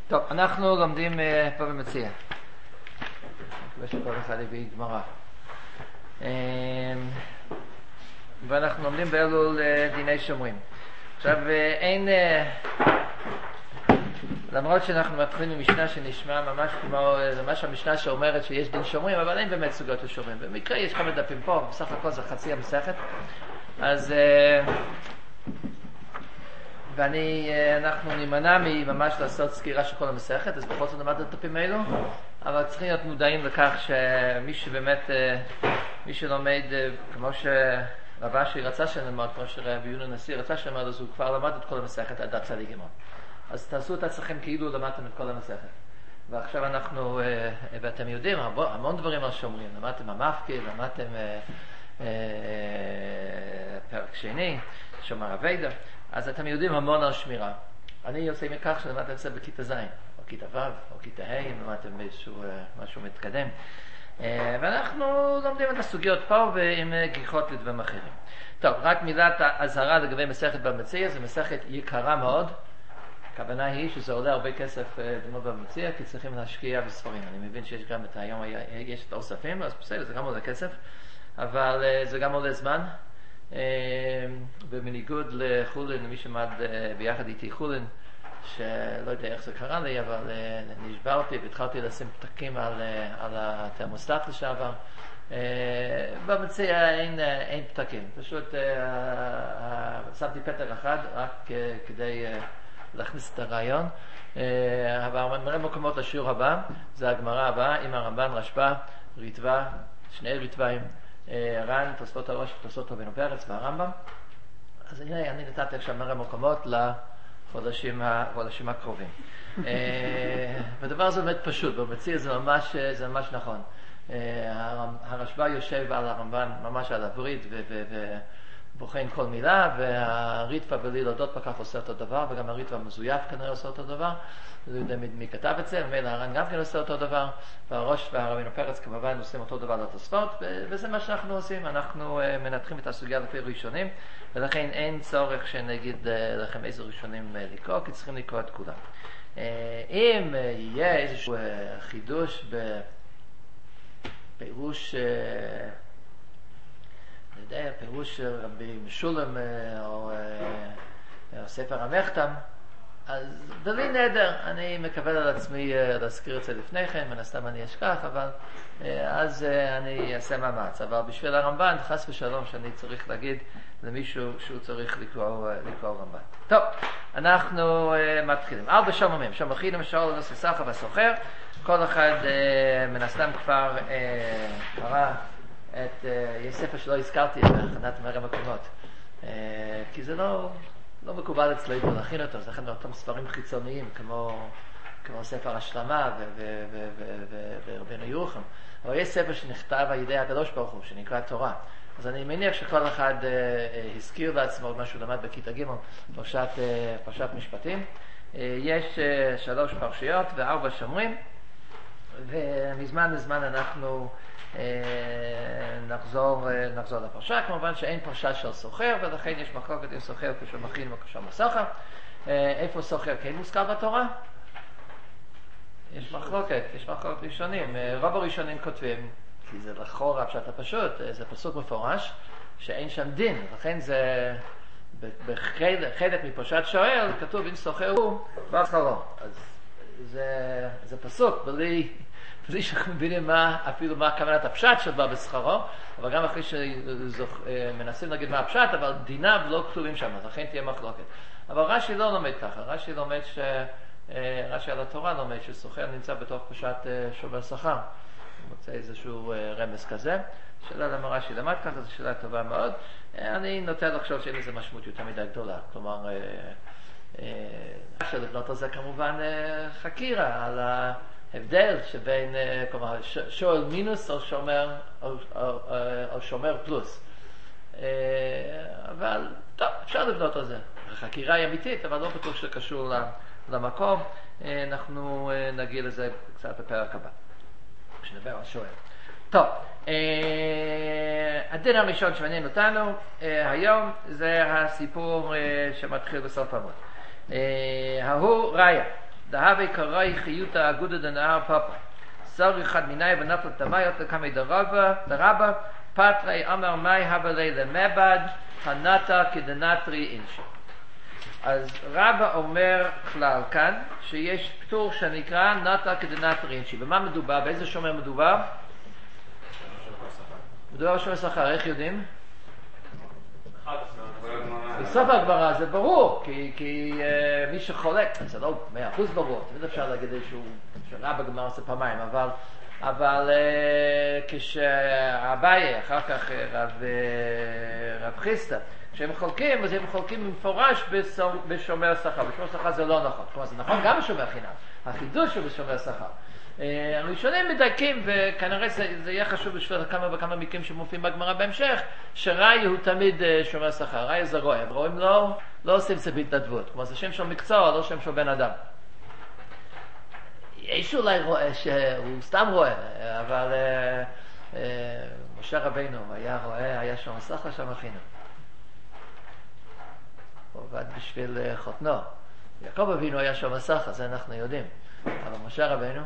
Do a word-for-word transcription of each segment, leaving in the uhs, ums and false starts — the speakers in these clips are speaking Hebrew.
טוב, אנחנו לומדים פה במציע. מקווה שכל אחד הביא גמרא. ואנחנו לומדים באלול דיני שומרים. עכשיו, אין... למרות שאנחנו מתחילים ממשנה שנשמע ממש כמו... ממש המשנה שאומרת שיש דין שומרים, אבל אין באמת סוגיות לשומרים. במקרה יש כמה דפים פה, בסך הכל זה חצי המסכת. אז... ואני, אנחנו נימנע ממש לעשות סקירה של כל המסכת, אז בכל זאת נמד את הדפים האלו, אבל צריכים להיות מודעים לכך שמי שבאמת, מי שלומד, כמו שרב אשי רצה שנלמד, כמו שרבי יהודה הנשיא רצה שנלמד, אז הוא כבר למד את כל המסכת עד דף צדיק גמור. אז תעשו את עצמכם כאילו למדתם את כל המסכת. ועכשיו אנחנו, ואתם יודעים, המון דברים על שומרים, למדתם המפקיד, למדתם פרק שני, שומר הווידה. אז אתם יודעים המון על שמירה. אני יוצא מכך שלמדתם את זה בכיתה ז', או כיתה ו', או כיתה ה', אם למדתם משהו, משהו מתקדם. ואנחנו לומדים את הסוגיות פה ועם גיחות לדברים אחרים. טוב, רק מילת האזהרה לגבי מסכת במציע, זו מסכת יקרה מאוד. הכוונה היא שזה עולה הרבה כסף ללמוד במציע, כי צריכים להשקיע בספרים. אני מבין שיש גם את היום, יש את האוספים, אז בסדר, זה גם עולה כסף, אבל זה גם עולה זמן. ובניגוד לחולין, מי שמד ביחד איתי חולין, שלא יודע איך זה קרה לי, אבל נשברתי והתחלתי לשים פתקים על, על התרמוסטט לשעבר. במציע אין, אין פתקים, פשוט שמתי פתק אחד רק כדי להכניס את הרעיון. אבל מראה מקומות לשיעור הבא, זה הגמרא הבאה עם הרמב"ן, רשב"א, ריטב"א, שני ריטב"אים, ר"ן, תוספות הראש, תוספות רבנו פרץ והרמב"ם. אז הנה, אני נתתי עכשיו מראה מקומות לחודשים החודשים הקרובים. והדבר הזה באמת פשוט, במציע זה ממש, זה ממש נכון. הרשב"א יושב על הרמב"ן ממש על הברית ובוחן כל מילה, והריטב"א בלי להודות בכך עושה אותו דבר, וגם הריטב"א המזויף כנראה עושה אותו דבר. לא יודע מי כתב את זה, ומילא הר"ן גם כן עושה אותו דבר, והראש והרבנו פרץ כמובן עושים אותו דבר לתוספות, וזה מה שאנחנו עושים, אנחנו מנתחים את הסוגיה לפי ראשונים, ולכן אין צורך שנגיד לכם איזה ראשונים לקרוא, כי צריכים לקרוא את כולם. אם יהיה איזשהו חידוש בפירוש, אני יודע, פירוש רבי משולם או ספר המכתם, אז דלי נהדר, אני מקבל על עצמי להזכיר את זה לפני כן, מן הסתם אני אשכח, אבל אז אני אעשה מאמץ. אבל בשביל הרמב"ן, חס ושלום שאני צריך להגיד למישהו שהוא צריך לקרוא, לקרוא רמב"ן. טוב, אנחנו מתחילים. ארבע שומרים, שומרים למשל לנושא סחר והסוחר, כל אחד מן הסתם כבר קרא את, יש ספר שלא הזכרתי בהכנת מראה מקומות, כי זה לא... לא מקובל אצלנו להכין אותו, זה אחד מאותם ספרים חיצוניים, כמו, כמו ספר השלמה ורבנו ירוחם. אבל יש ספר שנכתב על ידי הקדוש ברוך הוא, שנקרא תורה. אז אני מניח שכל אחד הזכיר לעצמו מה שהוא למד בכיתה ג' פרשת, פרשת משפטים. יש שלוש פרשיות וארבע שומרים, ומזמן לזמן אנחנו נחזור, נחזור לפרשה. כמובן שאין פרשה של סוחר, ולכן יש מחלוקת עם סוחר כשמכין וכשם הסוחר. איפה סוחר כן מוזכר בתורה? יש מחלוקת, יש מחלוקת ראשונים. רוב הראשונים כותבים, כי זה לכאורה פשט הפשוט, זה פסוק מפורש, שאין שם דין. לכן זה, בחלק מפרשת שואל, כתוב אם סוחר הוא, בא שכרו. אז זה, זה פסוק, בלי... בלי שאנחנו מבינים מה, אפילו מה כוונת הפשט של בא בשכרו, אבל גם אחרי שמנסים להגיד מה הפשט, אבל דיניו לא כתובים שם, אז לכן תהיה מחלוקת. אבל רש"י לא לומד ככה, רש"י לומד ש... רש"י על התורה לומד שסוחר נמצא בתוך פשט שובר שכר. הוא מוצא איזשהו רמז כזה. שאלה למה רש"י למד ככה, זו שאלה טובה מאוד. אני נוטה לחשוב שאין לזה משמעות יותר מדי גדולה. כלומר, רש"י לבנות על זה כמובן חקירה, על ה... הבדל שבין, כלומר, שואל מינוס או שומר, או, או, או שומר פלוס. אבל, טוב, אפשר לבנות על זה. החקירה היא אמיתית, אבל לא בטוח שקשור למקום. אנחנו נגיע לזה קצת בפרק הבא, כשנדבר על שואל. טוב, הדין הראשון שמעניין אותנו היום זה הסיפור שמתחיל בסוף עמוד. ההוא ראיה. דהבי קראי חיותה אגודה דנהר פאפה. שר אחד מיני ונפל תמיות לקמי דרבה, דרבה, פטרי אמר מי הבלי למבד, הנתה כדנטרי אינשי. אז רבא אומר כלל כאן, שיש פטור שנקרא נתה כדנטרי אינשי. במה מדובר? באיזה שומר מדובר? מדובר בשומר שכר, איך יודעים? בסוף הגמרא זה ברור, כי, כי uh, מי שחולק, זה לא מאה אחוז ברור, תמיד אפשר להגיד שהוא שרב הגמרא עושה פעמיים, אבל, אבל uh, כשאביי, אחר כך רב, uh, רב חיסטה, כשהם חולקים, אז הם חולקים במפורש בשומר שכר. בשומר שכר זה לא נכון, כלומר זה נכון גם בשומר חינם, החידוש הוא בשומר שכר. הראשונים מדייקים, וכנראה זה, זה יהיה חשוב בשביל כמה וכמה מקרים שמופיעים בגמרא בהמשך, שראי הוא תמיד שומר שכר, ראי זה רואה, ורואים לא, לא עושים זה בהתנדבות, כלומר זה שם של מקצוע, לא שם של בן אדם. יש אולי רואה שהוא סתם רואה, אבל אה, אה, משה רבינו היה רואה, היה שומר שכר, שומר חינם. הוא עבד בשביל חותנו. יעקב אבינו היה שומר שכר, זה אנחנו יודעים. אבל משה רבינו,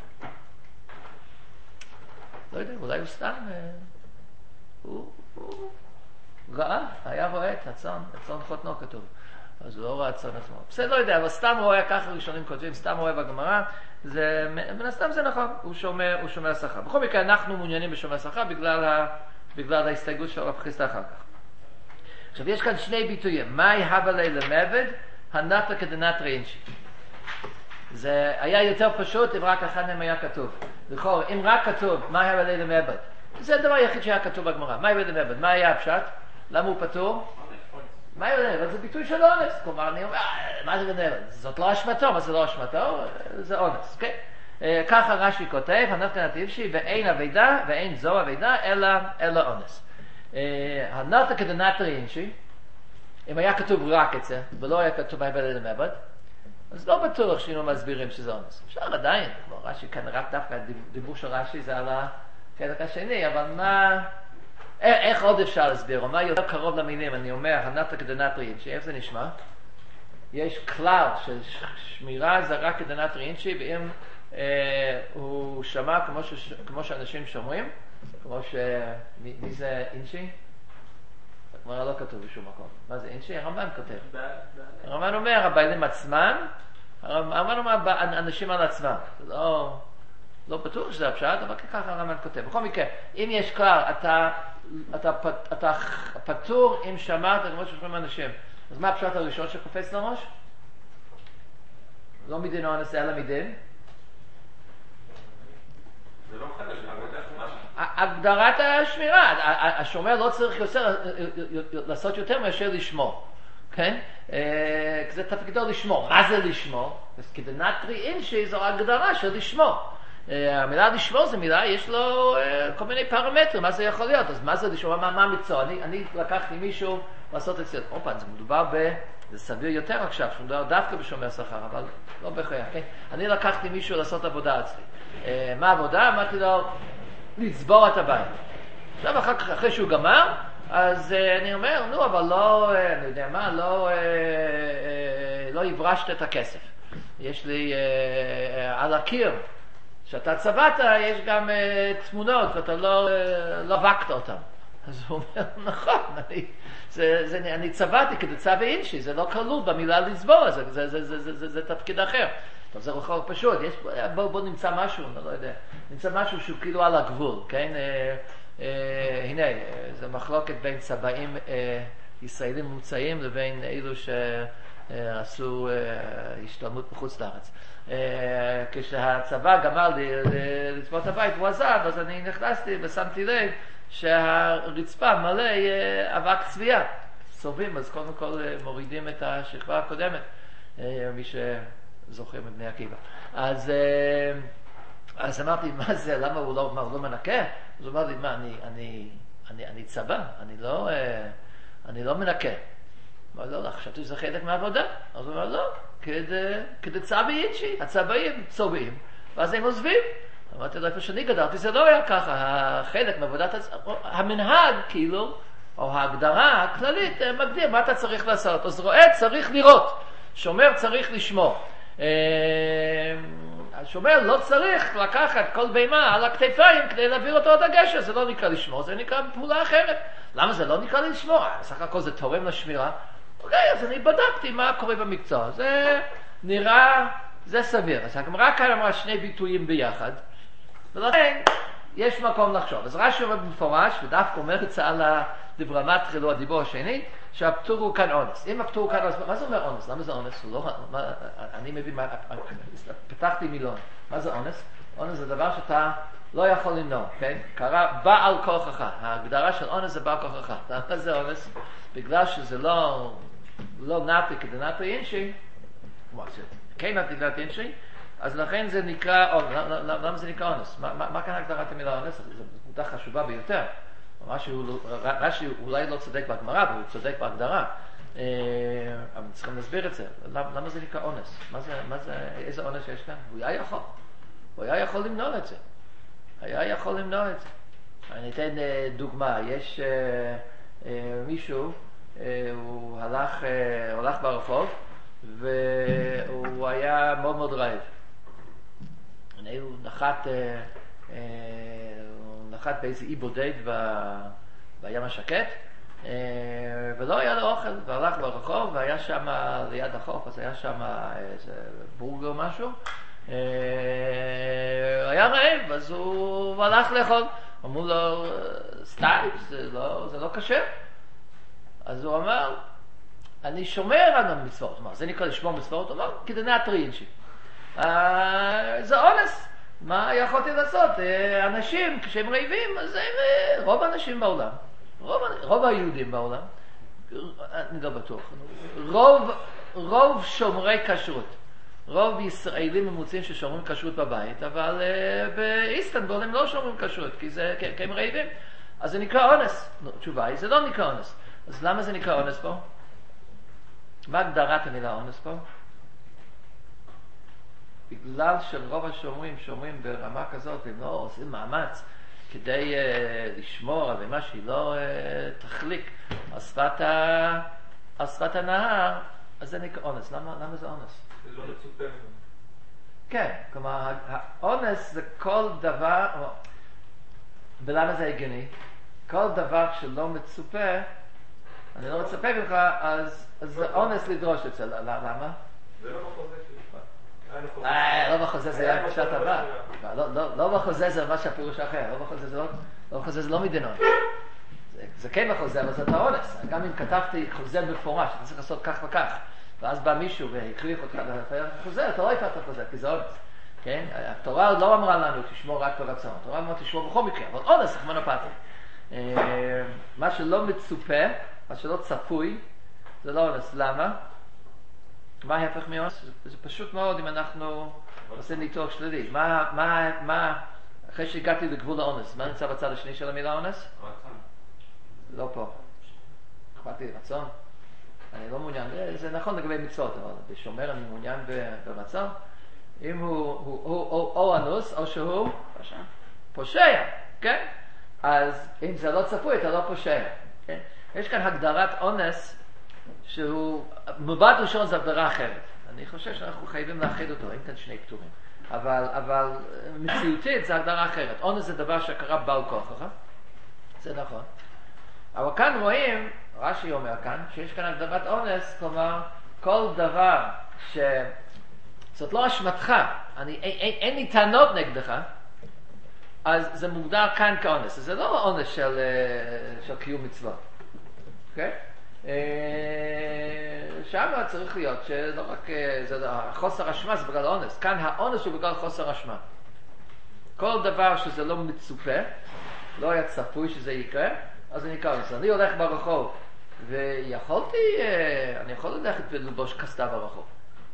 לא יודע, אולי הוא סתם, הוא, הוא ראה, היה רואה את הצאן, את צאן חותנו כתוב. אז הוא לא ראה את צאן עצמו. בסדר, לא יודע, אבל סתם רואה, ככה ראשונים כותבים, סתם רואה בגמרא, זה, מן הסתם זה נכון, הוא שומר, הוא שומר שכר. בכל מקרה, אנחנו מעוניינים בשומר שכר בגלל, ה, בגלל ההסתייגות של רב חיסטה אחר כך. עכשיו, יש כאן שני ביטויים. מאי הבלי למבד, הנתה כדנטרי אינשי. זה היה יותר פשוט אם רק אחד מהם היה כתוב. לכאורה, אם רק כתוב, מאי הבלי למבד. זה הדבר היחיד שהיה כתוב בגמרא. מאי הבלי למבד. מה היה הפשט? למה הוא פטור? מאי הבלי למבד זה ביטוי של אונס. כלומר, אני אומר, מה זה למבד? זאת לא אשמתו. מה זה לא אשמתו? זה אונס. אוקיי? ככה רש"י כותב, הנתה כדנטרי ואין אבידה ואין זו אבידה, אלא אונס. הנתה כדנטרי אינשי, אם היה כתוב רק את זה, ולא היה כתוב מאי הבלי למבד, אז לא בטוח שהיינו מסבירים שזה אונס. אפשר עדיין, כמו רש"י כאן, רק דווקא הדיבור של רש"י זה על החלק השני, אבל מה, איך עוד אפשר להסביר, או מה יותר קרוב למילים, אני אומר, הנתה כדנטרי אינשי, איפה זה נשמע? יש כלל של שמירה זה רק כדנטרי אינשי, ואם אה, הוא שמע כמו, ש, כמו שאנשים שומרים, כמו ש... מי, מי זה אינשי? כלומר, לא כתוב בשום מקום. מה זה אינשי? הרמב"ן כותב. הרמב"ן אומר, הבעלים עצמם, הרמב"ן אומר, אנשים על עצמם. זה לא, לא בטוח שזה הפשט, אבל ככה הרמב"ן כותב. בכל מקרה, אם יש כלל, אתה, אתה, אתה פטור אם שמעת כמו ששומעים אנשים. אז מה הפשט הראשון שקופץ לראש? לא מדין אונס, אלא מדין? זה לא חדש, הגדרת השמירה, השומר לא צריך יותר, לעשות יותר מאשר לשמור, כן? זה תפקידו לשמור. מה זה לשמור? כדנטרי אינשי זו הגדרה של לשמור. המילה לשמור זה מילה, יש לו כל מיני פרמטרים, מה זה יכול להיות? אז מה זה לשמור? מה המקצוע? אני, אני לקחתי מישהו לעשות את זה. אופה, זה מדובר ב... זה סביר יותר עכשיו, שמדובר דווקא בשומר שכר, אבל לא בכך, כן? אני לקחתי מישהו לעשות עבודה אצלי. מה העבודה? אמרתי לו, לצבור את הבית. עכשיו אחר כך, אחרי שהוא גמר, אז uh, אני אומר, נו, אבל לא, uh, אני יודע מה, לא, uh, uh, לא הברשת את הכסף. יש לי uh, uh, על הקיר, שאתה צבעת, יש גם uh, תמונות, ואתה לא, uh, לא וקת אותם. אז הוא אומר, נכון, אני, זה, זה, אני צבעתי כדי צבע אינשי, זה לא כלול במילה לצבור, זה, זה, זה, זה, זה, זה, זה תפקיד אחר. טוב, זה רחוק פשוט, יש, בוא, בוא נמצא משהו, אני לא יודע, נמצא משהו שהוא כאילו על הגבול, כן? אה, אה, הנה, זה מחלוקת בין צבעים אה, ישראלים מוצאים לבין אלו שעשו אה, השתלמות בחוץ לארץ. אה, כשהצבא גמר לצבוע את הבית, הוא עזב, אז אני נכנסתי ושמתי לב שהרצפה מלא אה, אבק צביעה. צובעים, אז קודם כל אה, מורידים את השכבה הקודמת, אה, מי ש... זוכר מבני עקיבא. אז, אז אמרתי, מה זה? למה הוא לא, מה, הוא לא מנקה? אז הוא אמר לי, מה, אני, אני, אני, אני צבא, אני לא, אני לא מנקה. אמר, לא, חשבתי שזה חלק מהעבודה. אז הוא אמר, לא, כדי, כדי צבעי איצ'י, הצבעים צובעים, ואז הם עוזבים. אמרתי לו, איפה שאני גדלתי, זה לא היה ככה, החלק מעבודת הצבע, המנהג, כאילו, או ההגדרה הכללית, מגדיר מה אתה צריך לעשות. אז רואה צריך לראות. שומר צריך לשמור. השומר לא צריך לקחת כל בהמה על הכתפיים כדי להעביר אותו עד הגשר, זה לא נקרא לשמור, זה נקרא פעולה אחרת. למה זה לא נקרא לשמור? סך הכל זה תורם לשמירה. אוקיי, אז אני בדקתי מה קורה במקצוע. זה נראה, זה סביר. אז הגמרא כאן אמרה שני ביטויים ביחד, ולכן יש מקום לחשוב. אז רש"י אומר במפורש, ודווקא אומר את זה על הדברמטרי, לא הדיבור השני, שהפטור הוא כאן אונס. אם הפטור הוא כאן אונס, מה זה אומר אונס? למה זה אונס? לא, מה, אני מבין, מה, פתחתי מילון. מה זה אונס? אונס זה דבר שאתה לא יכול למנוע, כן? קרא בעל כוחך. ההגדרה של אונס זה בעל כוחך. מה זה אונס? בגלל שזה לא, לא נטי כדנטי אינשי, כמו זה, כן נטי כדנטי אינשי, אז לכן זה נקרא אונס. למה זה נקרא אונס? מה, מה, מה כאן הגדרת המילה אונס? זו נקודה חשובה ביותר. רש"י אולי לא צודק בהגמרא, אבל הוא צודק בהגדרה. אבל צריכים להסביר את זה. למה זה נקרא אונס? מה זה, מה זה, איזה אונס יש כאן? הוא היה יכול. הוא היה יכול למנוע את זה. היה יכול למנוע את זה. אני אתן דוגמה. יש מישהו, הוא הלך, הולך ברחוב, והוא היה מאוד מאוד רעב. הוא נחת, הוא נחת באיזה אי בודד בים השקט, ולא היה לו אוכל, והלך ברחוב, והיה שם ליד החוף, אז היה שם איזה בורגר או משהו, היה רעב, אז הוא הלך לאכול. אמרו לו, סטייל, זה לא, זה לא קשה. אז הוא אמר, אני שומר על המצוות. זה נקרא לשמור מצוות? הוא אמר, כדנטרי אינשי. זה אונס. מה יכולתי לעשות? אנשים, כשהם רעבים, אז הם, רוב האנשים בעולם, רוב, רוב היהודים בעולם, אני לא בטוח, רוב, רוב שומרי כשרות, רוב ישראלים ממוצעים ששומרים כשרות בבית, אבל uh, באיסטנבול הם לא שומרים כשרות, כי, זה, כי, כי הם רעבים. אז זה נקרא אונס. לא, תשובה היא, זה לא נקרא אונס. אז למה זה נקרא אונס פה? מה הגדרת המילה אונס פה? בגלל שרוב השומרים שומרים ברמה כזאת, הם לא עושים מאמץ כדי uh, לשמור על מה שהיא לא uh, תחליק על שפת, ה... על שפת הנהר, אז זה נקרא אונס. למה, למה זה אונס? זה לא מצופה. כן, כלומר, האונס זה כל דבר, ולמה זה הגיוני? כל דבר שלא מצופה, אני לא מצפה ממך, אז, אז זה אונס לדרוש את זה. למה? זה לא בחוזה שלי. אה, לא בחוזה זה היה פשט הבא. לא בחוזה זה מה שהפירוש אחר. לא בחוזה זה לא מדינות. זה כן בחוזה, אבל זה האונס. גם אם כתבתי חוזה בפורש, אתה צריך לעשות כך וכך. ואז בא מישהו והכריח אותך להפר חוזה, אתה לא הפרת חוזה, כי זה אונס. כן? התורה לא אמרה לנו תשמור רק ברצון. התורה אמרה תשמור בכל מקרה, אבל אונס, רחמנא פטרא. מה שלא מצופה, מה שלא צפוי, זה לא אונס. למה? מה ההפך מאונס? זה פשוט מאוד אם אנחנו עושים ניתוח שלילי. מה, מה, מה, אחרי שהגעתי לגבול האונס, מה נמצא בצד השני של המילה אונס? רצון. לא פה. אכפת לי רצון. אני לא מעוניין, זה נכון לגבי מצוות, אבל בשומר אני מעוניין ברצון. אם הוא, הוא, הוא, הוא או אנוס, או שהוא פושע. פושע, כן? אז אם זה לא צפוי, אתה לא פושע. כן? יש כאן הגדרת אונס, שהוא, מבט ראשון זה הגדרה אחרת. אני חושב שאנחנו חייבים לאחד אותו, אין כאן שני כתובים. אבל, אבל מציאותית זה הגדרה אחרת. אונס זה דבר שקרה בעל כוחך, זה נכון. אבל כאן רואים, רש"י אומר כאן, שיש כאן הגדרת אונס, כלומר, כל דבר ש... זאת לא אשמתך, אני, אין, אין, אין לי טענות נגדך, אז זה מוגדר כאן כאונס. זה לא אונס של, של קיום מצוות. אוקיי? שם צריך להיות שלא רק, זה, חוסר אשמה זה בגלל אונס. כאן האונס הוא בגלל חוסר אשמה. כל דבר שזה לא מצופה, לא היה צפוי שזה יקרה, אז אני אקרא לזה. אני הולך ברחוב, ויכולתי, אני יכול ללכת ולבוש קסדה ברחוב.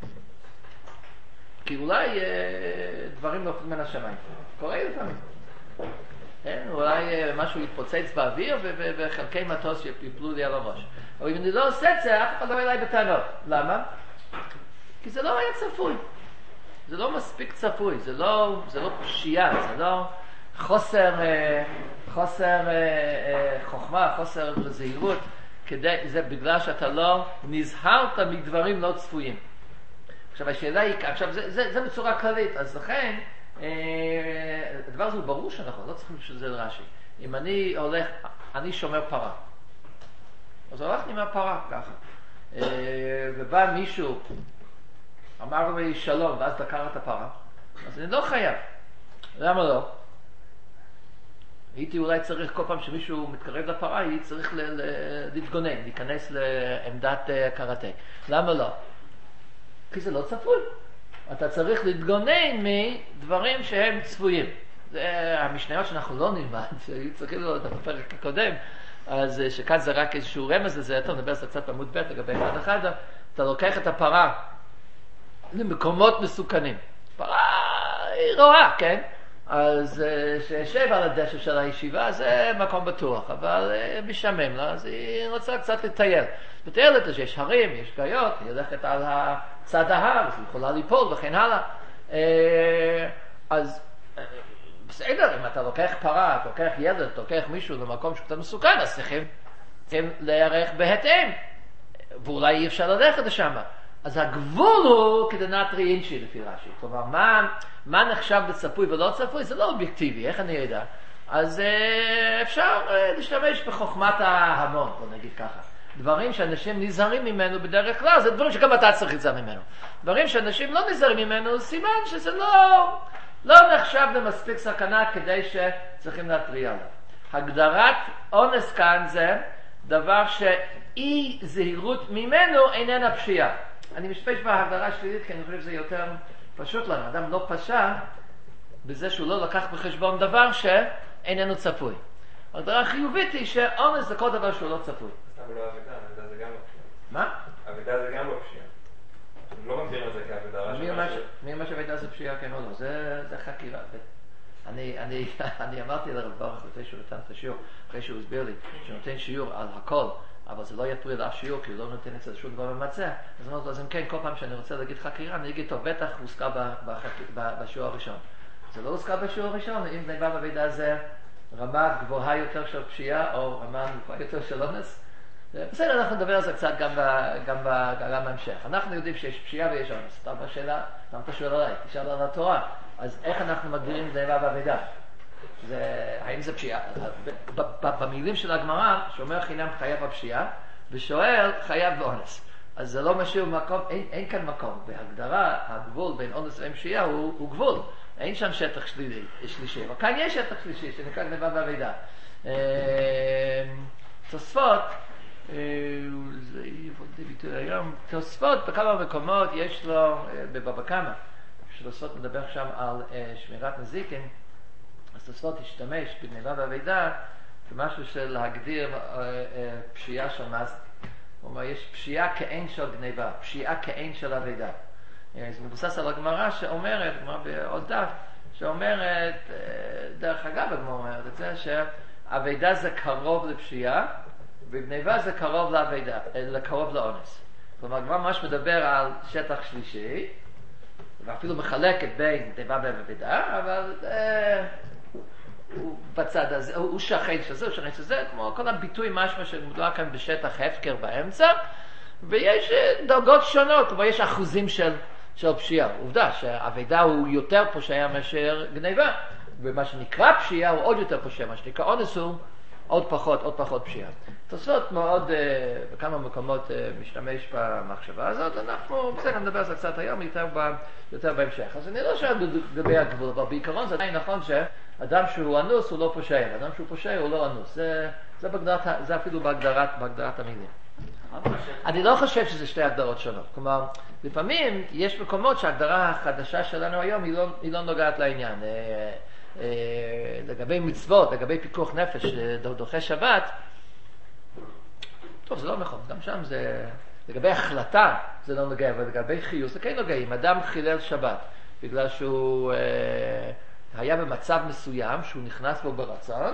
כי אולי דברים נופלים מן השמיים. קורה לפעמים. כן? אולי משהו יתפוצץ באוויר, וחלקי מטוס יפלו לי על הראש. אבל אם אני לא עושה את זה, אף אחד לא אליי בטענות. למה? כי זה לא היה צפוי. זה לא מספיק צפוי. זה לא, זה לא פשיעה, זה לא חוסר, חוסר חוכמה, חוסר זהירות. כדי, זה בגלל שאתה לא נזהרת מדברים לא צפויים. עכשיו השאלה היא, עכשיו זה, זה, זה בצורה כללית, אז לכן, אה, הדבר הזה הוא ברור שאנחנו לא צריכים שזה רש"י. אם אני הולך, אני שומר פרה, אז הלכתי מהפרה ככה, אה, ובא מישהו, אמר לי שלום, ואז דקר את הפרה, אז אני לא חייב. למה לא? הייתי אולי צריך כל פעם שמישהו מתקרב לפרה, הייתי צריך ל- ל- להתגונן, להיכנס לעמדת uh, קראטה. למה לא? כי זה לא צפוי. אתה צריך להתגונן מדברים שהם צפויים. זה המשניות שאנחנו לא נלמד, שהיו צריכים לראות בפרק הקודם, אז שכאן זה רק איזשהו רמז לזה, אתה מדבר קצת בעמוד ב' לגבי אחד אחד, אתה לוקח את הפרה למקומות מסוכנים. פרה היא רואה, כן? אז שישב על הדשא של הישיבה זה מקום בטוח, אבל משעמם לה, אז היא רוצה קצת לטייל. לטייל את זה, יש הרים, יש גאיות, היא הולכת על הצד ההר, אז היא יכולה ליפול וכן הלאה. אז בסדר, אם אתה לוקח פרה, אתה לוקח ילד, אתה לוקח מישהו למקום שקצת מסוכן, אז צריכים להיערך בהתאם, ואולי אי אפשר ללכת לשם. אז הגבול הוא כדנטרי אינשי לפי רש"י. כלומר, מה, מה נחשב בצפוי ולא צפוי? זה לא אובייקטיבי, איך אני יודע? אז אה, אפשר אה, להשתמש בחוכמת ההמון, בוא נגיד ככה. דברים שאנשים נזהרים ממנו בדרך כלל, זה דברים שגם אתה צריך להיזהר ממנו. דברים שאנשים לא נזהרים ממנו, סימן שזה לא, לא נחשב למספיק סכנה כדי שצריכים להתריע עליו. הגדרת אונס כאן זה דבר שאי זהירות ממנו איננה פשיעה. אני משתמש בהגדרה שלילית כי אני חושב שזה יותר פשוט לנו. אדם לא פשע בזה שהוא לא לקח בחשבון דבר שאיננו צפוי. הגדרה חיובית היא שאונס זה כל דבר שהוא לא צפוי. אבל לא אבידה, אבידה זה גם לא פשיעה. מה? אבידה זה גם לא פשיעה. אנחנו לא מגדירים את זה כאבידה. מי אומר שאבידה זה פשיעה כן או לא? זה, זה חקירה. אני, אני, אני אמרתי לרב ברוך לפני שהוא נתן את השיעור, אחרי שהוא הסביר לי שהוא נותן שיעור על הכל, אבל זה לא יפריע לאף שיעור, כי הוא לא נותן את זה שום דבר ממצא. אז אמרתי לו, אז אם כן, כל פעם שאני רוצה להגיד חקירה, אני אגיד, טוב, בטח הוזכר בשיעור הראשון. זה לא הוזכר בשיעור הראשון, אם גניבה ואבידה זה רמה גבוהה יותר של פשיעה, או רמה גבוהה יותר של אונס. בסדר, אנחנו נדבר על זה קצת גם, גם, גם בהמשך. אנחנו יודעים שיש פשיעה ויש אונס. אתה בשאלה, למה אתה שואל עליי? תשאל על התורה. אז איך אנחנו מגדירים גניבה ואבידה? זה, האם זה פשיעה? במילים של הגמרא, שאומר חינם חייב בפשיעה, ושואל חייב באונס. אז זה לא משאיר מקום, אין, אין כאן מקום. בהגדרה, הגבול בין אונס ופשיעה הוא, הוא גבול. אין שם שטח שלילי, שלישי. אבל כאן יש שטח שלישי, שנקרא גניבה ואבידה. תוספות, זה יבודי ביטוי היום, תוספות בכמה מקומות יש לו, בבבא קמא, כשתוספות מדבר שם על שמירת נזיקין, אז תוספות השתמש בגניבה ואבידה כמשהו של להגדיר פשיעה של מזיק. הוא אומר, יש פשיעה כאין של גניבה, פשיעה כאין של אבידה. זה מבוסס על הגמרא שאומרת, גמרא בעוד דף, שאומרת, דרך אגב הגמרא אומרת את זה, שאבידה זה קרוב לפשיעה, וגניבה זה קרוב לאבידה, לקרוב לאונס. כלומר, הגמרא ממש מדבר על שטח שלישי, ואפילו מחלקת בין גניבה ואבידה, אבל אה, הוא בצד הזה, הוא שכן שזה, הוא שכן שזה, כמו כל הביטוי משמע שמדובר כאן בשטח הפקר באמצע, ויש דרגות שונות, כלומר יש אחוזים של, של פשיעה. עובדה שהאבידה הוא יותר פושע מאשר גניבה, ומה שנקרא פשיעה הוא עוד יותר פושע, מה שנקרא אונס הוא עוד פחות, עוד פחות פשיעה. תוספות מאוד, בכמה מקומות משתמש במחשבה הזאת, אנחנו בסדר נדבר על זה קצת היום, יותר, ב, יותר בהמשך. אז אני לא שואל לגבי הגבול, אבל בעיקרון זה עדיין נכון שאדם שהוא אנוס הוא לא פושע, אדם שהוא פושע הוא לא אנוס. זה, זה, בגדרת, זה אפילו בהגדרת, בהגדרת המילים. אני לא חושב שזה שתי הגדרות שונות. כלומר, לפעמים יש מקומות שההגדרה החדשה שלנו היום היא לא, היא לא נוגעת לעניין. לגבי מצוות, לגבי פיקוח נפש, דוחי שבת, טוב, זה לא נכון. גם שם זה, לגבי החלטה זה לא נוגע, אבל לגבי חיוס זה כן נוגע. אם אדם חילל שבת, בגלל שהוא היה במצב מסוים, שהוא נכנס בו ברצון,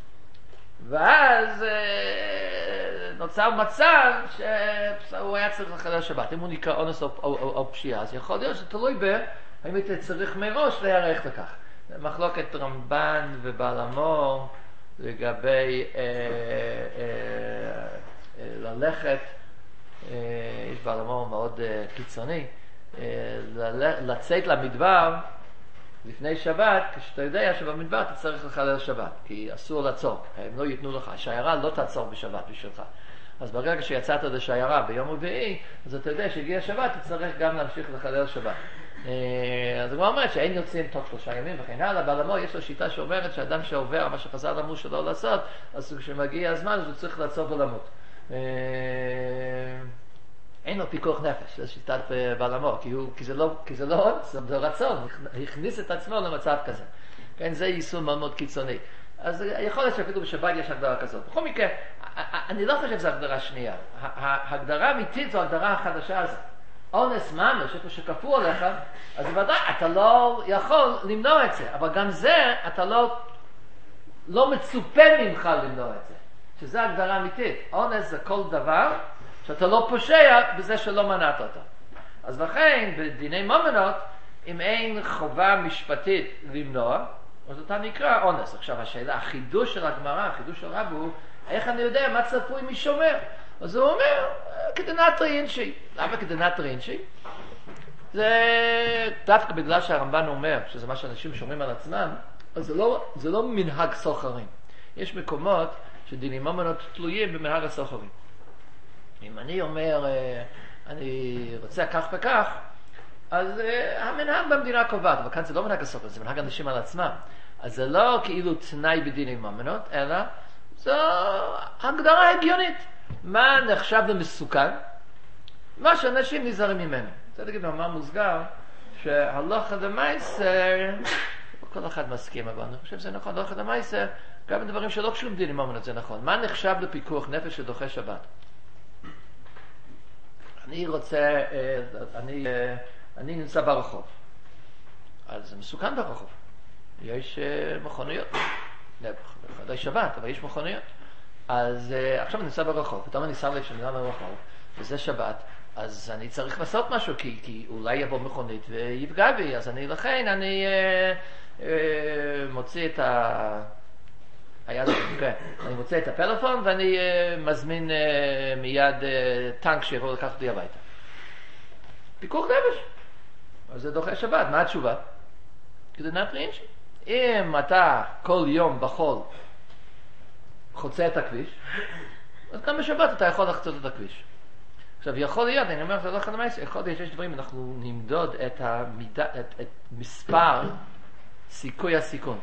ואז נוצר מצב שהוא היה צריך לחלל שבת. אם הוא נקרא אונס או, או, או, או פשיעה, אז יכול להיות שתלוי ב... האם היית צריך מראש להיערך לכך. מחלוקת רמב"ן ובעל המור לגבי אה, אה, אה, ללכת, אה, יש בעל המור מאוד אה, קיצוני, לצאת למדבר לפני שבת, כשאתה יודע שבמדבר אתה צריך לחלל שבת, כי אסור לעצור, הם לא ייתנו לך, השיירה לא תעצור בשבת בשבילך. אז ברגע שיצאת לשיירה ביום רביעי, אז אתה יודע שהגיע שבת, אתה צריך גם להמשיך לחלל שבת. אז הוא אומר שאין יוצאים תוך שלושה ימים וכן הלאה. בעל המור יש לו שיטה שאומרת שאדם שעובר מה שחז"ל אמרו שלא לעשות, אז כשמגיע הזמן אז הוא צריך לעצור ולמות. אין לו פיקוח נפש, זה שיטת בעל המור, כי, כי זה לא, כי זה לא, זה רצון, הוא הכניס את עצמו למצב כזה. כן, זה יישום מאוד מאוד קיצוני. אז יכול להיות שאפילו בשבת יש הגדרה כזאת. בכל מקרה, אני לא חושב שזו הגדרה שנייה. ההגדרה האמיתית זו הגדרה החדשה הזאת. אונס ממש, איפה שכפו עליך, אז בוודאי אתה לא יכול למנוע את זה, אבל גם זה אתה לא, לא מצופה ממך למנוע את זה. שזה הגדרה אמיתית. אונס זה כל דבר שאתה לא פושע בזה שלא מנעת אותו. אז לכן, בדיני ממונות, אם אין חובה משפטית למנוע, אז אתה נקרא אונס. עכשיו השאלה, החידוש של הגמרא, החידוש של רב הוא, איך אני יודע מה צפוי משומר? אז הוא אומר, כדנטרי אינשי. למה כדנטרי אינשי? זה דווקא בגלל שהרמב"ן אומר, שזה מה שאנשים שומרים על עצמם, אז זה לא, זה לא מנהג סוחרים. יש מקומות שדיני ממונות תלויים במנהג הסוחרים. אם אני אומר, אני רוצה כך וכך, אז המנהג במדינה קובעת, אבל כאן זה לא מנהג הסוחרים, זה מנהג אנשים על עצמם. אז זה לא כאילו תנאי בדיני ממונות, אלא זו הגדרה הגיונית. מה נחשב למסוכן? מה שאנשים נזהרים ממנו. זה להגיד מאמר מוסגר, שהלכה דמייסר, כל אחד מסכים, אבל אני חושב שזה נכון, הלכה דמייסר, גם בדברים שלא קשורים בדיני ממונות זה נכון. מה נחשב לפיקוח נפש שדוחה שבת? אני רוצה, אני, אני נמצא ברחוב. אז זה מסוכן ברחוב. יש מכוניות. בחודש שבת, אבל יש מכוניות. אז עכשיו אני נמצא ברחוב, פתאום אני שם לב שאני נמצא ברחוב, וזה שבת, אז אני צריך לעשות משהו, כי, כי אולי יבוא מכונית ויפגע בי, אז אני לכן, אני אה, אה, מוציא את ה... היה זה, כן. אני מוצא את הפלאפון ואני אה, מזמין אה, מיד אה, טנק שיבוא לקחת אותי הביתה. פיקוח נפש. אז זה דוחה שבת, מה התשובה? כדי נטרין אם אתה כל יום בחול חוצה את הכביש, אז גם בשבת אתה יכול לחצות את הכביש. עכשיו, יכול להיות, אני אומר, זה לא אחד המייס, יכול להיות שיש דברים, אנחנו נמדוד את, המידה, את, את מספר סיכוי הסיכון.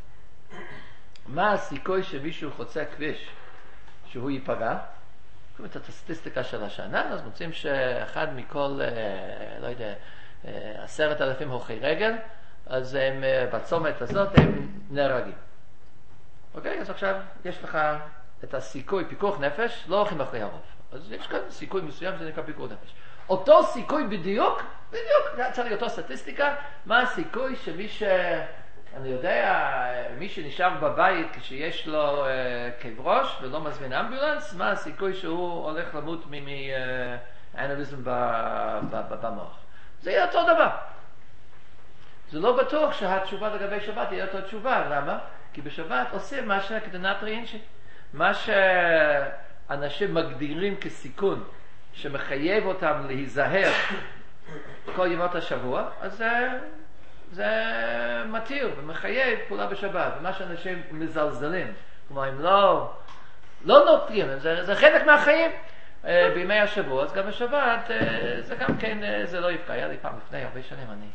מה הסיכוי שמישהו חוצה כביש שהוא ייפגע? קוראים את הסטטיסטיקה של השנה, אז מוצאים שאחד מכל, לא יודע, עשרת אלפים הולכי רגל, אז הם, בצומת הזאת הם נהרגים. אוקיי, אז עכשיו יש לך את הסיכוי, פיקוח נפש, לא הולכים אחרי הרוב. אז יש כאן סיכוי מסוים שזה נקרא פיקוח נפש. אותו סיכוי בדיוק, בדיוק, זה צריך להיות אותו סטטיסטיקה, מה הסיכוי שמי ש... אני יודע, מי שנשאר בבית כשיש לו אה, כאב ראש ולא מזמין אמבולנס, מה הסיכוי שהוא הולך למות מאנוריזם במוח. זה יהיה אותו דבר. זה לא בטוח שהתשובה לגבי שבת יהיה אותו תשובה, למה? כי בשבת עושים מה שכדנטרי אינשי. מה שאנשים מגדירים כסיכון, שמחייב אותם להיזהר כל ימות השבוע, אז זה, זה מתיר ומחייב פעולה בשבת. ומה שאנשים מזלזלים, כלומר הם לא, לא נוטים, זה, זה חלק מהחיים בימי השבוע, אז גם בשבת זה גם כן, זה לא יפקע. היה לי פעם לפני הרבה שנים, אני...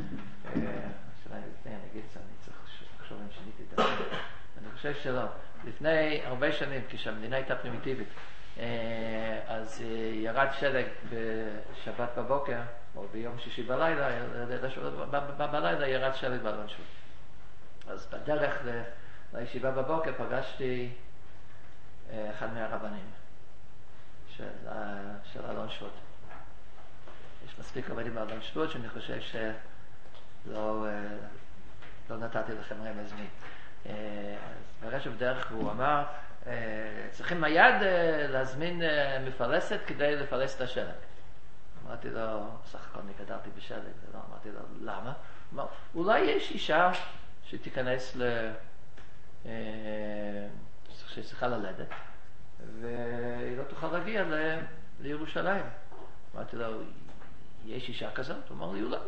שאלה לפני, אני אגיד שאני צריך לחשוב אם שיניתי את זה. אני חושב שלא. לפני הרבה שנים, כשהמדינה הייתה פרימיטיבית, אז ירד שלג בשבת בבוקר, או ביום שישי בלילה, בלילה ירד שלג באלון שבות. אז בדרך לישיבה בבוקר פגשתי אחד מהרבנים של אלון שבות. יש מספיק רבנים באלון שבות שאני חושב ש... לא, לא נתתי לכם רמז מי. אז ברשת בדרך הוא אמר, צריכים מיד להזמין מפלסת כדי לפלס את השלג. אמרתי לו, סך הכל נגדרתי בשלג, ולא אמרתי לו, למה? אמר, אולי יש אישה שתיכנס ל... שצריכה ללדת, והיא לא תוכל להגיע ל... לירושלים. אמרתי לו, יש אישה כזאת? הוא אמר לי, אולי.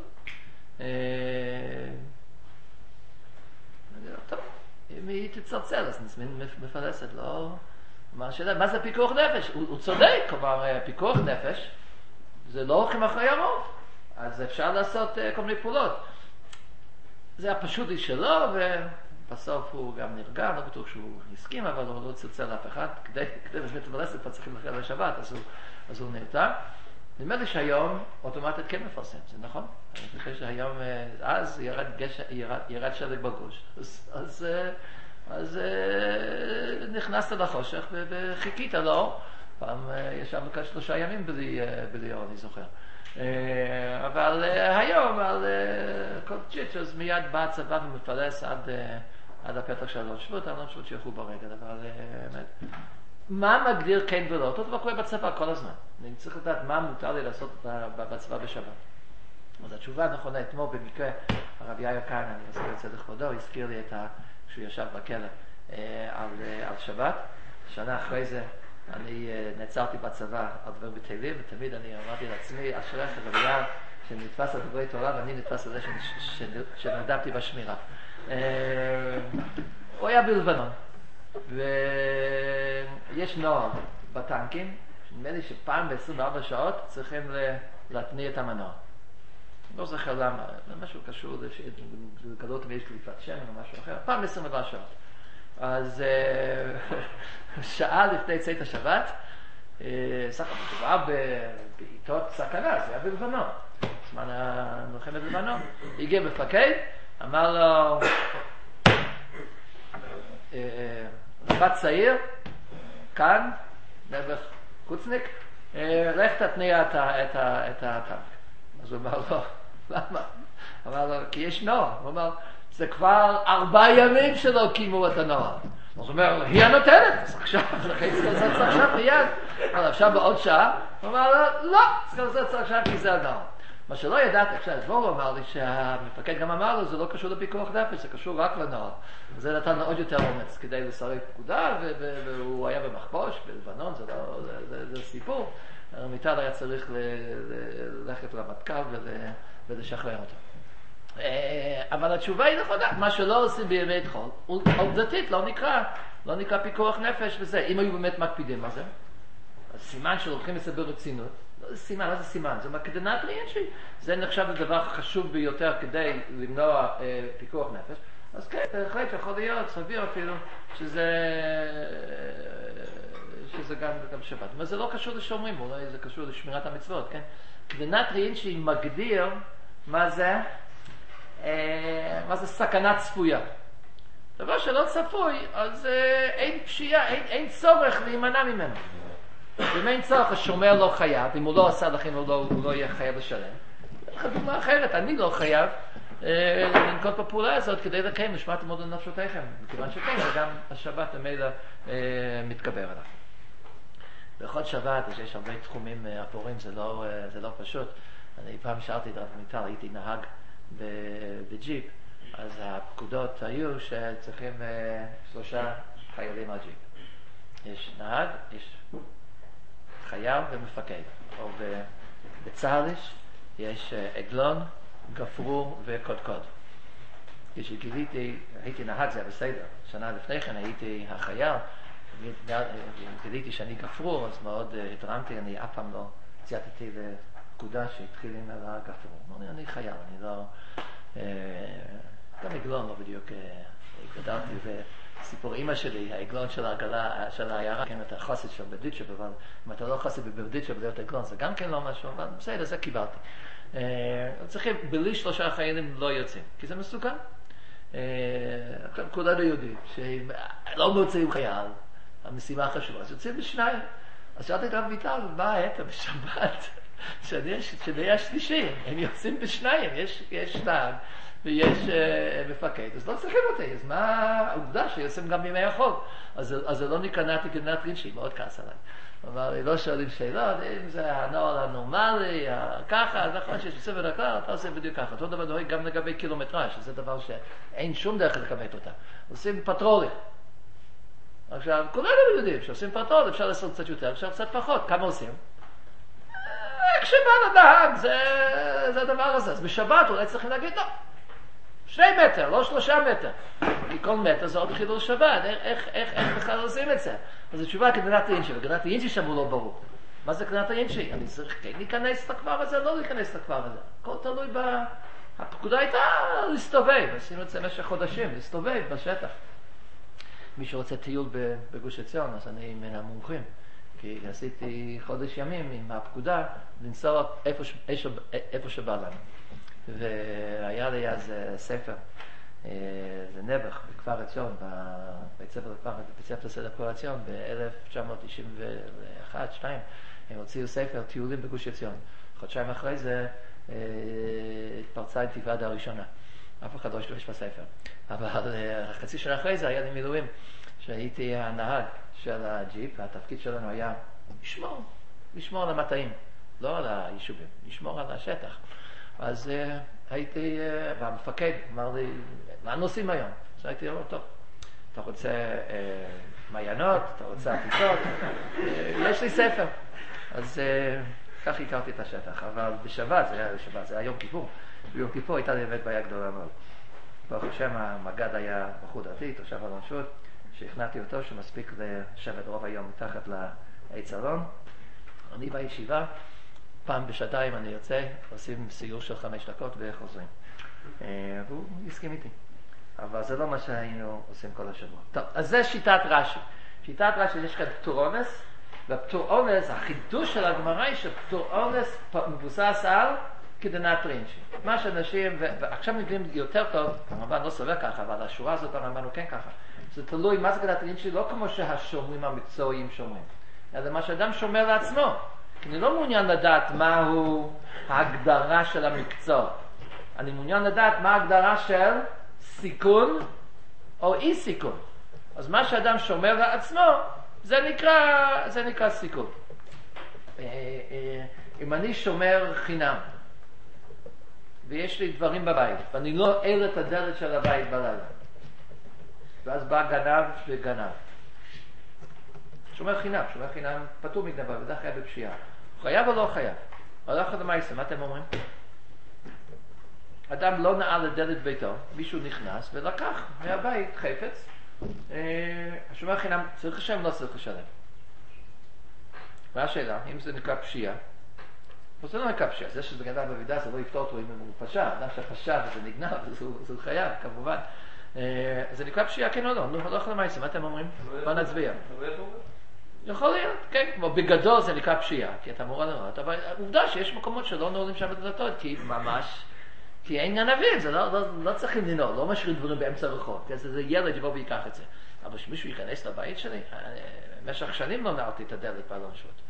טוב, אם היא תצלצל, אז נזמין מפלסת, לא... מה השאלה? מה זה פיקוח נפש? הוא, הוא צודק, כלומר, פיקוח נפש, זה לא הולכים אחרי הרוב, אז אפשר לעשות uh, כל מיני פעולות. זה הפשוט לי שלו, ובסוף הוא גם נרגע, לא בטוח שהוא הסכים, אבל הוא לא צלצל לאף אחד, כדי, כדי להזמין את המפלסת, כבר צריכים לחיות לשבת, אז הוא, אז הוא נרתע. נדמה לי שהיום אוטומטית כן מפרסם, זה נכון? אני חושב שהיום, אז ירד, גש, ירד, ירד שלג בגוש, אז, אז, אז נכנסת לחושך וחיכית לו, פעם ישבנו כאן שלושה ימים בלי, בלי אור, אני זוכר. אבל היום, על כל צ'יץ', אז מיד בא הצבא ומפלס עד, עד הפתח של הלא שבועות, הלא שבועות שילכו ברגל, אבל באמת. מה מגדיר כן ולא? אותו דבר קורה בצבא כל הזמן. אני צריך לדעת מה מותר לי לעשות בצבא בשבת. אז התשובה נכונה, אתמול במקרה, הרב יאיר כאן, אני אזכיר את זה לכבודו, הזכיר לי את ה... כשהוא ישב בכלא על, על שבת. שנה אחרי זה אני נעצרתי בצבא על דבר בתהילים, ותמיד אני אמרתי לעצמי, אשריך רב יאיר, שנתפס על דברי תורה, ואני נתפס על זה שנרדמתי בשמירה. הוא היה בלבנון. ויש נוער בטנקים, נדמה לי שפעם ב-עשרים וארבע שעות צריכים להתניע את המנוע. לא זוכר למה, זה משהו קשור לגלות אם יש קליפת שמן או משהו אחר, פעם ב-עשרים וארבע שעות. אז שעה לפני צאת השבת, סך הכל בעיתות סכנה, זה היה בלבנון, זמן המלחמת בלבנון. הגיע מפקד, אמר לו, רבת צעיר, כאן, נעבך קוצניק, לך תתניע את הטנק. אז הוא אמר לו, למה? אמר לו, כי יש נוער. הוא אמר, זה כבר ארבעה ימים שלא קימו את הנוער. אז הוא אומר, היא הנותנת, אז עכשיו, זה עכשיו מיד. אבל עכשיו בעוד שעה, הוא אמר לו, לא, זה צריך עכשיו כי זה הנוער. מה שלא ידעת, כשהדבור אמר לי שהמפקד גם אמר לו, זה לא קשור לפיקוח נפש, זה קשור רק לנוער. וזה נתן לו עוד יותר אומץ כדי לסרק פקודה, והוא היה במחבוש, בלבנון, זה, לא, זה, זה, זה סיפור. הרמיטל היה צריך ללכת למטכ"ל ולשחרר אותו. אבל התשובה היא נכונה, מה שלא עושים בימי חול, עובדתית לא נקרא, לא נקרא פיקוח נפש וזה. אם היו באמת מקפידים על זה, אז סימן שלוקחים את זה ברצינות, לא זה סימן, לא זה סימן, זה מקדנת ריינשי. זה נחשב לדבר חשוב ביותר כדי למנוע אה, פיקוח נפש. אז כן, בהחלט יכול להיות, סביר אפילו, שזה, שזה גם, גם שבת. אבל זה לא קשור לשומרים, אולי זה קשור לשמירת המצוות, כן? קדנת ריינשי מגדיר מה זה, אה, מה זה סכנה צפויה. דבר שלא צפוי, אז אה, אין פשיעה, אין, אין צורך להימנע ממנו. אם אין צורך, השומר לא חייב, אם הוא לא עשה לכן הוא לא, הוא לא יהיה חייב לשלם. דוגמה אחרת, אני לא חייב אה, לנקוט בפעולה הזאת כדי לקיים נשמת מאוד לנפשותיכם, מכיוון שכן, וגם השבת המילא אה, מתגבר עליו. בכל שבת, יש הרבה תחומים אפורים, זה לא, אה, זה לא פשוט. אני פעם שאלתי את רב מיטל, הייתי נהג בג'יפ, אז הפקודות היו שצריכים אה, שלושה חיילים על ג'יפ. יש נהג, יש חייל ומפקד, או בצה"ל יש עגלון, גפרור וקודקוד. כשגיליתי, הייתי נהג, זה בסדר, שנה לפני כן הייתי החייל, גיליתי שאני גפרור, אז מאוד התרמתי, אני אף פעם לא צייתתי לפקודה שהתחיל עם הגפרור. אמרתי, אני חייל, אני לא... גם עגלון לא בדיוק גדלתי ו... סיפור אמא שלי, העגלון של העגלה, של העיירה, כן, אתה חוסד של ברדיצ'ב, אבל אם אתה לא חוסד בברדיצ'ב להיות עגלון, זה גם כן לא משהו, אבל בסדר, זה קיבלתי. צריכים, בלי שלושה חיילים לא יוצאים, כי זה מסוכן. כולנו יודעים, שלא מוצאים חייל, המשימה החשובה, אז יוצאים בשניים. אז שאלתי גם ויטל, מה היית בשבת? שנהיה שלישי, הם יוצאים בשניים, יש נהג. ויש uh, מפקד, אז לא צריכים אותי, אז מה העובדה שיוצאים גם בימי החול? אז, אז זה לא נקנעתי קדנת ריינשי, מאוד כעס עליי. אבל לא שואלים שאלות, אם זה הנוער הנורמלי, ככה, אז נכון שיש ספר הכלל, אתה עושה בדיוק ככה. אותו דבר נוהג גם לגבי קילומטראז', שזה דבר שאין שום דרך לכמת אותה. עושים פטרולים. עכשיו, כולנו יודעים שעושים פטרול, אפשר לעשות קצת יותר, אפשר קצת פחות. כמה עושים? איך שבא לנהג, זה, זה הדבר הזה. אז בשבת אולי צריכים להגיד, לא, שני מטר, לא שלושה מטר. כי כל מטר זה עוד חילול שבת, איך, איך, איך, איך בכלל עושים את זה? אז התשובה כדנת אינשי, וגדנת אינשי שם הוא לא ברור. מה זה כדנת אינשי? אני צריך כן להיכנס לכפר הזה, לא להיכנס לכפר הזה. הכל תלוי ב... הפקודה הייתה להסתובב, עשינו את זה במשך חודשים, להסתובב בשטח. מי שרוצה טיול בגוש עציון, אז אני מן המומחים. כי עשיתי חודש ימים עם הפקודה לנסוע איפה, איפה, איפה שבא לנו. והיה לי אז ספר, זה נעבך בכפר עציון, בבית ספר לכפר, בבית ספר סדר כפר עציון, ב-אלף תשע מאות תשעים ואחת שתיים, הם הוציאו ספר טיולים בגוש עציון. חודשיים אחרי זה התפרצה האינתיפאדה הראשונה. אף אחד לא השתמש בספר. אבל חצי שנה אחרי זה היה לי מילואים, שהייתי הנהג של הג'יפ, והתפקיד שלנו היה לשמור, לשמור על המטעים, לא על היישובים, לשמור על השטח. אז uh, הייתי, uh, והמפקד אמר לי, מה נוסעים היום? אז הייתי אומר, טוב, אתה רוצה uh, מעיינות, אתה רוצה עתיקות, uh, יש לי ספר. אז uh, כך הכרתי את השטח, אבל בשבת, זה היה בשבת, זה היה יום כיפור, ביום כיפור הייתה לי באמת בעיה גדולה מאוד. ברוך השם, המג"ד היה בחור דתי, תושב אלון שבות, שהכנעתי אותו שמספיק לשבת רוב היום מתחת לעץ אלון. אני בישיבה, פעם בשעתיים אני יוצא, עושים סיור של חמש דקות וחוזרים. והוא הסכים איתי. אבל זה לא מה שהיינו עושים כל השבוע. טוב, אז זה שיטת רש"י. שיטת רש"י, יש כאן פטור אונס, והפטור אונס, החידוש של הגמרא היא שפטור אונס מבוסס על כדנת אינשי. מה שאנשים, ועכשיו מבינים יותר טוב, הרמב"ן לא סובר ככה, אבל השורה הזאת הרמב"ן הוא כן ככה. זה תלוי מה זה כדנת אינשי, לא כמו שהשומרים המקצועיים שומרים, אלא מה שאדם שומר לעצמו. כי אני לא מעוניין לדעת מהו ההגדרה של המקצוע. אני מעוניין לדעת מה ההגדרה של סיכון או אי סיכון. אז מה שאדם שומר לעצמו, זה נקרא, זה נקרא סיכון. אם אני שומר חינם, ויש לי דברים בבית, ואני לא אל את הדלת של הבית בלילה, ואז בא גנב וגנב. שומר חינם, שומר חינם פטור מגנבה, וזה חייב בפשיעה. הוא חייב או לא חייב? הלכה למעשה, מה אתם אומרים? אדם לא נעל את דלת ביתו, מישהו נכנס ולקח מהבית חפץ, השומר חינם צריך לשלם, לא צריך לשלם. מה השאלה? אם זה נקרא פשיעה, אז זה לא נקרא פשיעה, זה שזה גנב בבידה זה לא יפתור אותו אם הוא פשע, אדם שפשע וזה נגנב, זה חייב כמובן. זה נקרא פשיעה כן או לא? נו, הלכה למעשה, מה אתם אומרים? בוא נצביע. יכול להיות, כן, כמו בגדול זה נקרא פשיעה, כי אתה אמורה לראות, אבל עובדה שיש מקומות שלא נעולים שם את הדלתות, כי ממש, כי אין גנבים, זה לא, לא, לא צריכים לנעול, לא משאירים דברים באמצע הרחוב, כי זה ילד יבוא ויקח את זה. אבל שמישהו ייכנס לבית שלי, במשך שנים לא נעלתי את הדלת באלון שבות.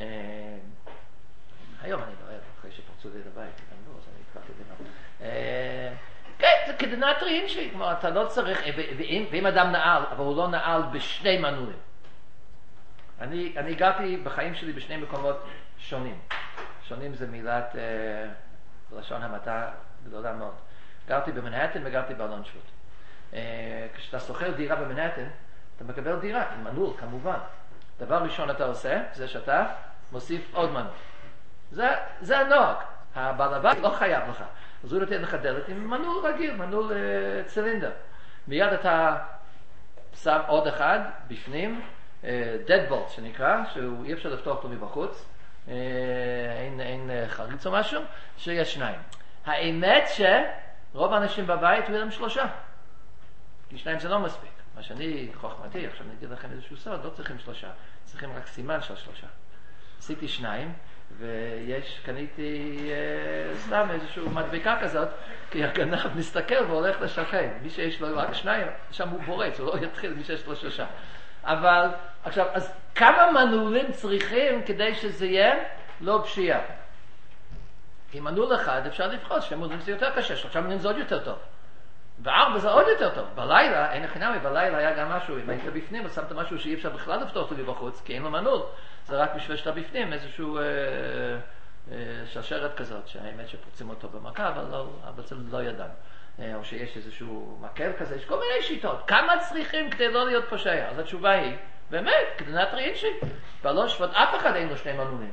היום אני לא אוהב, אחרי שפרצו לי לבית, אני לא, אז אני אקח את זה. כן, זה כדנת אינשי, כמו אתה לא צריך, ואם אדם נעל, אבל הוא לא נעל בשני מנעולים. אני, אני גרתי בחיים שלי בשני מקומות שונים. שונים זה מילת אה, לשון המעטה גדולה מאוד. גרתי במנהטן וגרתי באלון שבות. אה, כשאתה שוכר דירה במנהטן, אתה מקבל דירה עם מנעול, כמובן. דבר ראשון אתה עושה, זה שאתה מוסיף עוד מנעול. זה, זה הנוהג. הבעל הבית לא חייב לך. אז הוא נותן לך דלת עם מנעול רגיל, מנעול אה, צילינדר. מיד אתה שם עוד אחד בפנים, דדבולט שנקרא, שאי אפשר לפתוח אותו מבחוץ, אין, אין חריץ או משהו, שיש שניים. האמת שרוב האנשים בבית הוא להם שלושה, כי שניים זה לא מספיק. מה שאני חוכמתי, עכשיו נגיד לכם איזשהו סוד, לא צריכים שלושה, צריכים רק סימן של שלושה. עשיתי שניים, ויש, קניתי אה, סתם איזשהו מדבקה כזאת, כי הגנב מסתכל והולך לשכן. מי שיש לו רק שניים, שם הוא בורץ, הוא לא יתחיל מי שיש לו שלושה. אבל, עכשיו, אז כמה מנעולים צריכים כדי שזה יהיה לא פשיעה? כי מנעול אחד אפשר לבחור, שני מנעולים זה יותר קשה, שלושה מנעולים זה עוד יותר טוב. וארבע זה עוד יותר טוב. בלילה, אין חינמי, בלילה היה גם משהו, אם היית בפנים, אז שמת משהו שאי אפשר בכלל לפתוח אותו בחוץ, כי אין לו מנעול. זה רק בשביל שאתה בפנים, איזשהו אה, אה, שרשרת כזאת, שהאמת שפוצים אותו במכה, אבל, לא, אבל זה לא ידענו. או שיש איזשהו מקל כזה, יש כל מיני שיטות. כמה צריכים כדי לא להיות פושע? אז התשובה היא, באמת, כדנת אינשי. באלון שבות אף אחד אין לו שני מנעולים.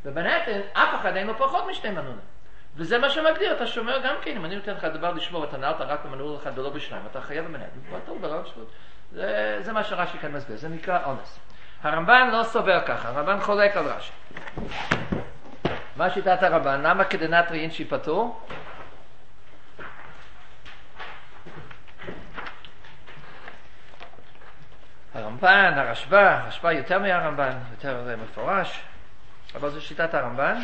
במנהטן אף אחד אין לו פחות משתי מנעולים. וזה מה שמגדיר, אתה שומר גם כן, אם אני נותן לך דבר לשמור, אתה נעלת רק במנעול אחד ולא בשניים, אתה חייב במנהטן, ואתה ברב שבות. זה, זה מה שרש"י כאן מסביר, זה נקרא אונס. הרמב"ן לא סובר ככה, הרמב"ן חולק על רש"י. מה שיטת הרמב"ן? למה כדנטרי אינשי פטור? הרמב"ן, הרשב"א, הרשב"א יותר מהרמב"ן, יותר מפורש, אבל זו שיטת הרמב"ן.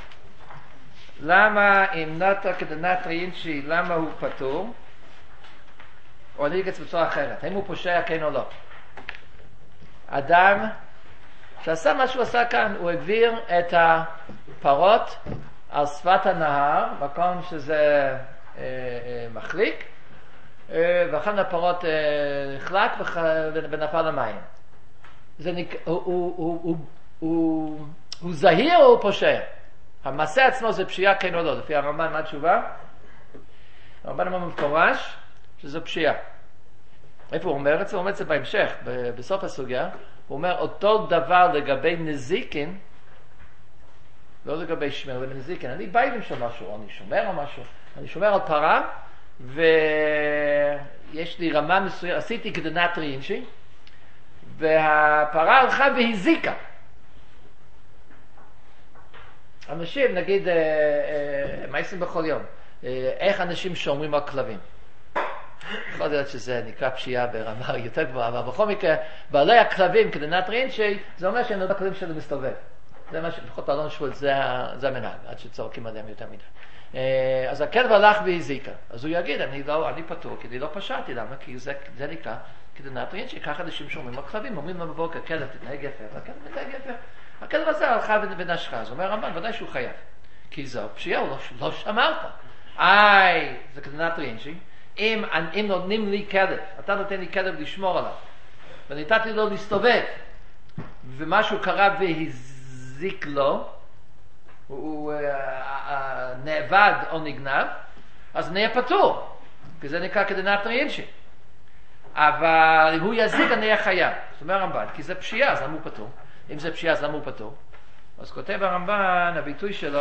למה אם נטר כדנטרי אינשי, למה הוא פטור? או אני אגיד בצורה אחרת, האם הוא פושע כן או לא? אדם שעשה מה שהוא עשה כאן, הוא העביר את הפרות על שפת הנהר, מקום שזה אה, אה, מחליק, אה, ואחת מהפרות אה, נחלק ונפל למים. זה נק... הוא, הוא, הוא, הוא, הוא, הוא זהיר או הוא פושע? המעשה עצמו זה פשיעה כן או לא, לפי הרמב"ן. מה התשובה? הרמב"ן אומר מפורש שזו פשיעה. איפה הוא אומר את זה? הוא אומר את זה בהמשך, בסוף הסוגיה. הוא אומר אותו דבר לגבי נזיקין, לא לגבי שמר, לגבי נזיקין. אני בא עם שם משהו, או אני שומר או משהו, אני שומר על פרה, ויש לי רמה מסוימת, עשיתי כדנטרי אינשי, והפרה הלכה והזיקה. אנשים, נגיד, מה עושים בכל יום? איך אנשים שומרים על כלבים? יכול להיות שזה נקרא פשיעה ברמה יותר גבוהה, אבל בכל מקרה, בעלי הכלבים כדנטרי אינשי, זה אומר שהם לא בכלבים שלו מסתובב. זה מה שלפחות בעלון שבועות, זה, זה המנהג, עד שצורקים עליהם יותר מדי. אז הכלב הלך והזיקה, אז הוא יגיד, אני, לא, אני פטור, כי אני לא פשעתי, למה? כי זה, זה נקרא כדנטרי אינשי, ככה אנשים שומרים על כלבים, אומרים לו בבוקר, כלב תתנהג יפה, והכלב מתנהג יפה. הכלב הזה הלכה ונשכה, אז אומר הרמב"ן, ודאי שהוא חייב. כי זו פשיעה, הוא לא, לא שמרת. איי, זה כדנטרי אינשי. אם, אם נותנים לי כלב, אתה נותן לי כלב לשמור עליו, ונתתי לו להסתובב, ומשהו קרה והזיק לו, הוא נאבד או נגנב, אז נהיה פטור, כי זה נקרא כדנטרי אינשי. אבל אם הוא יזיק, אני אהיה חייב. זאת אומרת הרמב"ן, כי זה פשיעה, אז למה הוא פטור? אם זה פשיעה, אז למה הוא פטור? אז כותב הרמב"ן, הביטוי שלו,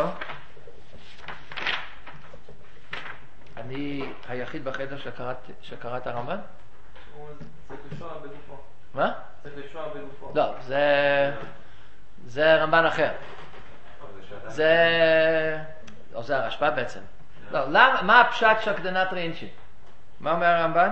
אני היחיד בחדר שקראת, שקראת הרמב"ן? צריך לשוע בגופו. מה? צריך לשוע בגופו. לא, זה, זה רמב"ן אחר. זה, או זה הרשב"א בעצם. לא, למה, מה הפשט של כדנטרי אינשי? מה אומר הרמב"ן?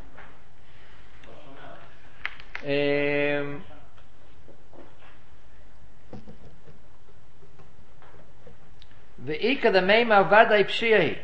ואי קדמי מעבדי פשיעה היא,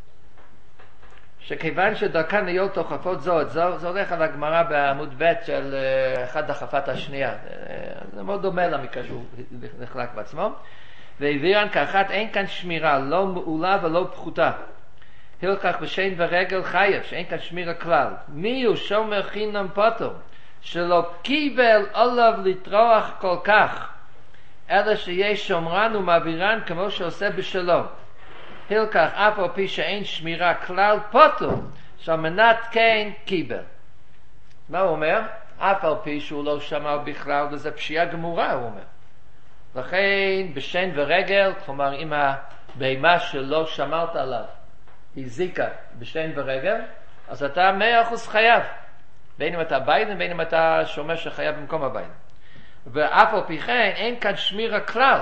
שכיוון שדרכן להיות תוכפות זו את זו, זה הולך על הגמרא בעמוד ב' של אחד דחפת השנייה. זה מאוד דומה למקרה שהוא נחלק בעצמו. והבירן כאחת, אין כאן שמירה, לא מעולה ולא פחותה. הלקח בשן ורגל חייב, שאין כאן שמירה כלל. מי הוא שומר חינם פטור, שלא קיבל עליו לטרוח כל כך, אלא שיש שומרן ומעבירן כמו שעושה בשלום. הלקח אף על פי שאין שמירה כלל פטור, שהמנת כן קיבל. מה הוא אומר? אף על פי שהוא לא שמר בכלל, וזה פשיעה גמורה, הוא אומר. לכן בשן ורגל, כלומר אם הבהמה שלא שמרת עליו הזיקה בשן ורגל, אז אתה מאה אחוז חייב, בין אם אתה ביידן, בין אם אתה שומר שחייב במקום הביידן. ואף על פי כן אין כאן שמירה כלל,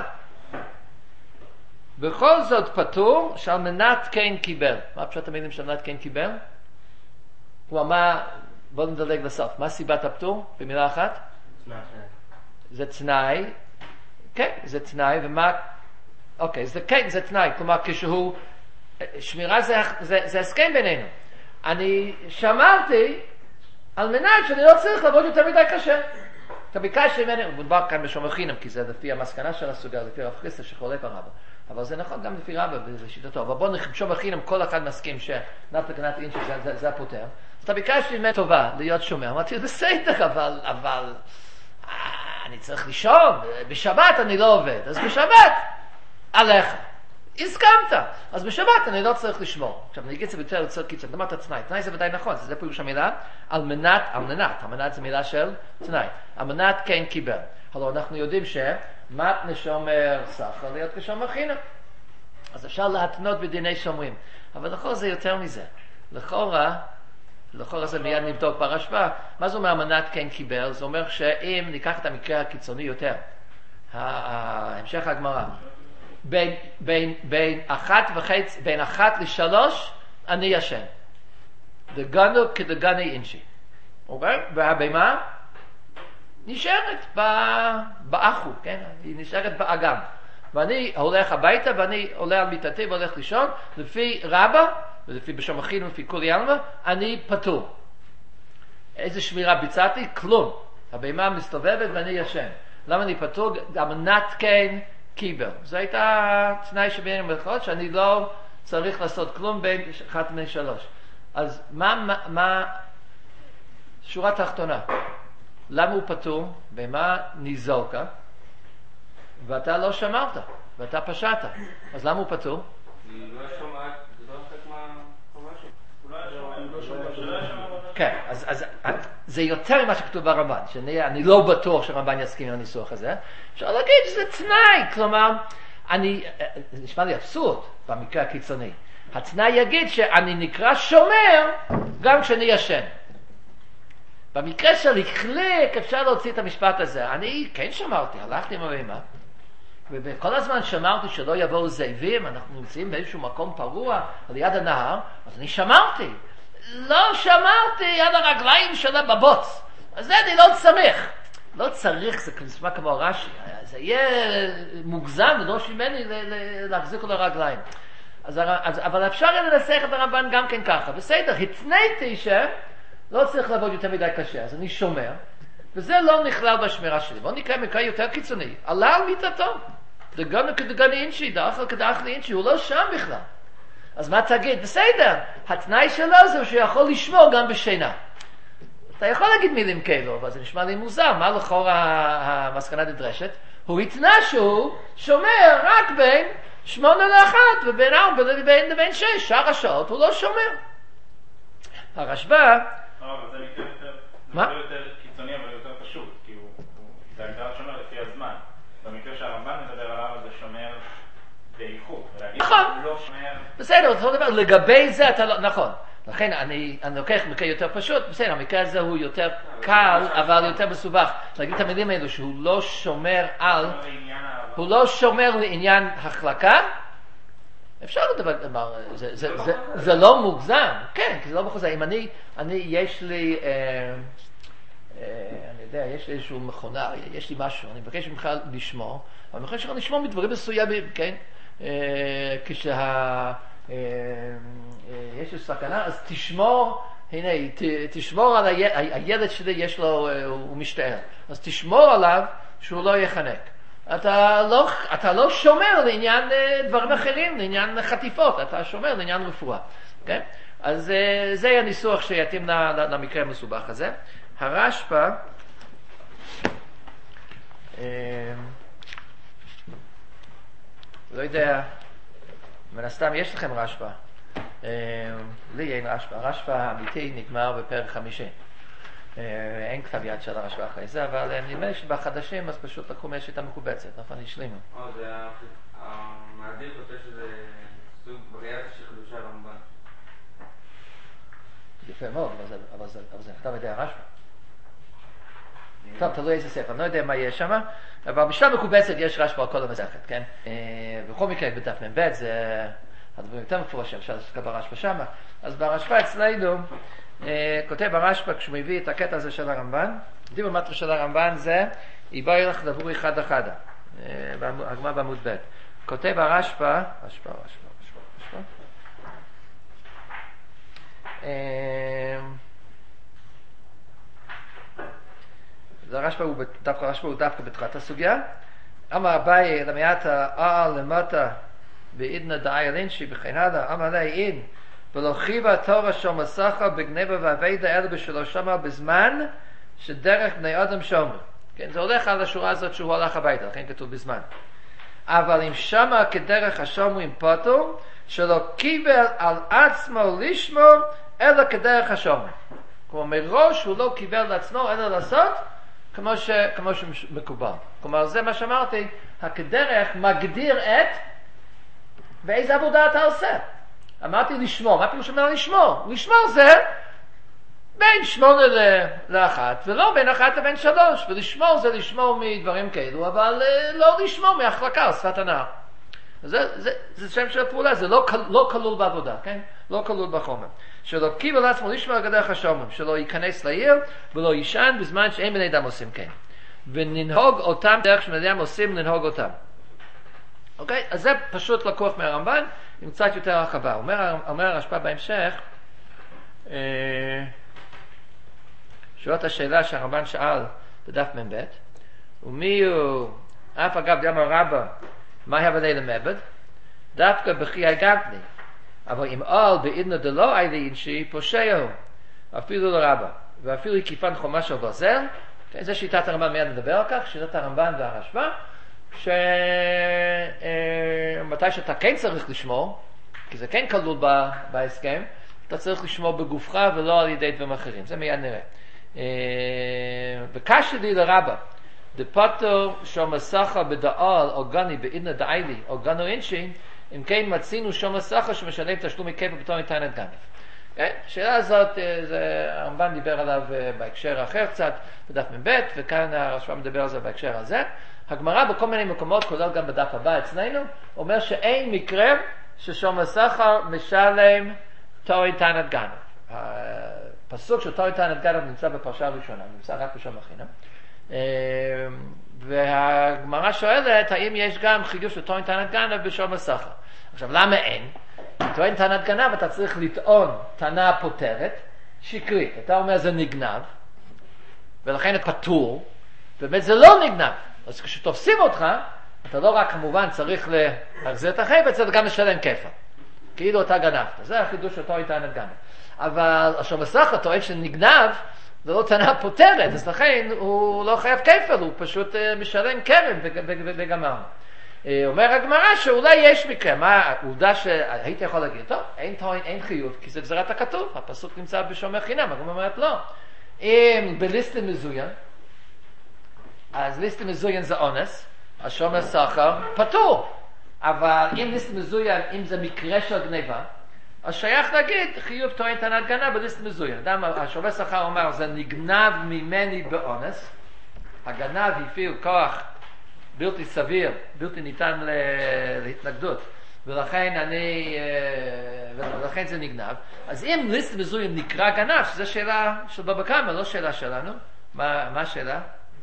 בכל זאת פטור שעל מנת כן קיבל. מה פשוט המילים של מנת כן קיבל? הוא אמר, בוא נדלג לסוף, מה סיבת הפטור? במילה אחת? תנאי. זה תנאי, כן, זה תנאי, ומה, אוקיי, זה כן, זה תנאי, כלומר כשהוא, שמירה זה, זה, זה הסכם בינינו. אני שמרתי על מנת שאני לא צריך לעבוד יותר מדי קשה. אתה ביקשת ממני, הוא מדבר כאן בשומר חינם, כי זה לפי המסקנה של הסוגיה, לפי רב חיסטר שחולק הרב. אבל זה נכון גם לפי רבא, זה שיטתו. אבל בוא בשומר חינם, כל אחד מסכים שנת לקנת אינשי, זה, זה, זה הפותר. אז אתה ביקשתי ממני טובה להיות שומר. אמרתי, בסדר, אבל, אבל, אני צריך לישון, בשבת אני לא עובד, אז בשבת, עליך. הסכמת, אז בשבת אני לא צריך לשמור. עכשיו, אני אגיד את זה ביותר יוצר קיצר, אמרת תנאי, תנאי זה ודאי נכון, זה פירוש המילה, על מנת, על מנת, על מנת זה מילה של תנאי, על מנת כן קיבל. הלוא אנחנו יודעים מתנה שומר שכר להיות כשומר חינם. אז אפשר להתנות בדיני שומרים. אבל לכאורה זה יותר מזה. לכאורה, לכאורה זה מיד נבדוק ברשב"א, מה זה אומר אמנת כן קיבל? זה אומר שאם ניקח את המקרה הקיצוני יותר, המשך הגמרא, בין, בין, בין אחת וחצי, בין אחת לשלוש, אני ישן. דגנו כדגני אינשי. אוקיי? והבהמה נשארת באחו, כן? היא נשארת באגם. ואני הולך הביתה, ואני עולה על מיטתי והולך לישון, לפי רבא, ולפי בשום אחינו, לפי כולי עלמא, אני פטור. איזה שמירה ביצעתי? כלום. הבהמה מסתובבת ואני ישן. למה אני פטור? אמנת כן קיבל. זו הייתה תנאי שבין המלכות, שאני לא צריך לעשות כלום בין אחת בין שלוש. אז מה, מה, מה, שורה תחתונה, למה הוא פטור? במה ניזוקה? ואתה לא שמרת, ואתה פשעת. אז למה הוא פטור? היא לא שומעת, זה לא חלק מהחובה שלו. הוא לא שומעת. כן, אז, אז זה יותר ממה שכתוב ברמב"ן, שאני לא בטוח שהרמב"ן יסכים עם הניסוח הזה. אפשר להגיד שזה תנאי, כלומר, אני, זה נשמע לי אבסורד במקרה הקיצוני. התנאי יגיד שאני נקרא שומר גם כשאני ישן. במקרה של החליק אפשר להוציא את המשפט הזה. אני כן שמרתי, הלכתי עם הבהמה, וכל הזמן שמרתי שלא יבואו זאבים, אנחנו נמצאים באיזשהו מקום פרוע על יד הנהר, אז אני שמרתי. לא שמרתי על הרגליים שלה בבוץ. אז זה אני לא צריך. לא צריך, זה נשמע כמו רש"י. זה יהיה מוגזם לדרוש ממני להחזיק על הרגליים. אז, אז, אבל אפשר לנסח את הרמב"ן גם כן ככה. בסדר, התניתי שלא צריך לעבוד יותר מדי קשה, אז אני שומר, וזה לא נכלל בשמירה שלי. בוא נקרא מקרה יותר קיצוני. עלה על מיטתו. דגנו כדגני אינשי, דאכל כדאכל אינשי, הוא לא שם בכלל. אז מה תגיד? בסדר, התנאי שלו זה שהוא יכול לשמור גם בשינה. אתה יכול להגיד מילים כאלו, אבל זה נשמע לי מוזר. מה לכאורה המסקנה נדרשת? הוא התנה שהוא שומר רק בין שמונה לאחת, ובין ארבע לבין, לבין שש. שאר השעות הוא לא שומר. הרשב"א... אבל זה מקרה יותר, מה? זה יותר קיצוני, אבל יותר פשוט, כי הוא, הוא, זה הגדרה שומר לפי הזמן. במקרה שהרמב"ן מדבר עליו, זה שומר באיכות. נכון. לא שומר... בסדר, אותו דבר, לגבי זה אתה לא... נכון. לכן אני, אני לוקח מקרה יותר פשוט, בסדר, המקרה הזה הוא יותר קל, אבל יותר מסובך. להגיד את המילים האלו שהוא לא שומר על... הוא לא שומר לעניין החלקה, אפשר לדבר, זה, זה, זה, זה לא מוגזם, כן, כי זה לא מוגזם. אם אני, אני, יש לי, אה, אה, אני יודע, יש לי איזשהו מכונה, יש לי משהו, אני מבקש ממך לשמור, אבל אני מבקש ממך לשמור מדברים מסוימים, כן? אה, כשה, אה, אה, יש לי סכנה, אז תשמור, הנה, ת, תשמור על הילד, הילד שלי יש לו, הוא משתער, אז תשמור עליו שהוא לא יחנק. אתה לא, אתה לא שומר לעניין דברים אחרים, לעניין חטיפות, אתה שומר לעניין רפואה. Okay? אז זה יהיה ניסוח שיתאים למקרה המסובך הזה. הרשב"א, לא יודע, מן הסתם יש לכם רשב"א. לי אין רשב"א. הרשב"א האמיתי נגמר בפרק חמישי. אין כתב יד של הרשב"א אחרי זה, אבל נדמה לי שבחדשים אז פשוט לקחו מהשיטה מקובצת, נכון? השלימו. או, זה המעדיר חושב שזה סוג וריאציה של חידושי הרמב"ן. יפה מאוד, אבל זה נכתב על ידי הרשב"א. טוב, תלוי איזה ספר, אני לא יודע מה יש שם, אבל בשלב מקובצת יש רשב"א על כל המסכת, כן? בכל מקרה בדף מ"ב זה הדברים יותר מפורשים, אפשר להסתכל ברשב"א שם, אז ברשב"א אצלנו כותב הרשב"א כשהוא מביא את הקטע הזה של הרמב"ן, דיבור מטרה של הרמב"ן זה יבוא ילך דבור אחד אחד, הגמרא בעמוד ב', כותב הרשב"א, רשב"א, רשב"א, רשב"א, הרשב"א הוא דווקא, הרשב"א הוא דווקא בתחילת הסוגיה, אמר אביי למעטה אה למטה בעידנא דאי אינשי וכן הלאה, אמר לי אין ולא חייבה התורה שומר סחר בגנבה ועבדה אלא בשלא שמר בזמן שדרך בני אדם שומר. כן, זה הולך על השורה הזאת שהוא הלך הביתה, לכן כתוב בזמן. אבל אם שמר כדרך השומרים פטור, שלא קיבל על עצמו לשמור אלא כדרך השומר. כלומר מראש הוא לא קיבל לעצמו אלא לעשות כמו, ש, כמו שמקובל. כלומר, זה מה שאמרתי, הכדרך מגדיר את באיזה עבודה אתה עושה. אמרתי לשמור, מה פירוש אומר לשמור? לשמור זה בין שמונה לאחת, ולא בין אחת לבין שלוש, ולשמור זה לשמור מדברים כאלו, אבל לא לשמור מהחלקה, שפת הנער. זה, זה, זה שם של הפעולה, זה לא, לא כלול בעבודה, כן? לא כלול בחומר. שלא קיבל לעצמו לשמור על גדרך השומרים, שלא ייכנס לעיר ולא יישן בזמן שאין בני אדם עושים כן. וננהוג אותם דרך שבני אדם עושים, לנהוג אותם. אוקיי? אז זה פשוט לקוח מהרמב"ן, עם קצת יותר הרחבה. אומר, אומר הרשב"א בהמשך, אה, שואל את השאלה שהרמב"ן שאל בדף מ"ב, ומי הוא, אף אגב דם הרבה, מה הבדל למבד? דווקא בכי הגבני, אבל אם all בעידנו דלא איילי אינשי, פושע הוא, אפילו לרבה, ואפילו כיפן חומה של ברזל, זה שיטת הרמב"ן, מיד נדבר על כך, שיטת הרמב"ן והרשב"א, שמתי שאתה כן צריך לשמור, כי זה כן כלול בהסכם, אתה צריך לשמור בגופך ולא על ידי דברים אחרים, זה מיד נראה. בקשה לי לרבה, דפטור שום הסחר בדעל או גני בעידנה דעילי או גנו אינשין, אם כן מצינו שום הסחר שמשלם תשלום מכיפה בתור ניתנת גנב. השאלה הזאת, הרמב"ן דיבר עליו בהקשר אחר קצת, בדף מ"ב, וכאן הרשב"א מדבר על זה בהקשר הזה. הגמרא בכל מיני מקומות, כולל גם בדף הבא אצלנו, אומר שאין מקרה ששום הסחר משלם תור ניתנת גנב. הפסוק של תור ניתנת גנב נמצא בפרשה הראשונה, נמצא רק בשם החינם. והגמרא שואלת האם יש גם חידוש של תור ניתנת גנב בשום הסחר. עכשיו למה אין? תור ניתנת גנב אתה צריך לטעון טענה פותרת שקרית, אתה אומר זה נגנב ולכן פטור, באמת זה לא נגנב. אז כשתופסים אותך אתה לא רק כמובן צריך להחזיר את החפץ, אתה גם לשלם כפל כאילו אתה גנבת. זה החידוש של תור ניתנת גנב. אבל השום הסחר טוען שנגנב זה לא טענה פותרת, אז לכן הוא לא חייב כפל, הוא פשוט משלם קרן וגמר. אומר הגמרא שאולי יש מקרה, מה העובדה שהייתי יכול להגיד, טוב, אין טוען, אין חיות, כי זה גזרת הכתוב, הפסוק נמצא בשומר חינם, הגמרא אומרת לא. אם בליסטים מזוין, אז ליסטים מזוין זה אונס, השומר סחר פטור, אבל אם ליסטים מזוין, אם זה מקרה של גניבה, אז שייך להגיד חיוב תור ניתנת גנב בליסטים מזוין. אדם, השומר סחר אומר, זה נגנב ממני באונס, הגנב הפעיל כוח בלתי סביר, בלתי ניתן להתנגדות, ולכן אני, ולכן זה נגנב. אז אם ליסט מזוין נקרא גנב, שזו שאלה של בבא קמא, לא שאלה שלנו, מה, מה השאלה?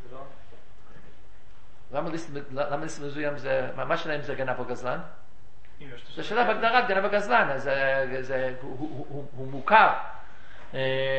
למה ליסט, למה ליסט מזוין זה, מה שאלה אם זה גנב או גזלן? זו שאלה בהגדרת גנב או גזלן, אז זה, הוא, הוא, הוא, הוא מוכר, הוא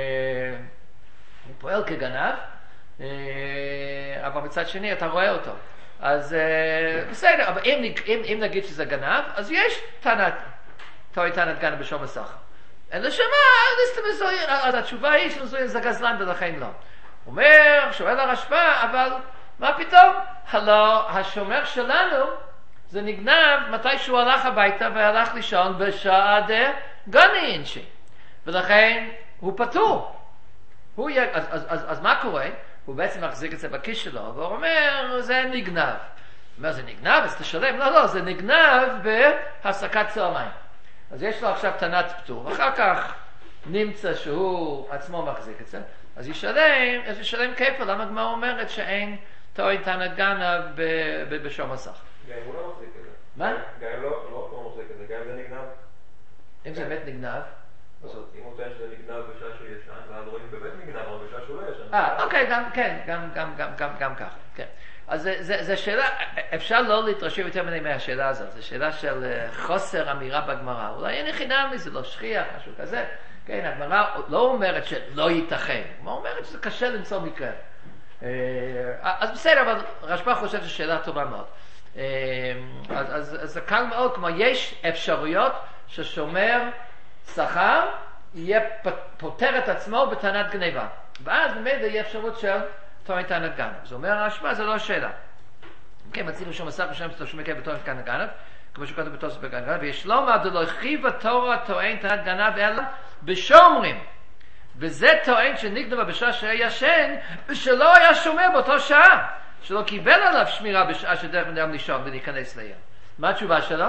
פועל כגנב, אבל מצד שני אתה רואה אותו. אז בסדר, אבל אם, אם, אם נגיד שזה גנב, אז יש טענת, תור ניתנת גנב בשום הסחר. אלא שמה, ליסט מזוין, אז התשובה היא שמזוין זה גזלן ולכן לא. אומר, שואל הרשב"א, אבל מה פתאום? הלא, השומר שלנו זה נגנב מתי שהוא הלך הביתה והלך לישון בשעה דגני אינשי. ולכן הוא פטור. הוא י... אז, אז, אז, אז מה קורה? הוא בעצם מחזיק את זה בכיס שלו, והוא אומר, זה נגנב. הוא אומר, זה נגנב? אז תשלם. לא, לא, זה נגנב בהפסקת צהריים. אז יש לו עכשיו טענת פטור, ואחר כך נמצא שהוא עצמו מחזיק את זה, אז ישלם, אז ישלם כפל. למה הגמרא אומרת שאין תור ניתנת גנב בשום הסחר? גם אם הוא לא מחזיק את זה. מה? גם אם לא מחזיק את זה, גם אם זה נגנב. אם זה באמת נגנב? אם הוא טוען שזה נגנב בשעה שהוא ישן, ואז רואים באמת נגנב, אבל בשעה שהוא לא ישן. אה, אוקיי, גם, כן, גם, גם, גם, גם, גם ככה, כן. אז זו שאלה, אפשר לא להתרשם יותר מדי מהשאלה הזאת, זו שאלה של חוסר אמירה בגמרא, אולי אין חינם לי, זה לא שכיח, משהו כזה, כן, הגמרא לא אומרת שלא ייתכן, היא אומרת שזה קשה למצוא מקרה. אז בסדר, אבל רשב"א חושב שזו שאלה טובה מאוד. אז, אז, אז זה קל מאוד, כמו יש אפשרויות ששומר שכר יהיה פותר את עצמו בטענת גניבה, ואז באמת יהיה אפשרות של תור ניתנת גנב. זה אומר הרשב"א, זה לא שאלה. כן, מצינו שום הסחר שם תשלומי כפל בתור ניתנת גנב, כמו שכתוב בתוספות בגנב, ויש לומר דלא חייב תורה טוען ניתנת גנב אלא בשומרים, וזה טוען שנגנבה בשעה שהיה ישן, ושלא היה שומר באותו שעה, שלא קיבל עליו שמירה בשעה שדרך בן אדם לישון ולהיכנס לעיר. מה התשובה שלו?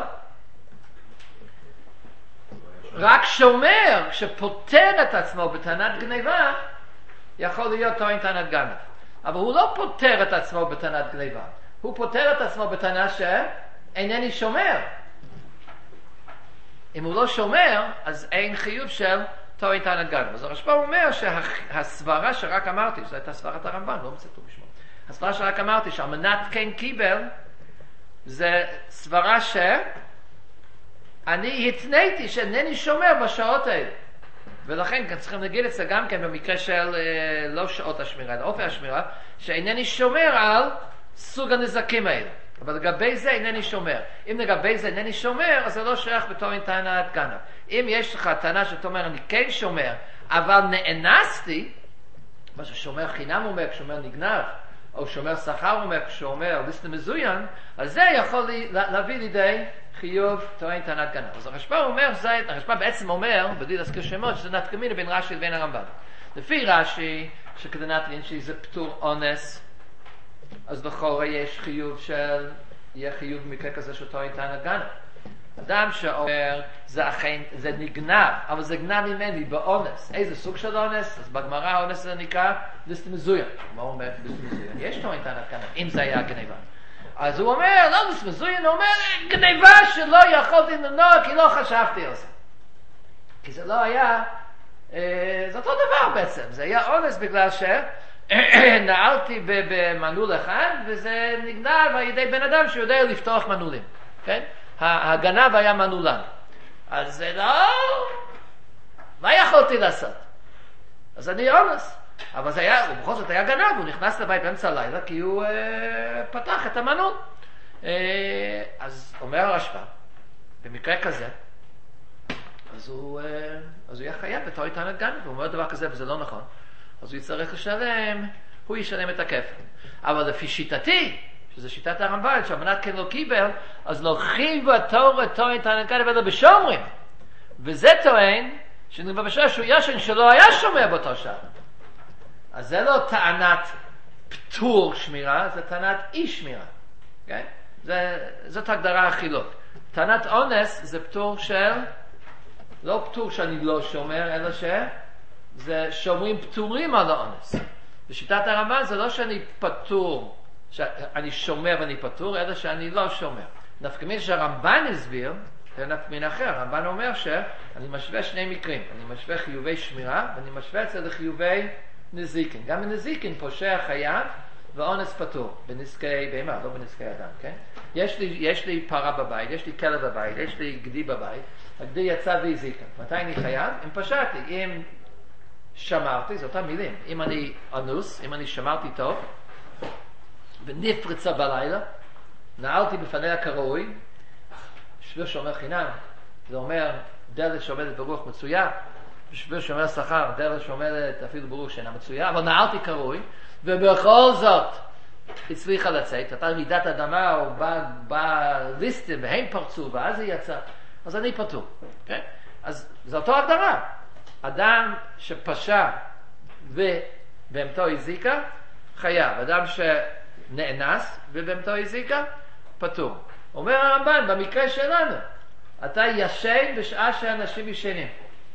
רק שומר שפוטר את עצמו בטענת גניבה, יכול להיות טוען טענת גנב. אבל הוא לא פוטר את עצמו בטענת גניבה. הוא פוטר את עצמו בטענה שאינני שומר. אם הוא לא שומר, אז אין חיוב של טוען טענת גנב. אז הרשב"א אומר שהסברה שרק אמרתי, שזו הייתה סברת הרמב"ן, לא מצאתו בשמו. הסברה שרק אמרתי שהמנת כן קיבל, זה סברה שאני התניתי שאינני שומר בשעות האלה. ולכן כאן צריכים להגיד את זה גם כן במקרה של אה, לא שעות השמירה, אלא אופי השמירה, שאינני שומר על סוג הנזקים האלה. אבל לגבי זה אינני שומר. אם לגבי זה אינני שומר, אז זה לא שייך בתור טענת גנב. אם יש לך טענה שאתה אומר, אני כן שומר, אבל נאנסתי, מה ששומר חינם אומר, כשומר נגנב, או שומר שכר אומר, כשאומר ליסט מזוין, אז זה יכול לי, להביא לידי חיוב טוען טענת גנב. אז הרשב"א אומר, זה, הרשב"א בעצם אומר, בלי להזכיר שמות, שזה נפקא מינה בין רש"י לבין הרמב"ן. לפי רש"י, שכדי נתבין שזה פטור אונס, אז לכאורה יש חיוב של, יהיה חיוב במקרה כזה של טוען טענת גנב. אדם שאומר, זה אכן, זה נגנב, אבל זה גנב ממני באונס. איזה סוג של אונס? אז בגמרא האונס זה נקרא ליסט מזוין. מה הוא אומר ליסט מזוין? יש טוען טענת גנב, אם זה היה גניבה. אז הוא אומר, לא ליסט מזוין, הוא אומר, גניבה שלא יכולתי למנוע כי לא חשבתי על זה. כי זה לא היה, אה, זה אותו דבר בעצם. זה היה אונס בגלל שנעלתי במנעול אחד, וזה נגנב על ידי בן אדם שיודע לפתוח מנעולים. כן? הגנב היה מנעולן. אז זה לא... מה יכולתי לעשות? אז אני אונס. אבל זה היה, הוא בכל זאת היה גנב, הוא נכנס לבית באמצע הלילה, כי הוא אה, פתח את המנעול. אה, אז אומר הרשב"א, במקרה כזה, אז הוא, אה, אז הוא יהיה חייב בתור טענת גנב, הוא אומר דבר כזה וזה לא נכון. אז הוא יצטרך לשלם, הוא ישלם את הכפל. אבל לפי שיטתי, שזה שיטת הרמב"ן, שהמנת כן לא קיבל, אז לוקחים בתור טוען טענת גנב אלא בשומרים. וזה טוען שנקבע בשעה שהוא ישן שלא היה שומר באותו שעה. אז זה לא טענת פטור שמירה, זה טענת אי שמירה. Okay? זה, זאת הגדרה החילוק. טענת אונס זה פטור של, לא פטור שאני לא שומר, אלא שזה שומרים פטורים על האונס. בשיטת הרמב"ן זה לא שאני פטור, שאני שומר ואני פטור, אלא שאני לא שומר. נפקא מינה שהרמב"ן הסביר, זה נפקא מינה אחר, הרמב"ן אומר שאני משווה שני מקרים. אני משווה חיובי שמירה, ואני משווה את זה לחיובי נזיקין. גם בנזיקין פושע חייב ואונס פטור. בנזקי בהמה, לא בנזקי אדם, כן? יש לי, יש לי פרה בבית, יש לי כלב בבית, יש לי גדי בבית. הגדי יצא והזיקה. מתי אני חייב? אם פשעתי, אם שמרתי, זה אותם מילים. אם אני אנוס, אם אני שמרתי טוב, ונפרצה בלילה, נעלתי בפניה כראוי, בשביל שומר חינם, זה אומר דלת שעומדת ברוח מצויה, בשביל שומר שכר, דלת שעומדת אפילו ברוח שאינה מצויה, אבל נעלתי כראוי, ובכל זאת הצליחה לצאת, הייתה רעידת אדמה או בא, בא ליסטים והם פרצו ואז היא יצאה, אז אני פטור. Okay? אז זו אותו הגדרה. אדם שפשע ובהמתו הזיקה, חייב. אדם שנאנס ובהמתו הזיקה, פטור. אומר הרמב"ן, במקרה שלנו, אתה ישן בשעה שאנשים ישנים.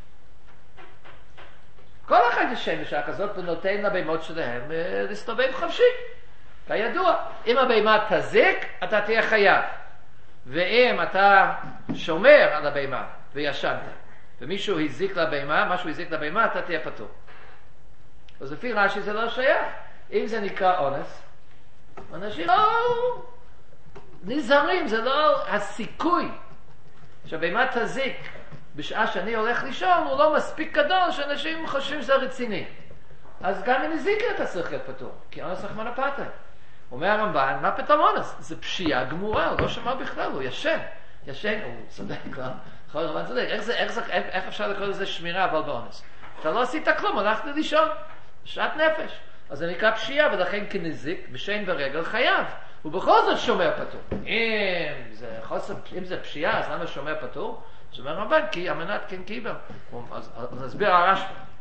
כל אחד ישן בשעה כזאת ונותן לבהמות שלהם להסתובב חופשי. כידוע, אם הבהמה תזיק, אתה תהיה חייב. ואם אתה שומר על הבהמה וישנת, ומישהו הזיק לבהמה, משהו הזיק לבהמה, אתה תהיה פטור. אז לפי רש"י זה לא שייך. אם זה נקרא אונס, אנשים לא נזהרים, זה לא הסיכוי שהבהמה תזיק בשעה שאני הולך לישון, הוא לא מספיק גדול שאנשים חושבים שזה רציני. אז גם אם הזיק אתה צריך להיות פטור, כי אונס רחמנא פטרא. אומר הרמב"ן, מה פתאום אונס? זה פשיעה גמורה, הוא לא שמע בכלל, הוא ישן. ישן, הוא צודק, לא? יכול הרמב"ן צודק. איך, זה, איך, זה, איך אפשר לקרוא לזה שמירה אבל באונס? אתה לא עשית כלום, הלכת לישון. שעת נפש. אז זה נקרא פשיעה, ולכן כנזיק, בשן ורגל חייב. הוא בכל זאת שומר פטור. אם זה, חוסר, אם זה פשיעה, אז למה שומר פטור? זאת אומרת רמב"ן, כי המנת כן קיבל. אז, אז נסביר הרשב"א.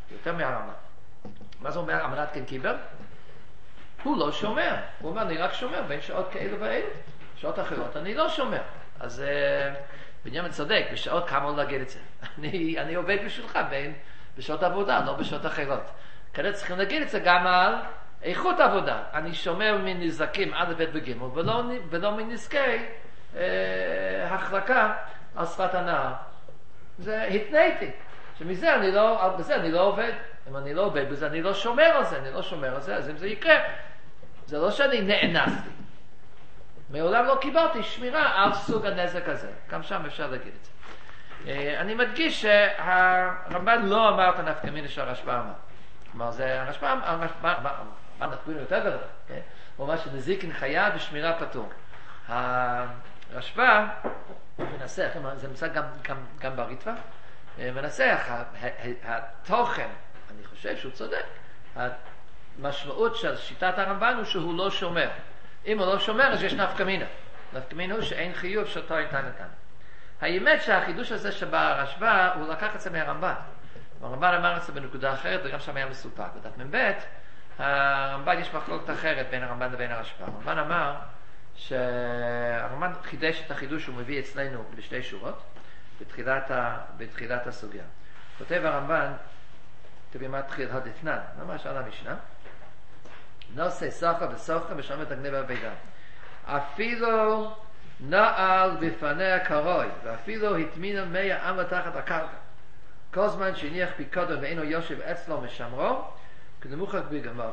יותר מהרמב"ן. מה זה אומר אמנת כן קיבל? הוא לא שומר. הוא אומר, אני רק שומר בין שעות כאלו ואלו. שעות אחרות אני לא שומר. אז בנימין צודק, בשעות כמה לא להגיד את זה. אני, אני עובד בשבילך בין, בשעות עבודה, לא בשעות אחרות. כדי צריכים להגיד את זה גם על איכות עבודה. אני שומר מנזקים עד לבית וגימל, ולא, ולא מנזקי אה, החלקה על שפת הנהר. זה התניתי. שמזה אני לא, בזה אני לא עובד. אם אני לא עובד בזה, אני לא שומר על זה. אני לא שומר על זה, אז אם זה יקרה, זה לא שאני נאנסתי. מעולם לא קיבלתי שמירה על סוג הנזק הזה. גם שם אפשר להגיד את זה. אני מדגיש שהרמב"ן לא אמר את הנפקא מינה שהרשב"א אמר. כלומר, זה הרשב"א, הרשב"א, מה נפקא מינה יותר גדול? הוא אומר שנזיקין חיה ושמירה פטור. הרשב"א מנסח, זה נמצא גם, גם, גם בריטב"א, מנסח, התוכן, אני חושב שהוא צודק, המשמעות של שיטת הרמב"ן הוא שהוא לא שומר. אם הוא לא שומר, אז יש נפקא מינה. נפקא מינה הוא שאין חיוב שאותו ניתן נתן. האמת שהחידוש הזה שבא הרשב"א, הוא לקח את זה מהרמב"ן. הרמב"ן אמר את זה בנקודה אחרת, וגם שם היה מסופק. בדף מ"ב, הרמב"ן יש מחלוקת אחרת בין הרמב"ן לבין הרשב"א. הרמב"ן אמר שהרמב"ן חידש את החידוש שהוא מביא אצלנו בשתי שורות, בתחילת, ה... בתחילת הסוגיה. כותב הרמב"ן, תבין מה תחיל הדתנן, ממש על המשנה, נושא סוחה וסוחה ושם את הגניבה בידה. אפילו נעל בפניה קרוי, ואפילו התמינה מאה אמה תחת הקרקע. כל זמן שהניח פיקודו ואינו יושב אצלו משמרו, כנמוכך בגמרא.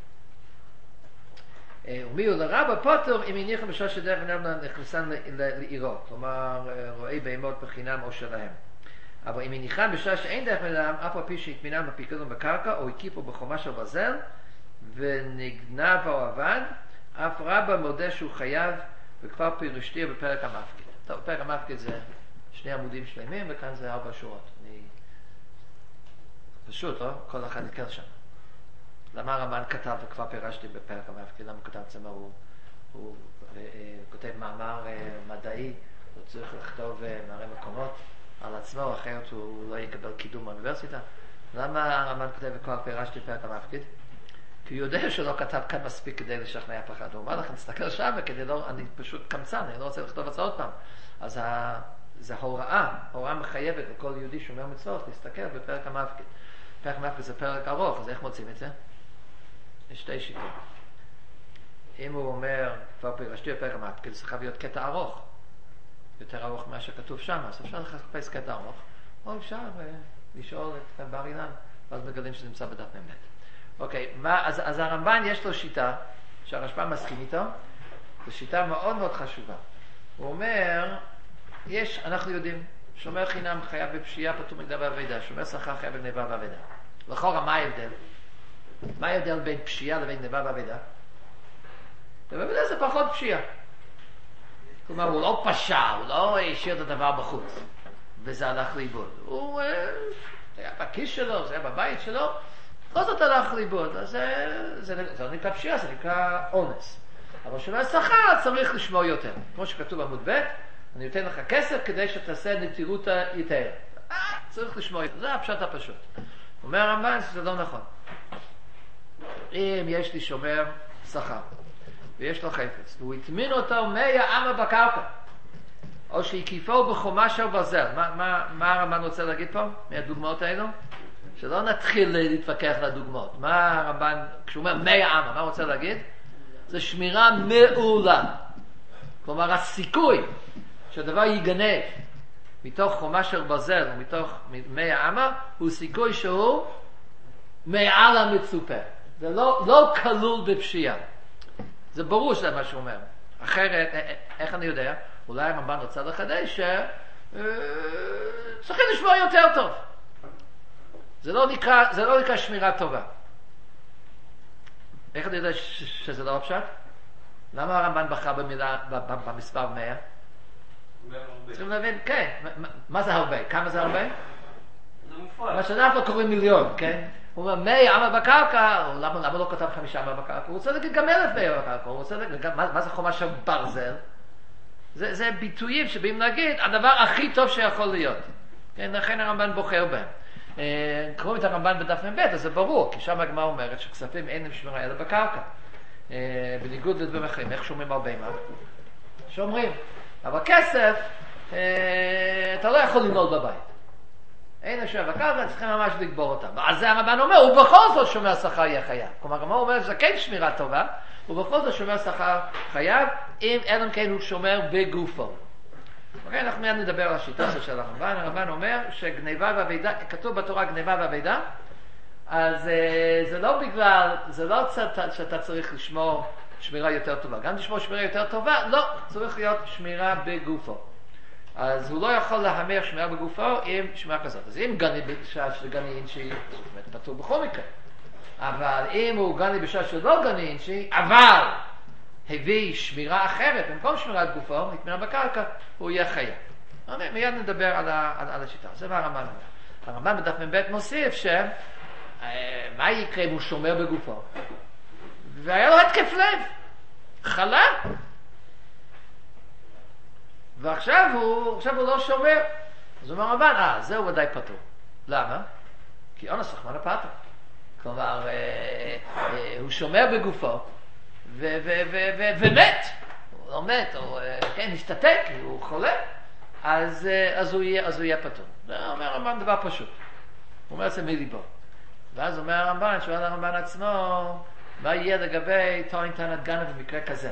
ומי הוא לרבא פוטר אם הניחה בשעה שדרך נמנה נכנסן לעירו, כלומר רואי בהמות בחינם או שלהם. אבל אם הניחה בשעה שאין דרך מנהלם, אף על פי שהתמינם בפיקודו בקרקע, או הקיפו בחומה של ברזל, ונגנב או עבד, אף רבא מודה שהוא חייב, וכבר פירושתיה בפרק המפקיד. טוב, בפרק המפקיד זה שני עמודים שלמים, וכאן זה ארבע שורות. אני... פשוט, לא? כל אחד יקר שם. למה הרמב"ן כתב וכבר פירשתי בפרק המפקיד? למה הוא כתב צמר? הוא, הוא אה, כותב מאמר אה, מדעי, הוא צריך לכתוב אה, מערי מקומות על עצמו, אחרת הוא לא יקבל קידום באוניברסיטה. למה הרמב"ן כותב וכבר פירשתי בפרק המפקיד? כי הוא יודע שלא כתב כאן מספיק כדי לשכנע אף אחד. הוא אומר לכם, תסתכל שם, וכדי לא, אני פשוט קמצן, אני לא רוצה לכתוב את זה עוד פעם. אז ה, זה הוראה, הוראה מחייבת לכל יהודי שומר מצוות, להסתכל בפרק המפקיד. פרק המפקיד זה פרק ארוך, אז איך מוצאים את זה? יש שתי שיטות. אם הוא אומר, כבר פירשתי בפרק המפקיד, זה חייב להיות קטע ארוך. יותר ארוך ממה שכתוב שם, אז אפשר לחפש קטע ארוך, או אפשר לשאול את בר אילן, ואז מגלים שזה נמצא בדף מ"ב. אוקיי, מה, אז, אז הרמב"ן יש לו שיטה, שהרשב"א מסכים איתו, זו שיטה מאוד מאוד חשובה. הוא אומר, יש, אנחנו יודעים, שומר חינם חייב בפשיעה פטור מגנבה ועבידה, שומר שכר חייב בגנבה ועבידה. לכאורה, מה ההבדל? מה ההבדל בין פשיעה לבין גנבה ועבידה? גנבה ועבידה זה פחות פשיעה. כלומר, הוא לא פשע, הוא לא השאיר את הדבר בחוץ, וזה הלך לאיבוד. הוא היה בכיס שלו, זה היה בבית שלו, לא זאת הלך לאיבוד, אז זה, זה, זה לא נקרא פשיעה, זה נקרא אונס. אבל שומר שכר צריך לשמור יותר. כמו שכתוב בעמוד ב', אני נותן לך כסף כדי שתעשה נטירות יותר. אה, צריך לשמור יותר. זה הפשט הפשוט. אומר הרמב"ן שזה לא נכון. אם יש לי שומר שכר, ויש לו חפץ, והוא התמין אותו מאה אמה בקרקע, או שהקיפו בחומה של ברזל. מה, מה, מה הרמב"ן רוצה להגיד פה מהדוגמאות האלו? שלא נתחיל להתווכח לדוגמאות. מה הרמב"ן, כשהוא אומר מאה אמה, מה הוא רוצה להגיד? זה שמירה מעולה. כלומר, הסיכוי שהדבר ייגנב מתוך חומה של ברזל ומתוך מאה אמה, הוא סיכוי שהוא מעל המצופה. זה לא, לא כלול בפשיעה. זה ברור שזה מה שהוא אומר. אחרת, איך אני יודע? אולי הרמב"ן רוצה לחדש שצריכים לשמור יותר טוב. זה לא נקרא, זה לא נקרא שמירה טובה. איך אני יודע שזה לא הפשט? למה הרמב"ן בחר במילה, במספר מאה? צריכים להבין, כן. מה זה הרבה? כמה זה הרבה? זה מופרע. מה שאנחנו קוראים מיליון, כן? הוא אומר, מאה אמה בקרקע, למה, למה לא כתב חמישה אמה בקרקע? הוא רוצה להגיד גם אלף מאה בקרקע, הוא רוצה להגיד, מה, מה זה חומה של ברזל? זה, זה ביטויים שבאים להגיד, הדבר הכי טוב שיכול להיות. כן, לכן הרמב"ן בוחר בהם. קוראים את הרמב"ן בדף מ"ב, אז זה ברור, כי שם הגמרא אומרת שכספים אין להם שמירה אלא בקרקע. בניגוד לדברים אחרים, איך שומרים על בהמה? שומרים. אבל כסף, אתה לא יכול לנעול בבית. אין השם בקרקע, צריכים ממש לגבור אותם. ואז זה הרמב"ן אומר, הוא בכל זאת שומר שכר יהיה חייב. כלומר, הרמב"ן אומר שזה כן שמירה טובה, הוא בכל זאת שומר שכר חייב, אם אלא כן הוא שומר בגופו. אוקיי, אנחנו מיד נדבר על השיטה של הרמב"ן. הרמב"ן אומר שגניבה ואבידה, כתוב בתורה גניבה ואבידה, אז זה לא בגלל, זה לא שאתה צריך לשמור שמירה יותר טובה. גם לשמור שמירה יותר טובה, לא, צריך להיות שמירה בגופו. אז הוא לא יכול להמר שמירה בגופו עם שמירה כזאת. אז אם גני בשעה של גני אינשי, זאת אומרת, פטור בכל מקרה. אבל אם הוא גני בשעה של לא גני אינשי, אבל הביא שמירה אחרת, במקום שמירת גופו, נתמירה בקרקע, הוא יהיה חייב. מיד נדבר על, ה, על, על השיטה. זה מה הרמב"ן אומר. הרמב"ן בדף מ"ב מוסיף ש... מה יקרה אם הוא שומר בגופו? והיה לו התקף לב. חלה. ועכשיו הוא, עכשיו הוא לא שומר. אז הוא אומר הרמב"ן, אה, זהו ודאי פטור. למה? כי אונס רחמנא פטר. כלומר, אה, אה, הוא שומר בגופו, ו- ו- ו- ו- ומת. הוא לא מת, הוא כן, השתתק, הוא חולה. אז, אה, אז, הוא יהיה, אז הוא יהיה פטור. זה אומר הרמב"ן דבר פשוט. הוא אומר את זה מליבו. ואז אומר הרמב"ן, שואל הרמב"ן עצמו, מה יהיה לגבי טוען טענת גנב במקרה כזה?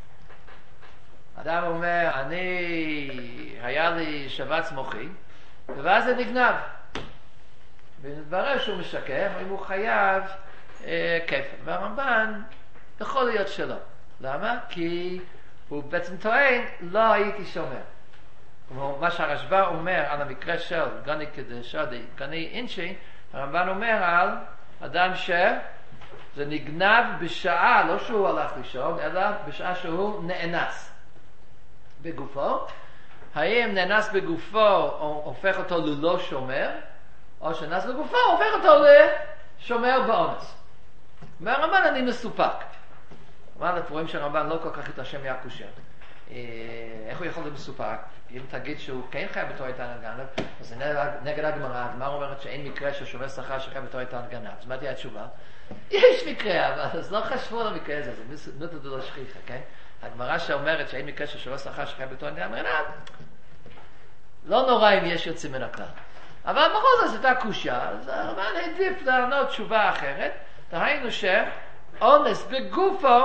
אדם אומר, אני, היה לי שבץ מוחי, ואז זה נגנב. ונתברר שהוא משקר, אם הוא חייב אה, כפל. והרמב"ן יכול להיות שלא. למה? כי הוא בעצם טוען, לא הייתי שומר. כלומר, מה שהרשב"א אומר על המקרה של גני קדשי, גני אינשי, הרמב"ן אומר על אדם שזה נגנב בשעה, לא שהוא הלך לישון, אלא בשעה שהוא נאנס בגופו. האם נאנס בגופו הופך אותו ללא שומר, או שנאנס בגופו הופך אותו לשומר באונס. והרמב"ן אני מסופק. אבל אתם רואים שהרמב"ן לא כל כך התרשם מהקושייה. איך הוא יכול להיות מסופק? אם תגיד שהוא כן חייב בתור טענת גנב, אז זה נגד הגמרא. הגמרא אומרת שאין מקרה ששומר שכר שחייב בתור טענת גנב. אז מה תהיה התשובה? יש מקרה, אבל אז לא חשבו על המקרה הזה, זה נוטה דו שכיחה, כן? הגמרא שאומרת שאין מקרה ששומר שכר שחייב בתור טענת גנב, לא נורא אם יש יוצאים מן הכלל. אבל בכל זאת הייתה קושייה, אז הרמב"ן העדיף לענות תשובה אחרת, דהיינו שאונס בגופו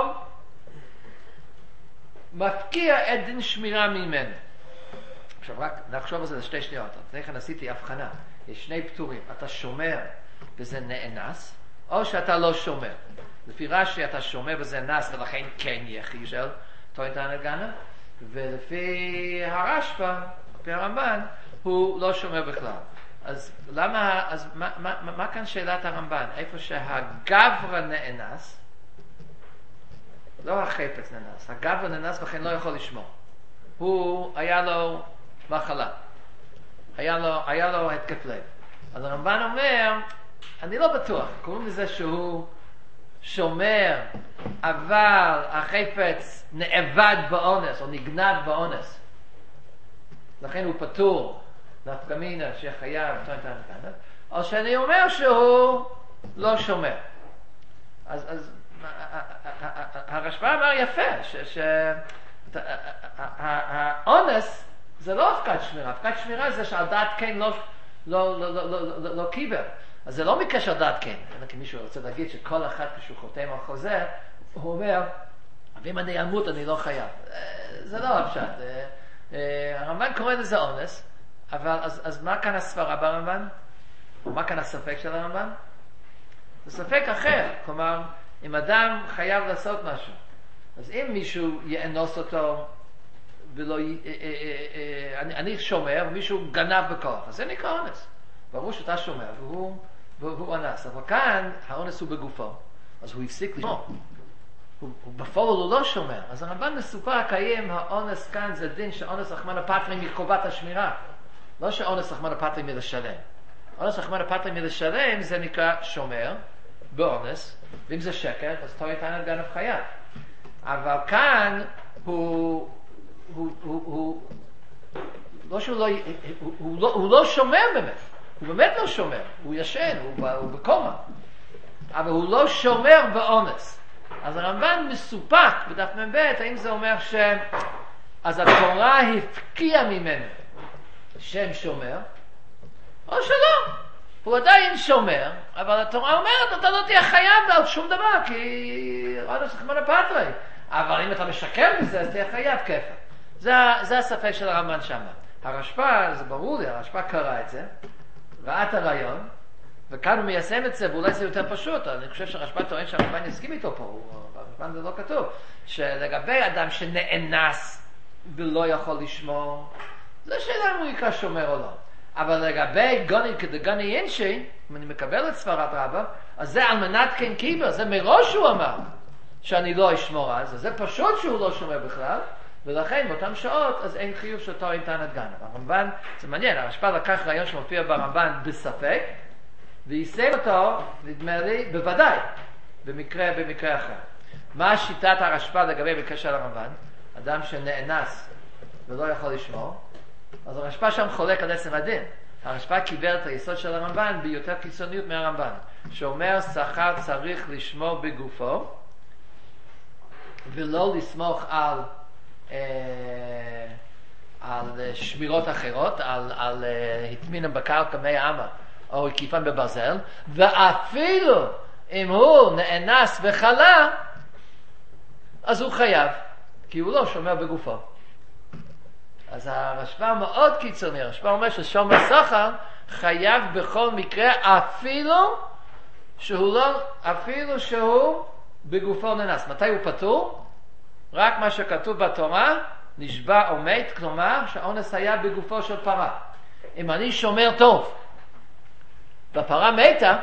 מפקיע את דין שמירה ממנו. עכשיו רק נחשוב על זה לשתי שניות. לפני כן עשיתי הבחנה. יש שני פטורים. אתה שומר וזה נאנס, או שאתה לא שומר. לפי רש"י אתה שומר וזה נאנס, ולכן כן יהיה חיוב של טוען טענת גנב, ולפי הרשב"א, לפי הרמב"ן, הוא לא שומר בכלל. אז למה, אז מה, מה, מה כאן שאלת הרמב"ן? איפה שהגברא נאנס, לא החפץ נאנס, הגברא נאנס וכן לא יכול לשמור. הוא, היה לו מחלה. היה לו, היה לו התקף לב. אז הרמב"ן אומר, אני לא בטוח, קוראים לזה שהוא שומר, אבל החפץ נאבד באונס, או נגנב באונס. לכן הוא פטור, נפקא מינה שחייב, או שאני אומר שהוא לא שומר. אז, אז הרשב"א אמר יפה, שהאונס זה לא הפקת שמירה, הפקת שמירה זה שהדעת כן לא, לא, לא, לא, לא, לא, לא קיבל. אז זה לא מקרה שהדעת כן, אלא כי מישהו רוצה להגיד שכל אחד כשהוא חותם על חוזה, הוא אומר, ואם אני אמות אני לא חייב. זה לא הפשט. הרמב"ן קורא לזה אונס, אבל אז, אז מה כאן הסברה ברמב"ן? או מה כאן הספק של הרמב"ן? זה ספק אחר. כלומר, אם אדם חייב לעשות משהו, אז אם מישהו יאנוס אותו, ולא, אני, אני שומר, ומישהו גנב בכוח, אז זה נקרא אונס. ברור שאתה שומר, והוא, והוא אנס. אבל כאן, האונס הוא בגופו. אז הוא הפסיק לשמור. הוא, הוא בפועל הוא לא שומר. אז הרמב"ן מסופר קיים, האונס כאן זה דין שאונס רחמנא פטרי מחובת השמירה. לא שאונס רחמנא פטרי מלשלם. אונס רחמנא פטרי מלשלם זה נקרא שומר, באונס, ואם זה שקר, אז טוען טענת גנב חייב. אבל כאן הוא, הוא, הוא, הוא, לא שהוא לא, הוא, הוא לא, הוא לא שומר באמת. הוא באמת לא שומר, הוא ישן, הוא, הוא בקומה. אבל הוא לא שומר באונס. אז הרמב"ן מסופק בדף מ"ב, האם זה אומר ש... אז התורה הפקיעה ממנו שם שומר, או שלא. הוא עדיין שומר, אבל התורה אומרת, אתה לא תהיה חייב על שום דבר, כי אונס רחמנא פטרי. אבל אם אתה משקר בזה, אז תהיה חייב כפל. זה, זה הספק של הרמב"ן שם. הרשב"א, זה ברור לי, הרשב"א קרא את זה, ראה את הרעיון, וכאן הוא מיישם את זה, ואולי זה יותר פשוט. אני חושב שהרשב"א טוען שהרמב"ן יסכים איתו פה, ברמב"ן זה לא כתוב, שלגבי אדם שנאנס ולא יכול לשמור, זה שאלה אם הוא יקרא שומר או לא. אבל לגבי גוני כדגני אינשי, אם אני מקבל את סברת רבא, אז זה על מנת כן קיבל, זה מראש הוא אמר שאני לא אשמור אז, אז זה פשוט שהוא לא שומר בכלל, ולכן באותן שעות אז אין חיוב של תורה עם טענת גן. הרמב"ן, זה מעניין, הרשב"א לקח רעיון שמופיע ברמב"ן בספק, ויישם אותו, נדמה לי, בוודאי, במקרה, במקרה אחר. מה שיטת הרשב"א לגבי בקשר לרמב"ן? אדם שנאנס ולא יכול לשמור, אז הרשב"א שם חולק על עצם הדין. הרשב"א קיבל את היסוד של הרמב"ן ביותר קיצוניות מהרמב"ן, שאומר שכר צריך לשמור בגופו, ולא לסמוך על, אה, על שמירות אחרות, על, על אה, התמינם בקרקע מי אמה, או הקיפן בברזל, ואפילו אם הוא נאנס וחלה, אז הוא חייב, כי הוא לא שומר בגופו. אז הרשב"א מאוד קיצוני, הרשב"א אומר ששומר שכר חייב בכל מקרה, אפילו שהוא לא, אפילו שהוא בגופו נאנס. מתי הוא פטור? רק מה שכתוב בתורה, נשבע או מת, כלומר שהאונס היה בגופו של פרה. אם אני שומר טוב, והפרה מתה,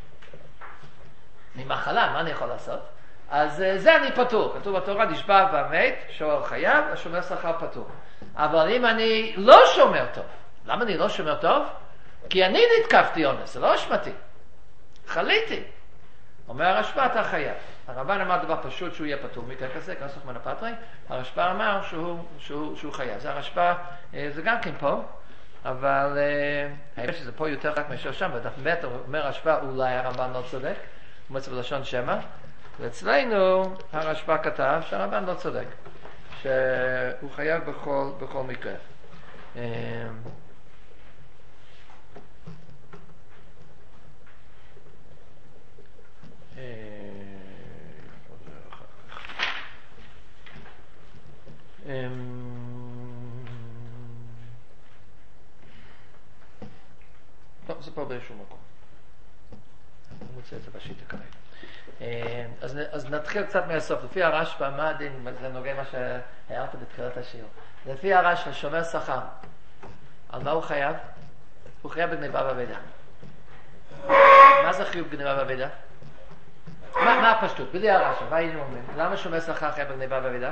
ממחלה, מה אני יכול לעשות? אז זה אני פטור. כתוב בתורה, נשבע ומת, שומר חייב, השומר שכר פטור. אבל אם אני לא שומר טוב, למה אני לא שומר טוב? כי אני נתקפתי אונס, זה לא אשמתי. חליתי. אומר הרשב"א, אתה חייב. הרמב"ן אמר דבר פשוט שהוא יהיה פטור מכך כזה, כנוסח רחמנא פטרי. הרשב"א אמר שהוא, שהוא, שהוא חייב. זה הרשב"א, זה גם כן פה, אבל האמת שזה פה יותר רק מאשר שם, בדף ב' אומר הרשב"א, אולי הרמב"ן לא צודק, הוא מצא בלשון שמע, ואצלנו הרשב"א כתב שהרמב"ן לא צודק, שהוא חייב בכל, בכל מקרה. לא, זה פה באיזשהו מקום. אני מוצא את זה בשיטה כרגע. אז, אז נתחיל קצת מהסוף. לפי הרשב"א, מה הדין? זה נוגע מה שהערת בתחילת השיעור. לפי הרשב"א, שומר שכר. על מה הוא חייב? הוא חייב בגניבה ועבידה. מה זה חיוב גניבה ועבידה? מה, מה הפשטות? בלי הרשב"א, מה היינו אומרים? למה שומר שכר חייב בגניבה ועבידה?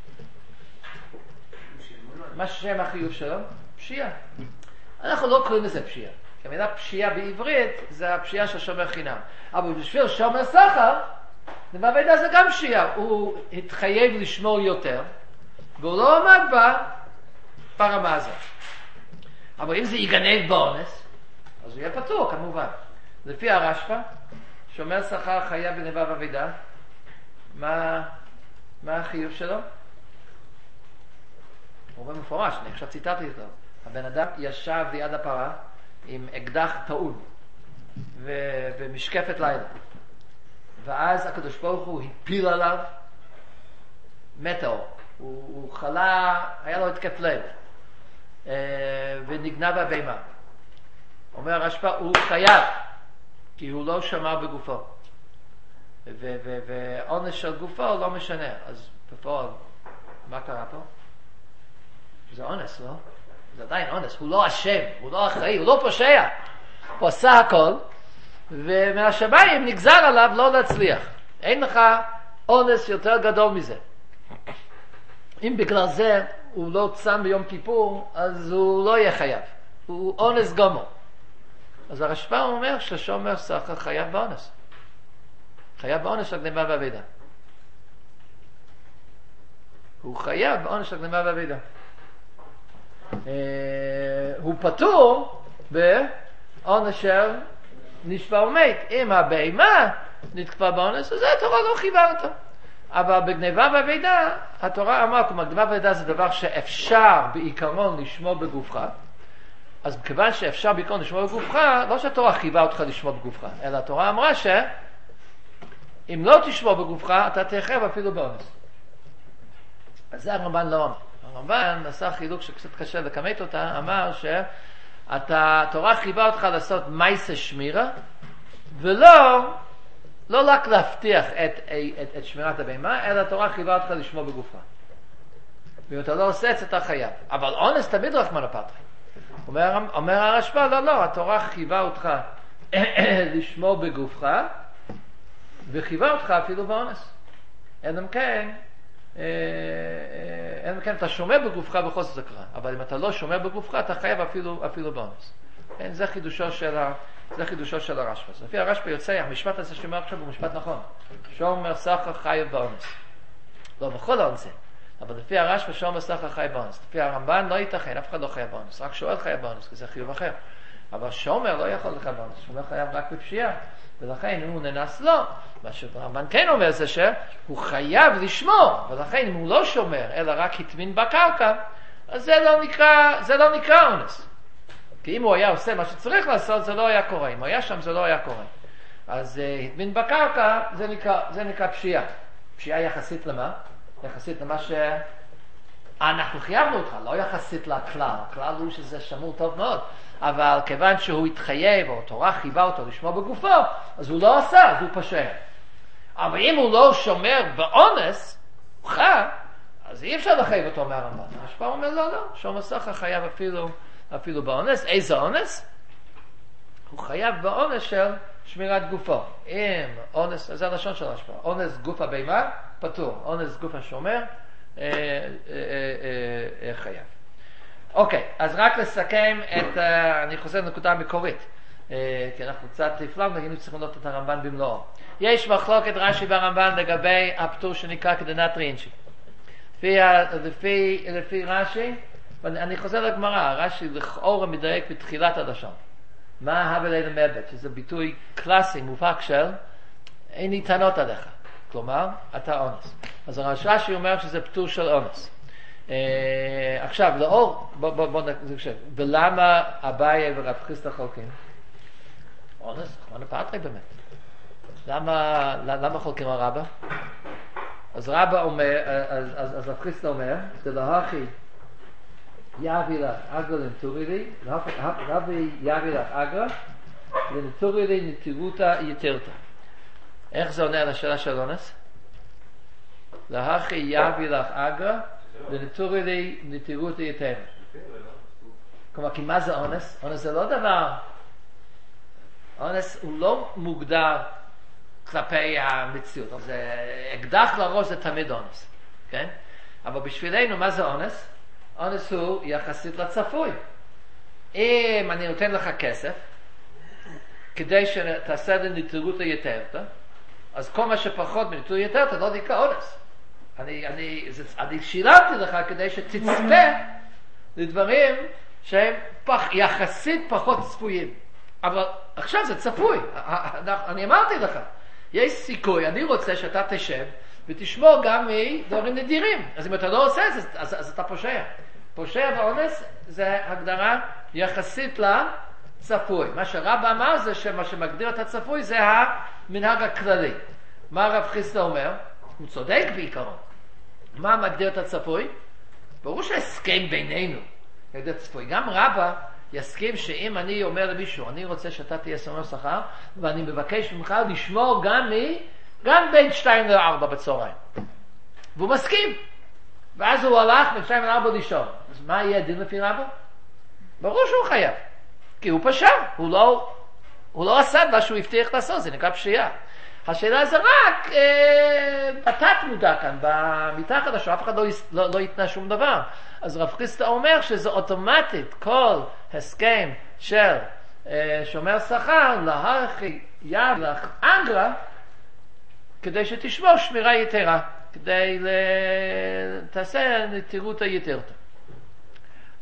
מה שם החיוב שלו? פשיעה. אנחנו לא קוראים לזה פשיעה. כי המילה פשיעה בעברית זה הפשיעה של שומר חינם. אבל בשביל שומר שכר, גניבה ועבידה זה גם פשיעה. הוא התחייב לשמור יותר, והוא לא עמד בה ברמה הזאת. אבל אם זה ייגנב באונס, אז הוא יהיה פטור כמובן. לפי הרשב"א, שומר שכר חייב בגניבה ועבידה. מה, מה החיוב שלו? הוא אומר מפורש, אני עכשיו ציטטתי אותו. הבן אדם ישב ליד הפרה עם אקדח טעון ו- ומשקפת לילה. ואז הקדוש ברוך הוא הפיל עליו מטאור. הוא, הוא חלה, היה לו התקף לב. ונגנב הבהמה. אומר הרשב"א, הוא חייב, כי הוא לא שמר בגופו. ועונש של גופו לא משנה. אז בפועל, מה קרה פה? זה אונס, לא? זה עדיין אונס. הוא לא אשם, הוא לא אחראי, הוא לא פושע. הוא עשה הכל, ומהשמיים נגזר עליו לא להצליח. אין לך אונס יותר גדול מזה. אם בגלל זה הוא לא צם ביום כיפור, אז הוא לא יהיה חייב. הוא אונס גמור. אז הרשב"א אומר ששומר שכר חייב באונס. חייב באונס של גניבה ועבידה. הוא חייב באונס של גניבה ועבידה. הוא פטור עונש של נשבע ומת. אם הבהמה נתקפה באונס, אז התורה לא חייבה אותו. אבל בגניבה ואבידה, התורה אמרה, כלומר, גניבה ואבידה זה דבר שאפשר בעיקרון לשמור בגופך. אז מכיוון שאפשר בעיקרון לשמור בגופך, לא שהתורה חייבה אותך לשמור בגופך, אלא התורה אמרה שאם לא תשמור בגופך, אתה תחייב אפילו באונס. אז זה הרמב"ן לא אמר. הרמב"ן עשה חילוק שקצת קשה לכמת אותה, אמר שהתורה חייבה אותך לעשות מעשה שמירה, ולא לא רק להבטיח את, את, את שמירת הבהמה, אלא התורה חייבה אותך לשמור בגופך. ואם אתה לא עושה את זה, אתה חייב. אבל אונס תמיד רחמנא פטרי. אומר, אומר הרשב"א, לא, לא, התורה חייבה אותך לשמור בגופך, וחייבה אותך אפילו באונס. אין אם כן, אין אם כן, אתה שומר בגופך בחוסר זכרה, אבל אם אתה לא שומר בגופך, אתה חייב אפילו, אפילו באונס. אין, זה חידושו של ה... זה חידושו של הרשב"א. לפי הרשב"א יוצא, המשפט הזה שאומר עכשיו הוא משפט נכון. שומר סחר חייב באונס. לא בכל האונסים, אבל לפי הרשב"א שומר סחר חייב באונס. לפי הרמב"ן לא ייתכן, אף אחד לא חייב באונס, רק שואל חייב באונס, כי זה חיוב אחר. אבל שומר לא יכול לחייב באונס, שומר חייב רק בפשיעה, ולכן אם הוא ננס לא. מה שהרמב"ן כן אומר זה שהוא חייב לשמור, ולכן אם הוא לא שומר, אלא רק הטמין בקרקע, אז זה לא נקרא, זה לא נקרא אונס. כי אם הוא היה עושה מה שצריך לעשות, זה לא היה קורה. אם הוא היה שם, זה לא היה קורה. אז uh, הטמין בקרקע, זה נקרא, זה נקרא פשיעה. פשיעה יחסית למה? יחסית למה שאנחנו חייבנו אותך, לא יחסית לכלל. הכלל הוא שזה שמור טוב מאוד. אבל כיוון שהוא התחייב, או תורה חייבה אותו לשמור בגופו, אז הוא לא עשה, אז הוא פשע. אבל אם הוא לא שומר באונס, הוא חייב, אז אי אפשר לחייב אותו מהרמב"ן. הרשב"א אומר, לא, לא, שומר סחר חייב אפילו... אפילו באונס. איזה אונס? הוא חייב באונס של שמירת גופו. אם אונס, זה הלשון של הרשב"א, אונס גוף הבהמה פטור, אונס גוף השומר אה, אה, אה, אה, חייב. אוקיי, אז רק לסכם את, אה, אני חוזר לנקודה המקורית, אה, כי אנחנו קצת הפלגנו, היינו צריכים לראות את הרמב"ן במלואו. יש מחלוקת רש"י והרמב"ן לגבי הפטור שנקרא כדנת רינשי. לפי, לפי, לפי רש"י, אני חוזר לגמרא, רש"י לכאורה מדייק בתחילת הלשון. מה הבל אין המבט, שזה ביטוי קלאסי, מובהק של אין לי טענות עליך. כלומר, אתה אונס. אז רש"י אומר שזה פטור של אונס. אה, עכשיו, לאור, בוא, בוא, בוא נקשיב, ולמה אביי ורב חיסדא חולקים? אונס, רחמנא פטרי באמת. למה, למה חולקים על רבא? אז רבא אומר, אז, אז, אז רב חיסדא אומר, זה להכי יביא לך אגרה לנטורי לי, רבי יביא לך אגרה לנטורי לי נטירותה יתרתה. איך זה עונה על השאלה של אונס? להכי יביא לך אגרה לנטורי לי נטירותה יתרתה. כלומר, כי מה זה אונס? אונס זה לא דבר, אונס הוא לא מוגדר כלפי המציאות, זה אקדח לראש, זה תמיד אונס, כן? אבל בשבילנו מה זה אונס? אונס הוא יחסית לצפוי. אם אני נותן לך כסף כדי שתעשה לי נטירותה יתרתה, אז כל מה שפחות מנטירותה יתרתה לא נקרא אונס. אני, אני, זה, אני שילמתי לך כדי שתצפה לדברים שהם פח, יחסית פחות צפויים. אבל עכשיו זה צפוי. אני אמרתי לך, יש סיכוי, אני רוצה שאתה תשב ותשמור גם מדברים נדירים. אז אם אתה לא עושה את זה, אז, אז אתה פושע. פושע ואונס זה הגדרה יחסית לצפוי. מה שרבא אמר זה שמה שמגדיר את הצפוי זה המנהג הכללי. מה רב חיסדא אומר? הוא צודק בעיקרון. מה מגדיר את הצפוי? ברור שהסכם בינינו מגדיר את הצפוי. גם רבא יסכים שאם אני אומר למישהו, אני רוצה שאתה תהיה שומר שכר, ואני מבקש ממך לשמור גם מי, גם בין שתיים לארבע בצהריים. והוא מסכים. ואז הוא הלך בין שתיים לארבע לישון. אז מה יהיה הדין לפי רבא? ברור שהוא חייב. כי הוא פשע. הוא לא, הוא לא עשה מה שהוא הבטיח לעשות, זה נקרא פשיעה. השאלה זה רק אה, בתת מודע כאן, מתחת לשם, אף אחד לא, לא, לא יתנה שום דבר. אז רב חיסדא אומר שזה אוטומטית כל הסכם של אה, שומר שכר להכי יב לך אגרה כדי שתשמור שמירה יתרה, כדי תעשה נטירותה יתרתה.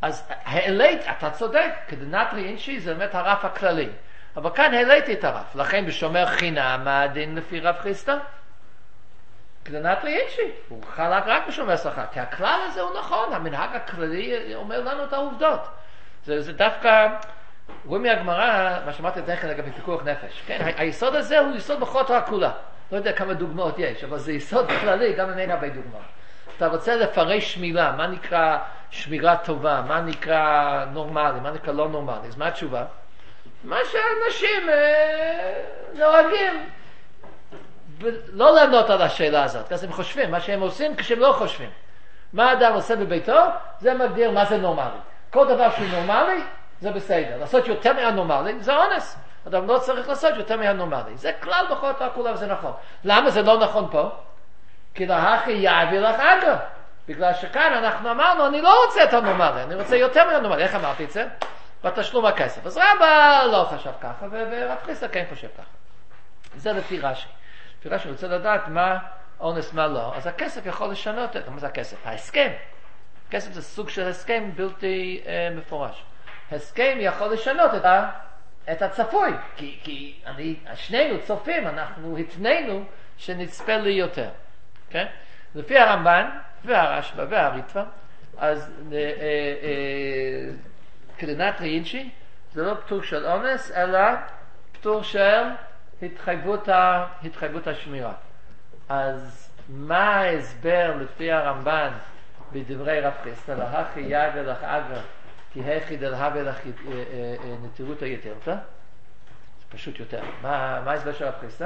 אז העלית, אתה צודק, כדנטרי אינשי זה באמת הרף הכללי. אבל כאן העליתי את הרף. לכן בשומר חינם, מה הדין לפי רב חיסטה? כדנטרי אינשי. הוא חלק רק בשומר שכר. כי הכלל הזה הוא נכון. המנהג הכללי אומר לנו את העובדות. זה, זה דווקא, רואים מהגמרא, מה שאמרתי את זה לגבי פיקוח נפש. כן? היסוד הזה הוא יסוד בכל תורה כולה. לא יודע כמה דוגמאות יש, אבל זה יסוד כללי, גם אם אין הרבה דוגמאות. אתה רוצה לפרש שמירה, מה נקרא שמירה טובה, מה נקרא נורמלי, מה נקרא לא נורמלי. אז מה התשובה? מה שאנשים אה, נוהגים לא לענות על השאלה הזאת, אז הם חושבים, מה שהם עושים כשהם לא חושבים. מה אדם עושה בביתו, זה מגדיר מה זה נורמלי. כל דבר שהוא נורמלי, זה בסדר. לעשות יותר מהנורמלי, זה אונס. אדם לא צריך לעשות יותר מהנורמלי. זה כלל בכל התורה כולה וזה נכון. למה זה לא נכון פה? כי להכי יעביר לך אגר. בגלל שכאן אנחנו אמרנו, אני לא רוצה את הנורמלי, אני רוצה יותר מהנורמלי. איך אמרתי את זה? בתשלום הכסף. אז רבא לא חשב ככה, ורב חיסדא כן חושב ככה. זה לפי רש"י. לפי רש"י רוצה לדעת מה אונס, מה לא. אז הכסף יכול לשנות את, מה זה הכסף? ההסכם. כסף זה סוג של הסכם בלתי אה, מפורש. הסכם יכול לשנות את, ה, את הצפוי. כי, כי אני, שנינו צופים, אנחנו התנינו שנצפה לי יותר. כן? לפי הרמב"ן והרשב"א והריטב"א, אז אה, אה, אה, כדנטרי אינשי זה לא פטור של אונס, אלא פטור של התחייבות, ה, התחייבות השמירה. אז מה ההסבר לפי הרמב"ן בדברי רב חיסדא? להכי יגע לך אגר כי הכי דלהבה לך נטירות היתרתא? זה פשוט יותר. מה, מה ההסבר של רב חיסדא?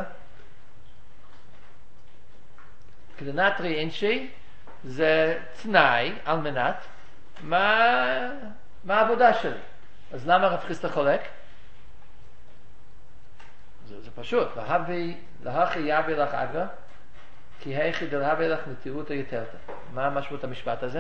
כדנטרי אינשי זה תנאי על מנת מה, מה העבודה שלי. אז למה רב חיסדא חולק? זה, זה פשוט. להכי יבא לך אגר כי היכי דלהבה לך נטירות היתרתא. מה משמעות המשפט הזה?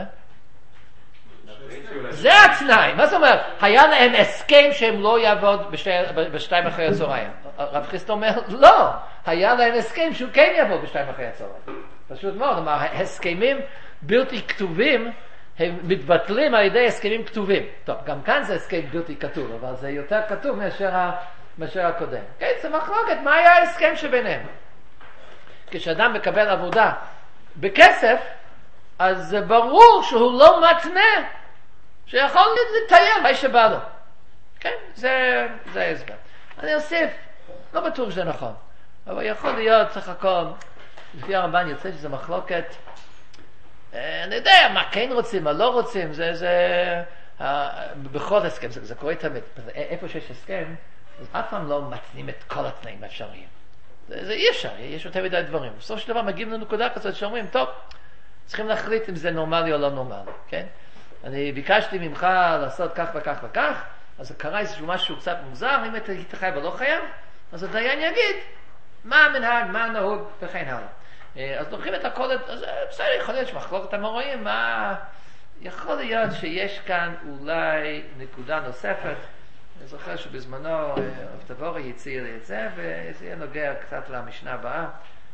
זה התנאי. מה זאת אומרת? היה להם הסכם שהם לא יעבוד בשתי, בשתיים אחרי הצהריים. רב חיסדא אומר, לא. היה להם הסכם שהוא כן יעבוד בשתיים אחרי הצהריים. פשוט מאוד. כלומר, הסכמים בלתי כתובים הם מתבטלים על ידי הסכמים כתובים. טוב, גם כאן זה הסכם בלתי כתוב, אבל זה יותר כתוב מאשר, ה, מאשר הקודם. כן, זה מחלוקת. מה היה ההסכם שביניהם? כשאדם מקבל עבודה בכסף, אז זה ברור שהוא לא מתנה שיכול לטייל מה שבא לו. כן? זה, זה ההסבר. אני אוסיף, לא בטוח שזה נכון, אבל יכול להיות, צריך הכל, לפי הרמב"ן יוצא שזה מחלוקת, אני יודע מה כן רוצים, מה לא רוצים, זה, זה, בכל הסכם, זה, זה קורה תמיד. איפה שיש הסכם, אז אף פעם לא מתנים את כל התנאים האפשריים. זה, זה אי אפשר, יש יותר מדי דברים. בסוף של דבר מגיעים לנקודה כזאת שאומרים, טוב, צריכים להחליט אם זה נורמלי או לא נורמלי, כן? אני ביקשתי ממך לעשות כך וכך וכך, אז קרה איזשהו משהו קצת מוזר, אם אתה חייב או לא חייב, אז הדיין יגיד מה המנהג, מה הנהוג וכן הלאה. אז לוקחים את הכל, אז בסדר, יכול להיות שמחלוקת המוראים, מה... יכול להיות שיש כאן אולי נקודה נוספת, אני זוכר שבזמנו רב תבורי הציע לי את זה, וזה יהיה נוגע קצת למשנה הבאה,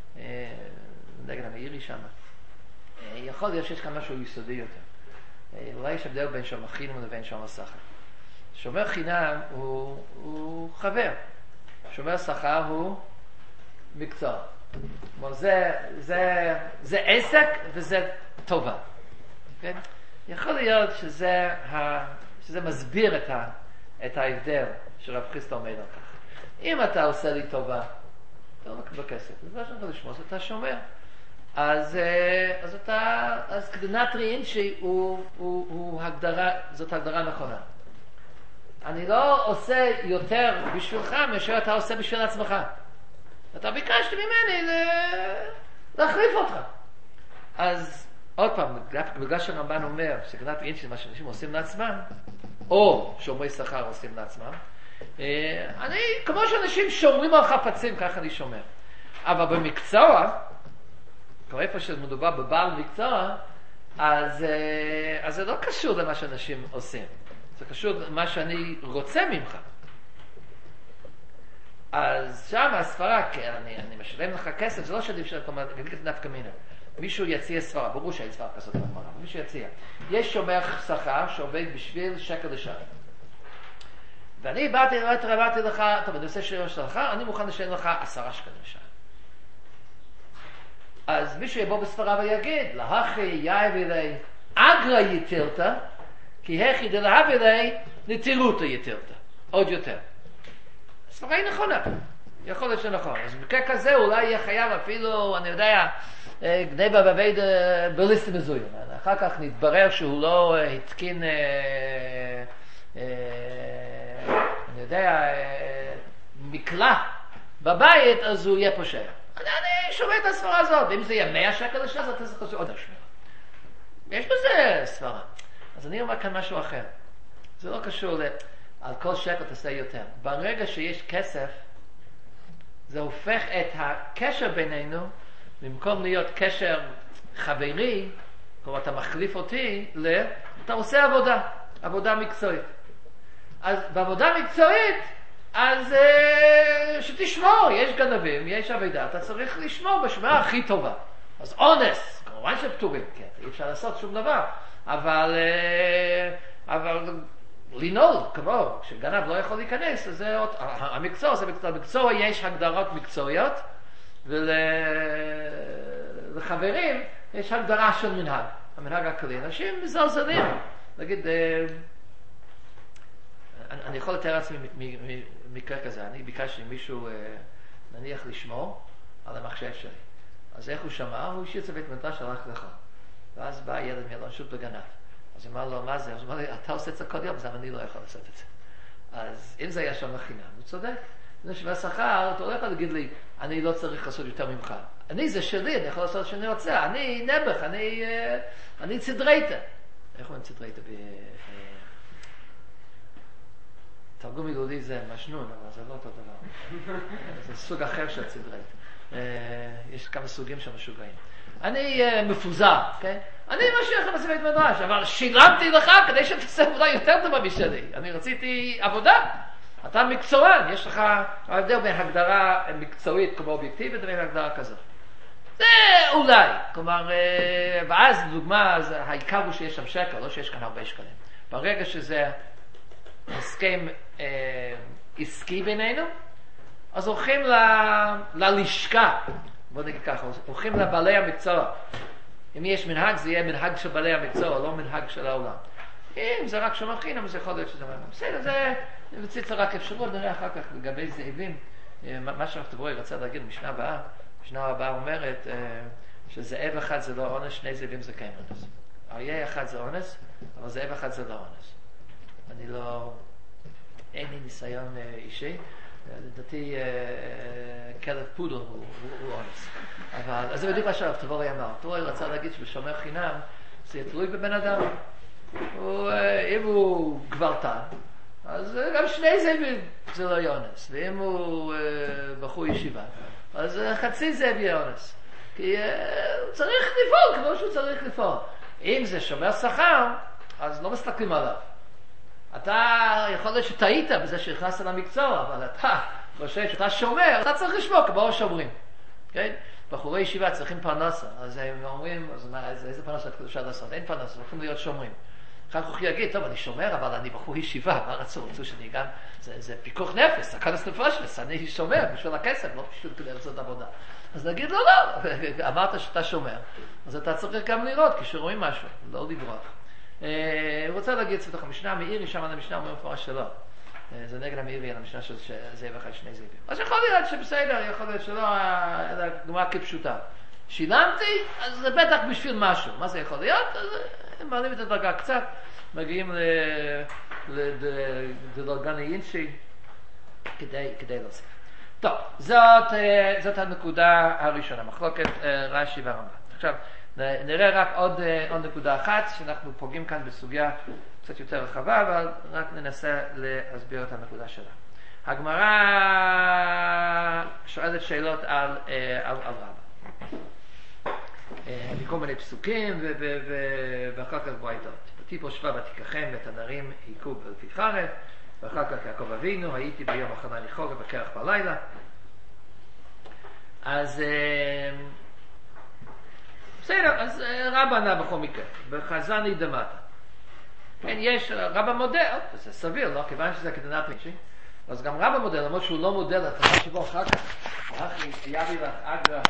נגד המאירי שם. יכול להיות שיש כאן משהו יסודי יותר. אולי יש הבדל בין שומר חינם לבין שומר שכר. שומר חינם הוא, הוא חבר. שומר שכר הוא מקצוע. כלומר, זה, זה, זה עסק וזה טובה. כן? יכול להיות שזה, ה, שזה מסביר את, ה, את ההבדל שרב חיסדא עומד על כך. אם אתה עושה לי טובה, אתה לא מקבל כסף. זה לא שאני לשמוע, אתה שומר. אז, אז אתה, אז כדנטרי אינשי הוא, הוא, הוא הגדרה, זאת הגדרה נכונה. אני לא עושה יותר בשבילך מאשר אתה עושה בשביל עצמך. אתה ביקשת ממני להחליף אותך. אז עוד פעם, בגלל שהרמב"ן אומר שכדנטרי אינשי זה מה שאנשים עושים לעצמם, או שומרי שכר עושים לעצמם, אני, כמו שאנשים שומרים על חפצים, ככה אני שומר. אבל במקצוע, כבר איפה שמדובר בבעל מקצוע, אז, אז זה לא קשור למה שאנשים עושים. זה קשור למה שאני רוצה ממך. אז שם הספרה, אני, אני משלם לך כסף, זה לא שעדיף שאתה אומר, אני אגיד דווקא מינה. מישהו יציע סברה, ברור שאין סברה כזאת בגמרא, אבל מישהו יציע. יש שומר שכר שעובד בשביל שקל לשעה. ואני באתי, אמרתי לך, טוב, אני עושה שומר שכר, אני מוכן לשלם לך עשרה שקלים לשעה. אז מישהו יבוא בסברה ויגיד, להכי יאי אלי אגרא יתירתא, כי הכי דלהב אלי נטירותא יתירתא. עוד יותר. הסברה היא נכונה. יכול להיות שנכון. אז במקרה כזה אולי יהיה חייב אפילו, אני יודע, גניבה בבית בליסטים מזויים. אחר כך נתברר שהוא לא התקין, אני יודע, מקלע בבית, אז הוא יהיה פושע. אני, אני שומע את הסברה הזאת, ואם זה יהיה מאה שקל לשעה, אז אתה צריך לעשות עוד השמר. יש בזה סברה. אז אני אומר כאן משהו אחר. זה לא קשור ל... על כל שקל תעשה יותר. ברגע שיש כסף, זה הופך את הקשר בינינו, במקום להיות קשר חברי, כלומר אתה מחליף אותי, ל... אתה עושה עבודה, עבודה מקצועית. אז בעבודה מקצועית, אז uh, שתשמור, יש גנבים, יש עבודה, אתה צריך לשמור בשמעה הכי טובה. אז אונס, כמובן שפטורים, כן, אי אפשר לעשות שום דבר, אבל, uh, אבל לנעול, כמו שגנב לא יכול להיכנס, אז זה עוד, המקצוע, זה מקצוע, במקצוע יש הגדרות מקצועיות, ולחברים יש הגדרה של מנהג, המנהג הכללי. אנשים מזלזלים, נגיד, אני, אני יכול לתאר עצמי מקרה כזה, אני ביקשתי מישהו נניח לשמור על המחשב שלי, אז איך הוא שמע? הוא השאיר את זה בית מדרש, הלך לך, ואז בא ילד מילון שוט בגנב. אז הוא אמר לו, מה זה? אז הוא אמר לי, אתה עושה את זה כל יום, אז אני לא יכול לעשות את זה. אז אם זה היה שם לחינם, הוא צודק. זה שווה שכר, אתה לא יכול להגיד לי, אני לא צריך לעשות יותר ממך. אני זה שלי, אני יכול לעשות שאני רוצה. אני נבח, אני, אני צדרייטה. איך אומרים צדרייטה? תרגום מילולי זה משנון, אבל זה לא אותו דבר. זה סוג אחר של צדרייטה. יש כמה סוגים של משוגעים. אני uh, מפוזר, כן? אני משאיר לך בסביבת מדרש, אבל שילמתי לך כדי שתעשה עבודה יותר טובה משלי. אני רציתי עבודה. אתה מקצוען, יש לך ההבדל בין הגדרה מקצועית כמו אובייקטיבית ובין הגדרה כזאת. זה אולי, כלומר, uh, ואז לדוגמה, העיקר הוא שיש שם שקל, לא שיש כאן הרבה שקלים. ברגע שזה הסכם uh, עסקי בינינו, אז הולכים ל... ללשכה. בוא נגיד ככה, הולכים לבעלי המקצוע. אם יש מנהג, זה יהיה מנהג של בעלי המקצוע, לא מנהג של העולם. אם זה רק שומר חינם, אז יכול להיות שזה אומר. בסדר, זה מציץ רק אפשרות, נראה אחר כך לגבי זאבים. מה שהרב רצה להגיד, משנה הבאה, משנה הבאה אומרת שזאב אחד זה לא אונס, שני זאבים זה כן אונס. אריה אחד זה אונס, אבל זאב אחד זה לא אונס. אני לא... אין לי ניסיון אישי. לדעתי כלב פודל הוא אונס. אבל זה בדיוק מה שהרב תבורי אמר. תבורי רצה להגיד שבשומר חינם זה יהיה תלוי בבן אדם. אם הוא גברתן, אז גם שני זאבים זה לא יהיה אונס. ואם הוא בחור ישיבה, אז חצי זאב יהיה אונס. כי הוא צריך לפעול כמו שהוא צריך לפעול. אם זה שומר שכר, אז לא מסתכלים עליו. אתה יכול להיות שטעית בזה שהכנסת למקצוע, אבל אתה חושב שאתה שומר, אתה צריך לשמור כמו שומרים. כן? בחורי ישיבה צריכים פרנסה, אז הם אומרים, אז מה, איזה פרנסה אפשר לעשות? אין פרנסה, הולכים להיות שומרים. אחר כך הוא יגיד, טוב, אני שומר, אבל אני בחור ישיבה, מה רצו? רצו שאני גם, זה, זה פיקוח נפש, סכנס נפש, אני שומר בשביל הכסף, לא בשביל כדי לעשות עבודה. אז נגיד, לא, לא, אמרת שאתה שומר, אז אתה צריך גם לראות כשרואים משהו, לא לברוח. הוא רוצה להגיד בתוך המשנה המאירי, שם על המשנה אומר מפורש שלא. זה נגד המאירי על המשנה של זאב אחד, שני זאבים. אז יכול להיות שבסדר, יכול להיות שלא, אלא גמרא כפשוטה. שילמתי, אז זה בטח בשביל משהו. מה זה יכול להיות? אז הם מעלים את הדרגה קצת, מגיעים לדרגה נאינשי, כדי להוסיף. טוב, זאת הנקודה הראשונה, מחלוקת רש"י והרמב"ם. עכשיו, נראה רק עוד, עוד נקודה אחת, שאנחנו פוגעים כאן בסוגיה קצת יותר רחבה, אבל רק ננסה להסביר את הנקודה שלה. הגמרא שואלת שאלות על, על, על רבא. מכל מיני פסוקים, ו, ו, ו, ואחר כך ברייתות. ותיפול שווה ותיקחם ואת הנרים היכו בלתי חרב, ואחר כך יעקב אבינו, הייתי ביום הכנה לחורף בקרח בלילה. אז... בסדר, אז רבא ענה בכל מקרה, בחזני דמטה. כן, יש, רבא מודה, זה סביר, לא? כיוון שזה כדנת מישהי, אז גם רבא מודה, למרות שהוא לא מודה לתורה שבו אחר כך, אחי, יביא לך אגרה,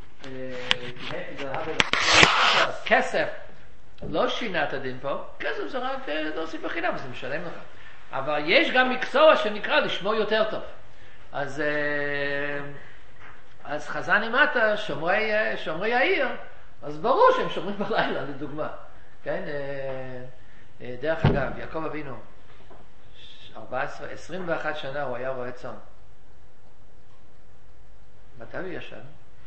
כסף, לא שינה את הדין פה, כסף זה רק להוסיף בחינם, אז זה משלם לך. אבל יש גם מקצוע שנקרא לשמור יותר טוב. אז, אז חזני מטה, שומרי, שומרי העיר, אז ברור שהם שומרים בלילה, לדוגמה. כן? דרך אגב, יעקב אבינו, ארבע עשרה, עשרים ואחת שנה הוא היה רועה צאן. מתי הוא ישן?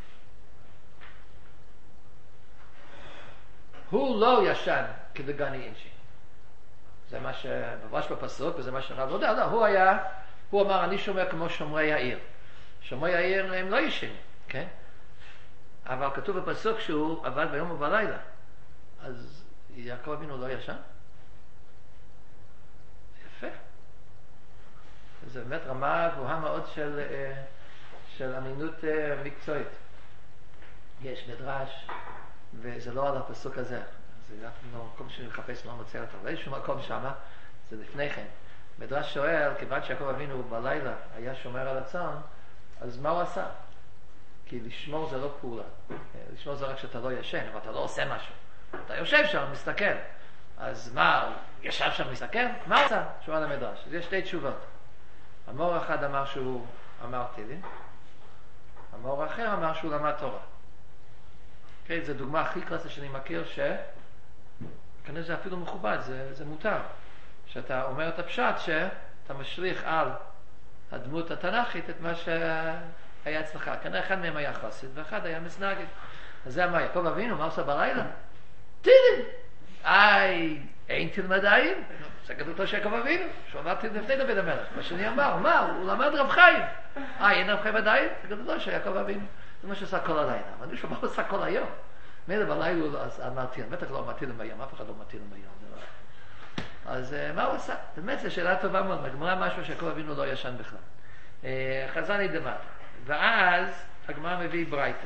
הוא לא ישן כדגני אינשי. זה מה שמבש בפסוק, וזה מה שרב יודע. לא, הוא היה, הוא אמר, אני שומע כמו שומרי העיר. שומרי העיר הם לא ישנים, כן? אבל כתוב בפסוק שהוא עבד ביום ובלילה. אז יעקב אבינו לא ישן? יפה. זה באמת רמה גבוהה מאוד של, של אמינות מקצועית. יש מדרש, וזה לא על הפסוק הזה. זה מקום שאני מחפש לא מוצא אותו. לא יש שום מקום שמה, זה לפני כן. מדרש שואל, כיוון שיעקב אבינו בלילה היה שומר על הצאן, אז מה הוא עשה? כי לשמור זה לא פעולה. לשמור זה רק שאתה לא ישן, אבל אתה לא עושה משהו. אתה יושב שם, מסתכל. אז מה, הוא ישב שם, מסתכל? מה הוא עשה? שואל המדרש. אז יש שתי תשובות. המור אחד אמר שהוא אמר תהילים, המור האחר אמר שהוא למד תורה. Okay, זו דוגמה הכי קלאסית שאני מכיר, שכנראה זה אפילו מכובד, זה, זה מותר. שאתה אומר את הפשט שאתה משליך על הדמות התנ"כית את מה שהיה אצלך. כנראה אחד מהם היה חסיד ואחד היה מסנגד. אז זה אמר, יעקב אבינו, מה עושה בלילה? תהילים! איי, אין תלמד עין? זה כתוב של יעקב אבינו, שהוא אמר תהילים לפני דוד המלך. מה שאני אמר, מה? הוא למד רב חיים. איי, אין רב חיים עדיין? זה כתוב של יעקב אבינו. זה מה שעשה כל הלילה. אבל אני שומע, הוא עשה כל היום. מילא בלילה הוא אמר תהילים. בטח לא אמר תהילים ביום, אף אחד לא אמר תהילים ביום. אז מה הוא עשה? באמת, זו שאלה טובה מאוד. הגמרא משהו שיעקב אבינו לא ישן בכלל. חזני דמטה. ואז הגמרא מביא ברייתא.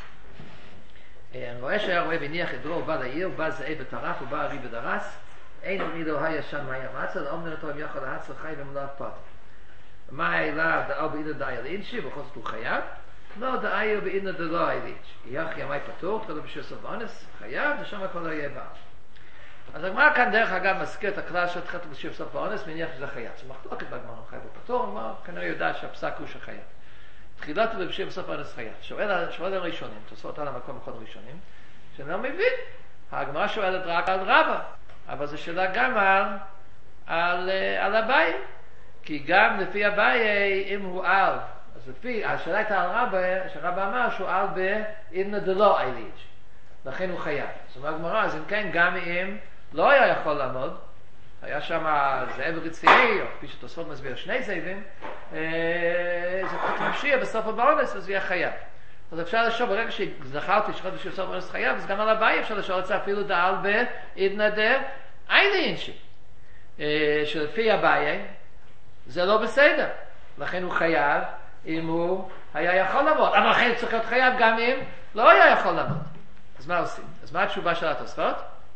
אני רואה שהיה רואה והניח את דרו, הוא בא לעיר, הוא בא זאב וטרף, הוא בא ארי ודרס. אין עוד מידו הישן מה היה מצא, לאומר אותו אם יכול להצל חי ומולד פת. מה העילה דאו באינה דאי לאינשי, בכל זאת הוא חייב. לא דאי באינה דלא אי לאינשי. יח ימי פתור, תחלו בשיר סוף ואונס, חייב, ושם הכל לא יהיה בעל. אז הגמרא כאן דרך אגב מזכיר את הכלל של תחלו בשיר סוף ואונס, מניח שזה חייב. זה מחלוקת בגמרא, חייב ופתור, הוא כנראה יודע שהפסק הוא שחייב. תחילת ובשיר בסוף האונס חייב. שואל, שואל הראשונים, תוספות על המקום בכל הראשונים, שאני לא מבין. הגמרא שואלת רק על רבא, אבל זו שאלה גם על, על, על אביי. כי גם לפי אביי, אם הוא על, אז לפי, השאלה הייתה על רבא, שרבא אמר שהוא על באינה דלא אי לאינשי. לכן הוא חייב. זאת אומרת הגמרא, אז אם כן, גם אם לא היה יכול לעמוד, היה שם זאב רציני, או כפי שתוספות מסביר שני זאבים, זה פחות משיע בסוף הבאונס, אז הוא יהיה חייב. אז אפשר לשאול, ברגע שזכרתי שחד בשביל סוף הבאונס חייב, אז גם על אביי אפשר לשאול את זה אפילו דעל באינה דלא אי לאינשי. שלפי אביי, זה לא בסדר. לכן הוא חייב אם הוא היה יכול לעמוד. אבל לכן צריך להיות חייב גם אם לא היה יכול לעמוד. אז מה עושים? אז מה התשובה של התוספות?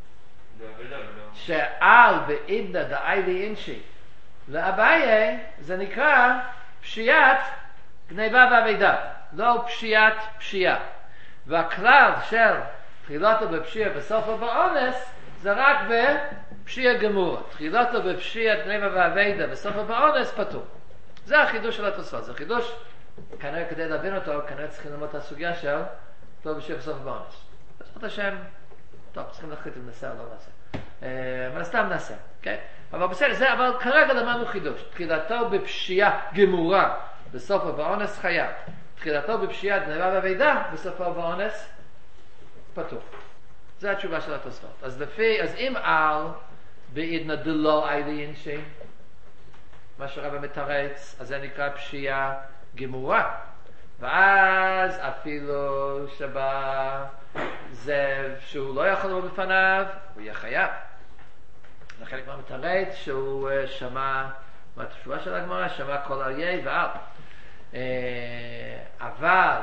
שעל באינה דאי לאינשי לאביי זה נקרא פשיעת גניבה ואבידה, לא פשיעת פשיעה. והכלל של תחילתו בפשיעה בסופו באונס זה רק בפשיעה גמורה. תחילתו בפשיעת גניבה ואבידה בסופו באונס פטור. זה החידוש של התוספות. זה חידוש, כנראה כדי להבין אותו, כנראה צריכים ללמוד את הסוגיה של לא בפשיעה בסופו באונס. בעזרת השם, טוב, צריכים להחליט אם נעשה או לא נעשה. אבל סתם נעשה, כן? אבל בסדר, זה, אבל כרגע למדנו חידוש. תחילתו בפשיעה גמורה בסופו באונס חייב. תחילתו בפשיעת גניבה ואבידה בסופו באונס פטור. זה התשובה של התוספות. אז לפי, אז אם על באינה דלא אי לאינשי, מה שרבא מתרץ, אז זה נקרא פשיעה גמורה. ואז אפילו שבא זאב שהוא לא יכול לבוא בפניו, הוא יהיה חייב. לחלק מה מתרץ שהוא שמע, מה התשובה של הגמרא? שמע כל אריה ועל. אבל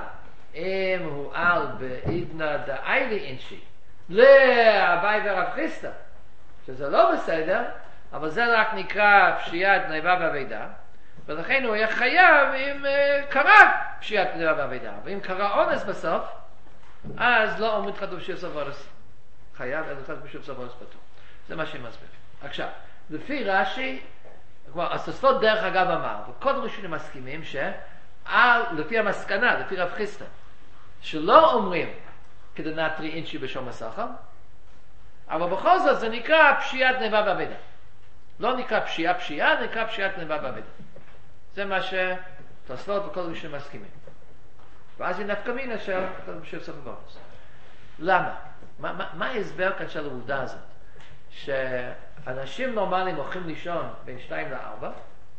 אם הוא על בעידנא דאיילי אינשי לאביי ורב חיסדא, שזה לא בסדר, אבל זה רק נקרא פשיעת גניבה ואבדה, ולכן הוא יהיה חייב אם uh, קרה פשיעת גניבה ואבדה, ואם קרה אונס בסוף, אז לא עומד חטוף בשביל סוף אונס חייב, אלא חטוף בשביל סוף אונס פטור. זה מה שהם מסביר. עכשיו, לפי רש"י, כבר התוספות דרך אגב אמר, וכל ראשונים מסכימים שעל, לפי המסקנה, לפי רב חיסדא, שלא אומרים כדנטרי אינשי בשום הסחר, אבל בכל זאת זה נקרא פשיעת גניבה ואבדה. לא נקרא פשיעה פשיעה, נקרא פשיעת גניבה ואבדה. זה מה שתוספות וכל ראשונים מסכימים. ואז היא נפקא מינה של בשביל סוף אונס. למה? מה, מה, מה ההסבר כאן של העובדה הזאת? שאנשים נורמליים הולכים לישון בין שתיים לארבע,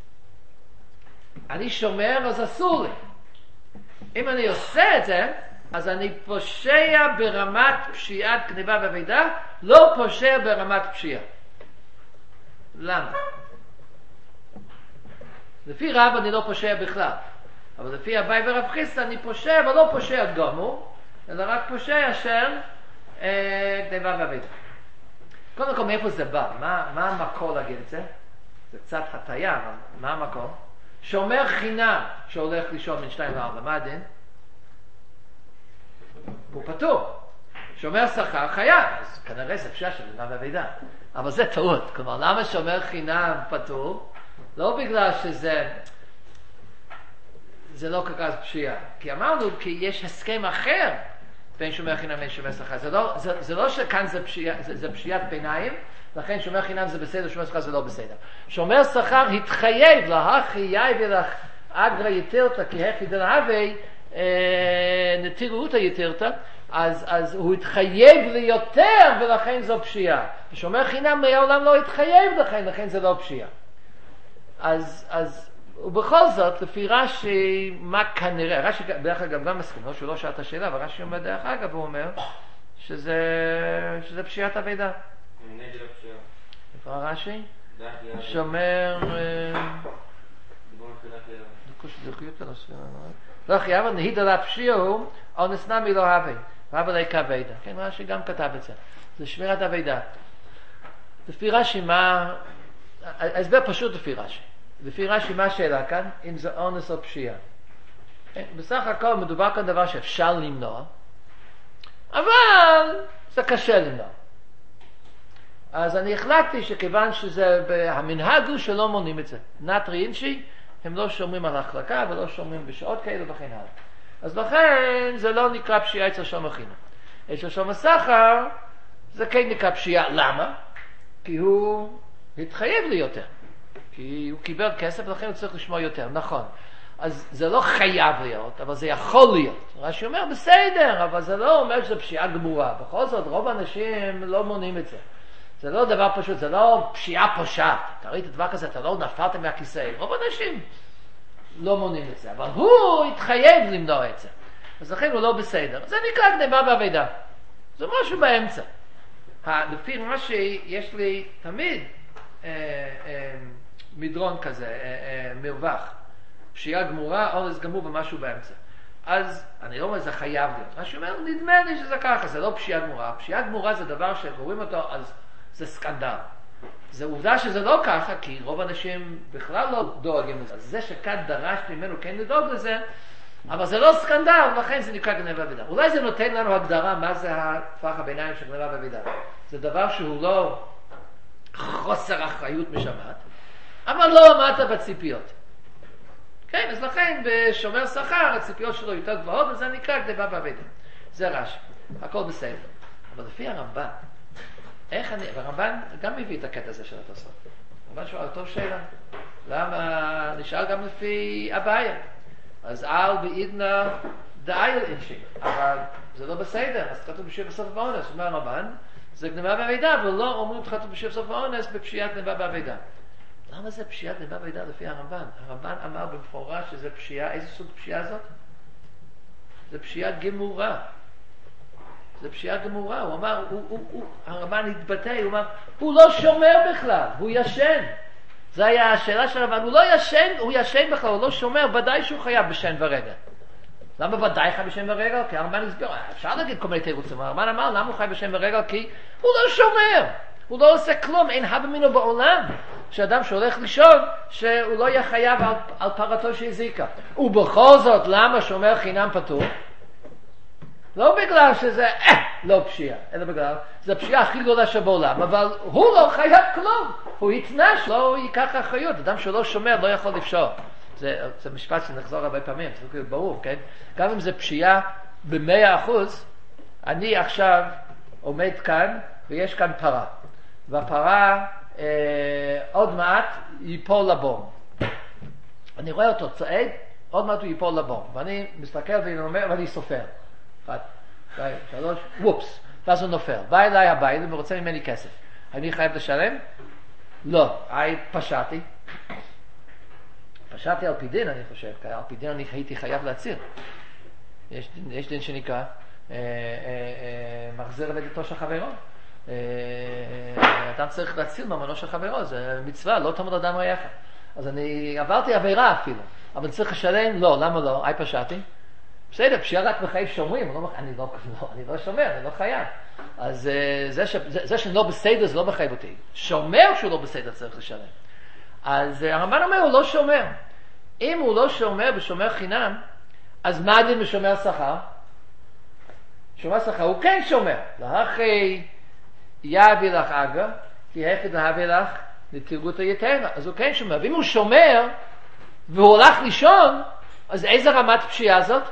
אני שומר אז אסור לי. אם אני עושה את זה, אז אני פושע ברמת פשיעת גניבה ואבדה, לא פושע ברמת פשיעה. למה? לפי רב אני לא פושע בכלל, אבל לפי אביי ורב חיסדא אני פושע, אבל לא פושע גמור, אלא רק פושע של אה, גניבה ואבדה. קודם כל, מאיפה זה בא? מה, מה המקור להגיד את זה? זה קצת הטעיה, אבל מה המקור? שומר חינם שהולך לישון בין שתיים לארבע, מה הדין? הוא פטור. שומר שכר חייב, אז כנראה זה פשיעה של גניבה ואבדה. אבל זה טעות. כלומר, למה שומר חינם פטור? לא בגלל שזה זה לא כל כך פשיעה. כי אמרנו, כי יש הסכם אחר בין שומר חינם לבין שומר שכר. זה לא, זה, זה לא שכאן זה, פשיע, זה, זה פשיעת ביניים, לכן שומר חינם זה בסדר, שומר שכר זה לא בסדר. שומר שכר התחייב להכי יאי ולך אגרא יתרתא, כי הכי דנהווי נטירותא יתרתא, אז, אז הוא התחייב ליותר ולכן זו פשיעה. שומר חינם מעולם לא התחייב לכן, לכן זה לא פשיעה. אז, אז, ובכל זאת, לפי רש"י, מה כנראה, רש"י דרך אגב גם מסכים, לא שהוא לא שאל את השאלה, אבל רש"י אומר דרך אגב, הוא אומר שזה, שזה פשיעת אבדה. נגד הפשיעה. איפה רש"י? שומר... לא חייב, נהיד על הפשיעו, אונס נמי לא הווה, הווה לי כבדה. כן, רש"י גם כתב את זה. זה שמירת אבדה. לפי רש"י מה... ההסבר פשוט לפי רש"י. לפי רש"י מה השאלה כאן? אם זה אונס או פשיעה. בסך הכל מדובר כאן דבר שאפשר למנוע, אבל זה קשה למנוע. אז אני החלטתי שכיוון שזה, המנהג הוא שלא מונים את זה. נטרי אינשי, הם לא שומרים על החלקה ולא שומרים בשעות כאלה וכן הלאה. אז לכן זה לא נקרא פשיעה אצל שומר חינם. אצל שומר סחר זה כן נקרא פשיעה. למה? כי הוא התחייב לי יותר. כי הוא קיבל כסף ולכן הוא צריך לשמוע יותר. נכון. אז זה לא חייב להיות, אבל זה יכול להיות. רש"י אומר בסדר, אבל זה לא אומר שזה פשיעה גמורה. בכל זאת רוב האנשים לא מונים את זה. זה לא דבר פשוט, זה לא פשיעה פושעת. אתה ראית דבר כזה, אתה לא נפלת מהכיסא. רוב האנשים לא מונים את זה, אבל הוא התחייב למנוע את זה. אז לכן הוא לא בסדר. זה נקרא גניבה ואבדה. זה משהו באמצע. לפי מה שיש לי תמיד אה, אה, מדרון כזה, אה, אה, מרווח. פשיעה גמורה, אונס גמור ומשהו באמצע. אז אני לא אומר זה חייב להיות. מה שאומר, נדמה לי שזה ככה, זה לא פשיעה גמורה. פשיעה גמורה זה דבר שקוראים אותו, אז זה סקנדל. זה עובדה שזה לא ככה, כי רוב האנשים בכלל לא דואגים לזה. אז זה שכאן דרש ממנו כן לדאוג לזה, אבל זה לא סקנדל, לכן זה נקרא גניבה ואבדה. אולי זה נותן לנו הגדרה מה זה הטווח הביניים של גניבה ואבדה. זה דבר שהוא לא חוסר אחריות משמעת, אבל לא עמדת בציפיות. כן, אז לכן בשומר שכר הציפיות שלו יותר גבוהות, וזה נקרא גניבה ואבדה. זה רש"י. הכל בסדר. אבל לפי הרמב"ן, איך אני, והרמב"ן גם מביא את הקטע הזה של התוספות. הרמב"ן שואל טוב שאלה. למה נשאל גם לפי אביי? אז על בעידנא דאייל אינשי. אבל זה לא בסדר, אז כתוב בשביל בסוף האונס. אומר הרמב"ן, זה גניבה ואבדה, ולא אומרים כתוב בשביל בסוף האונס בפשיעת גניבה ואבדה. למה זה פשיעת גניבה ואבדה לפי הרמב"ן? הרמב"ן אמר במפורש שזה פשיעה, איזה סוג פשיעה זאת? זה פשיעה גמורה. זה פשיעה גמורה. הוא אמר, הוא, הוא, הוא, הרמב"ן התבטא, הוא אמר, הוא לא שומר בכלל, הוא ישן. זה היה השאלה של הרמב"ן, הוא לא ישן, הוא ישן בכלל, הוא לא שומר, ודאי שהוא חייב בשן ורגע. למה ודאי חי בשם ורגל? כי הרמב"ן הסביר, אפשר להגיד כל מיני תירוצים, הרמב"ן אמר למה הוא חי בשם ורגל? כי הוא לא שומר, הוא לא עושה כלום, אין הווה מינו בעולם שאדם שהולך לישון שהוא לא יהיה חייב על, על פרתו שהזיקה. ובכל זאת למה שומר חינם פטור? לא בגלל שזה אה, לא פשיעה, אלא בגלל זה הפשיעה הכי גדולה שבעולם, אבל הוא לא חייב כלום, הוא יתנש, לא ייקח אחריות, אדם שלא שומר לא יכול לפשור. זה, זה משפט שנחזור הרבה פעמים, זה ברור, כן? גם אם זה פשיעה במאה אחוז, אני עכשיו עומד כאן ויש כאן פרה, והפרה אה, עוד מעט ייפול לבור. אני רואה אותו צועד, עוד מעט הוא ייפול לבור, ואני מסתכל ואני אומר, ואני סופר. אחת, שתיים, שלוש, וופס, ואז הוא נופל. בא אליי הבית ורוצה ממני כסף. אני חייב לשלם? לא, אני פשעתי. פשעתי על פי דין, אני חושב, כי על פי דין אני הייתי חייב להציר. יש, יש דין שנקרא אה, אה, אה, מחזיר לביתו של חברו. אה, אדם צריך להציר ממנו של חברו, זה מצווה, לא תמוד אדם רעך. אז אני עברתי עבירה אפילו, אבל צריך לשלם? לא, למה לא? אני פשעתי. בסדר, פשיעה רק מחייב שומרים, לא, אני, לא, לא, אני לא שומר, אני לא חייב. אז זה, ש, זה, זה שאני לא בסדר זה לא מחייב אותי. שומר שהוא לא בסדר צריך לשלם. אז הרמב"ן אומר, הוא לא שומר. אם הוא לא שומר ושומר חינם, אז מה הדין בשומר שכר? שומר שכר הוא כן שומר. להכי יביא לך אגר, כי היכד להביא לך לתרגות היתרה. אז הוא כן שומר. ואם הוא שומר והוא הולך לישון, אז איזה רמת פשיעה זאת?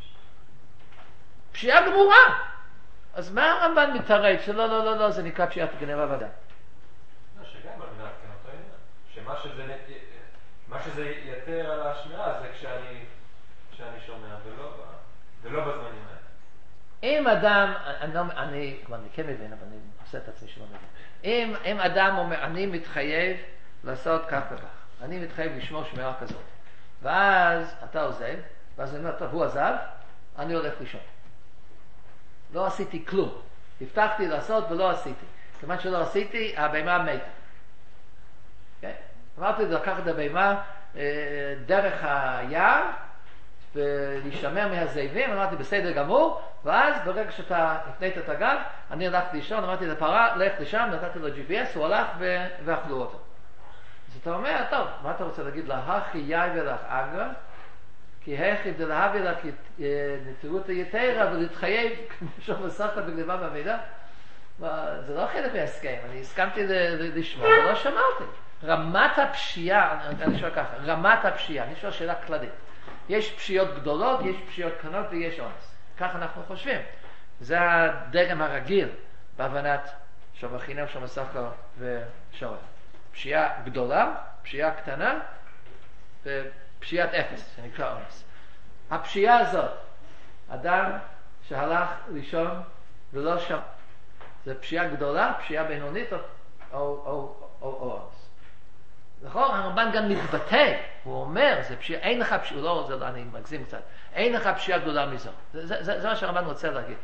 פשיעה גמורה. אז מה הרמב"ן מתערב? שלא, לא, לא, לא, זה נקרא פשיעת גנבה ודאי. לא, שגם במדינת כן אותו עניין. שמה שזה, מה שזה יתר על השמירה זה כשאני, כשאני שומע, ולא, ולא בזמנים האלה. אם אדם, אני, אני, כבר אני כן מבין, אבל אני עושה את עצמי שלא מבין. אם, אם אדם אומר, אני מתחייב לעשות כך וכך, אני מתחייב לשמור שמירה כזאת, ואז אתה עוזב, ואז אני אומר, טוב, הוא עזב, אני הולך לישון. לא עשיתי כלום. הבטחתי לעשות ולא עשיתי. כיוון שלא עשיתי, הבהמה מתה. Okay? אמרתי לקחת את הבהמה דרך היער ולהישמר מהזאבים, אמרתי בסדר גמור, ואז ברגע שאתה הפנית את הגב, אני הלכתי לישון, אמרתי לפרה, לך לשם, נתתי לו ג'י פי אס, הוא הלך ו... ואכלו אותו. אז אתה אומר, טוב, מה אתה רוצה להגיד? להכי יאי ולך אגרה, כי היכי דלהבי לך נתירות היתרה ולהתחייב שום מסחת בגניבה במידע. זה לא חלק מהסכם, אני הסכמתי לשמוע, אבל לא שמרתי. רמת הפשיעה, אני שואל ככה, רמת הפשיעה, אני שואל שאלה כללית. יש פשיעות גדולות, יש פשיעות קטנות ויש אונס. כך אנחנו חושבים. זה הדגם הרגיל בהבנת שומר חינם, שומר סחר ושומר. פשיעה גדולה, פשיעה קטנה ופשיעת אפס, שנקרא אונס. הפשיעה הזאת, אדם שהלך לישון ולא שם, זה פשיעה גדולה, פשיעה בינונית או, או, או, או, או אונס. נכון? הרמב"ן גם מתבטא, הוא אומר, זה פשיעה, אין לך פשיעה, לא, זה, אני מגזים קצת, אין לך פשיעה גדולה מזו. זה, זה, זה, זה מה שהרמב"ן רוצה להגיד.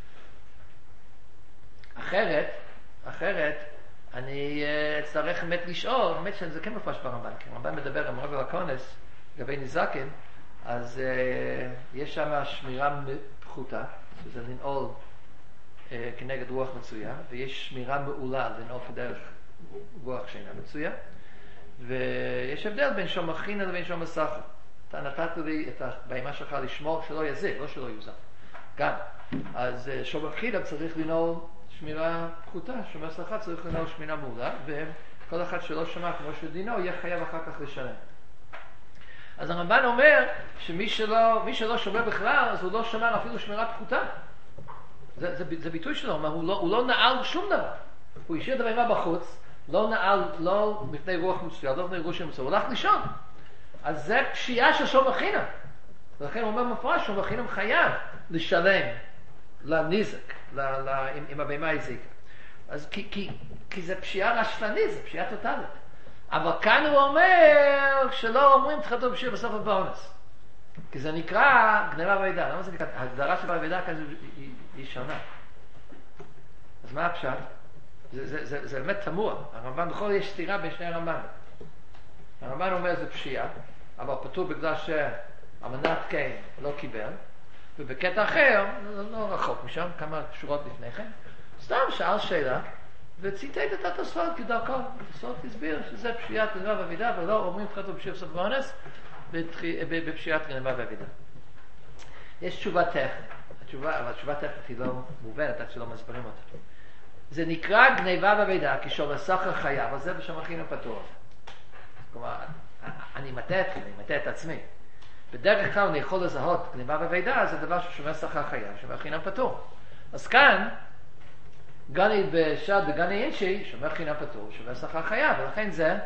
אחרת, אחרת, אני אצטרך באמת לשאול, באמת שזה כן מפרש ברמב"ן, כי הרמב"ן מדבר עם רבי הקונס, לגבי נזקין, אז uh, יש שם שמירה פחותה, שזה לנעול uh, כנגד רוח מצויה, ויש שמירה מעולה לנעול כדרך רוח שאינה מצויה, ויש הבדל בין שומר חינם לבין שומר סחר. אתה נתת לי את הבהמה שלך לשמור שלא יזיק, לא שלא יוזר. גם. אז uh, שומר חינם צריך לנעול שמירה פחותה, שומר סחר צריך לנעול שמירה מעולה, וכל אחד שלא שמע כמו שדינו יהיה חייב אחר כך לשלם. אז הרמב"ן אומר שמי שלא, מי שלא שומר בכלל, אז הוא לא שומר אפילו שמירה פחותה. זה, זה, זה ביטוי שלו, הוא לא, הוא לא נעל שום דבר. הוא השאיר את הבהמה בחוץ, לא נעל, לא מפני רוח מצויה, לא מפני רוח מצויה, הוא הולך לישון. אז זה פשיעה של שומר חינם. ולכן הוא אומר מפורש, שומר חינם חייב לשלם לנזק, ל, ל, עם, עם הבהמה הזיקה. אז כי, כי, כי זה פשיעה רשלנית, זה פשיעה טוטלית. אבל כאן הוא אומר שלא אומרים תחתו פשיעה בסוף הבאונס. כי זה נקרא גנבה במידע. למה זה נקרא? ההגדרה של במידע כזה היא, היא שונה. אז מה הפשט? זה, זה, זה, זה באמת תמוה. הרמב"ן, בכל יש סתירה בין שני הרמב"ן. הרמב"ן אומר זה פשיעה, אבל פטור בגלל שעל אמנת כן לא קיבל, ובקטע אחר, לא, לא רחוק משם, כמה שורות לפני כן, סתם שאל שאלה, וציטט את התוספות כדרכו. התוספות הסביר שזה פשיעת גניבה ואבידה, ולא אומרים תחילתו בפשיעה בסוף באונס, בפשיעת גניבה ואבידה. יש תשובה טכנית, התשובה, אבל התשובה טכנית היא לא מובנת, עד שלא מסברים אותה. זה נקרא גניבה ואבידה, כי שומר סחר חייב, אז זה בשומר חינם פטור. כלומר, אני מטה אתכם, אני מטה את עצמי. בדרך כלל אני יכול לזהות גניבה ואבידה, זה דבר ששומר סחר חייב, שומר חינם פטור. אז כאן, גני בשד וגני אינשי, שומר חינם פטור, שומר שכר חייב, ולכן זה,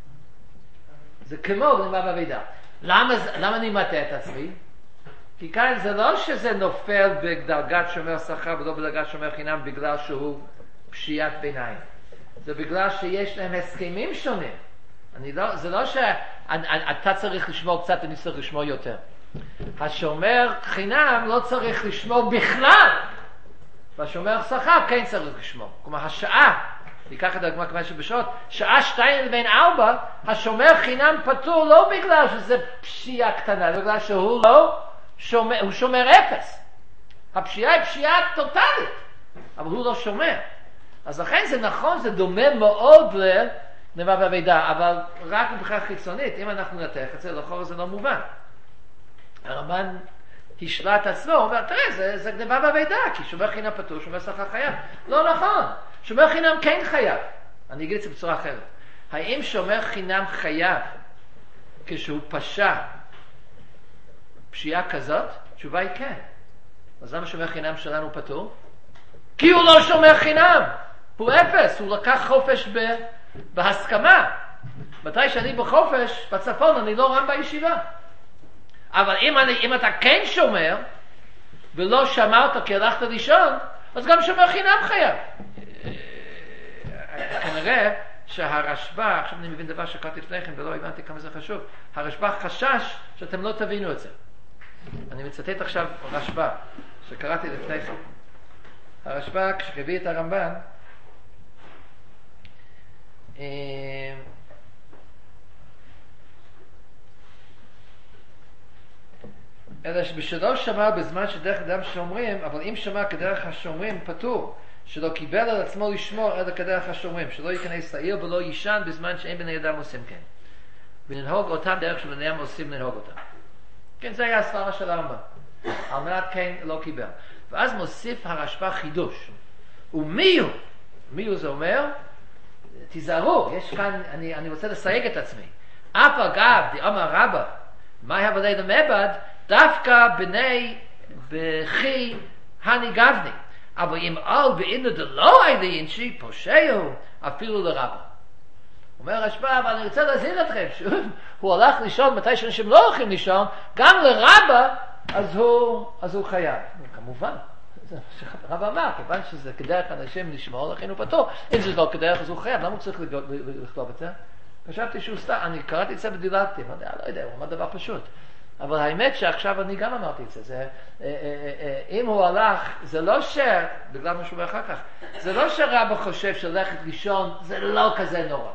זה כמו גניבה ואבידה. למה, למה אני מטה את עצמי? כי כאן זה לא שזה נופל בדרגת שומר שכר ולא בדרגת שומר חינם בגלל שהוא פשיעת ביניים. זה בגלל שיש להם הסכמים שונים. אני לא, זה לא שאתה צריך לשמור קצת, אני צריך לשמור יותר. השומר חינם לא צריך לשמור בכלל. והשומר שכר כן צריך לשמור. כלומר, השעה, ניקח את הדוגמה כמה שבשעות, שעה שתיים לבין ארבע, השומר חינם פטור לא בגלל שזה פשיעה קטנה, אלא בגלל שהוא לא שומר, הוא שומר אפס. הפשיעה היא פשיעה טוטלית, אבל הוא לא שומר. אז לכן זה נכון, זה דומה מאוד לגניבה ואבידה, אבל רק מבחינה חיצונית, אם אנחנו נתח את זה, לאחור זה לא מובן. הרמב"ן השלה את עצמו, הוא אומר, תראה, זה, זה גניבה ואבידה, כי שומר חינם פטור, שומר שכר חייב. לא נכון, שומר חינם כן חייב. אני אגיד את זה בצורה אחרת. האם שומר חינם חייב כשהוא פשע פשיעה כזאת? תשובה היא כן. אז למה שומר חינם שלנו פטור? כי הוא לא שומר חינם. הוא אפס, הוא לקח חופש ב, בהסכמה. מתי שאני בחופש, בצפון, אני לא רם בישיבה. אבל אם, אני, אם אתה כן שומר, ולא שמרת כי הלכת לישון, אז גם שומר חינם חייב. כנראה שהרשב"א, עכשיו אני מבין דבר שקראתי לפניכם ולא הבנתי כמה זה חשוב, הרשב"א חשש שאתם לא תבינו את זה. אני מצטט עכשיו רשב"א, שקראתי לפניכם. הרשב"א, כשהביא את הרמב"ן, אלא שבשלו שמר בזמן שדרך אדם שומרים, אבל אם שמר כדרך השומרים פטור, שלא קיבל על עצמו לשמור אלא כדרך השומרים, שלא ייכנס לעיר ולא יישן בזמן שאין בני אדם עושים כן. וננהוג אותם דרך שבני אדם עושים לנהוג אותם. כן, זה היה הסברה של הרמב"ם. על מנת כן לא קיבל. ואז מוסיף הרשב"א חידוש. ומי הוא? מי הוא זה אומר? תיזהרו, יש כאן, אני, אני רוצה לסייג את עצמי. אף אגב, דאמר רבא, מה היה בלי למבד? דווקא בני בכי הני גבני. אבל אם על ואינו דלא היידי אינשי, פושעו אפילו לרבא. אומר רשב"א, אבל אני רוצה להזהיר אתכם, שהוא הלך לישון מתי שאנשים לא הולכים לישון, גם לרבא, אז הוא, אז הוא חייב. כמובן, זה רבא אמר, כיוון שזה כדרך אנשים לשמור, לכן הוא פטור. אם זה לא כדרך, אז הוא חייב. למה הוא צריך לכתוב את זה? חשבתי שהוא סתם, אני קראתי את זה ודילגתי, לא יודע, הוא אמר דבר פשוט. אבל האמת שעכשיו אני גם אמרתי את זה, זה אם הוא הלך, זה לא ש... בגלל מה שהוא אומר אחר כך, זה לא שרבא חושב שלכת לישון, זה לא כזה נורא.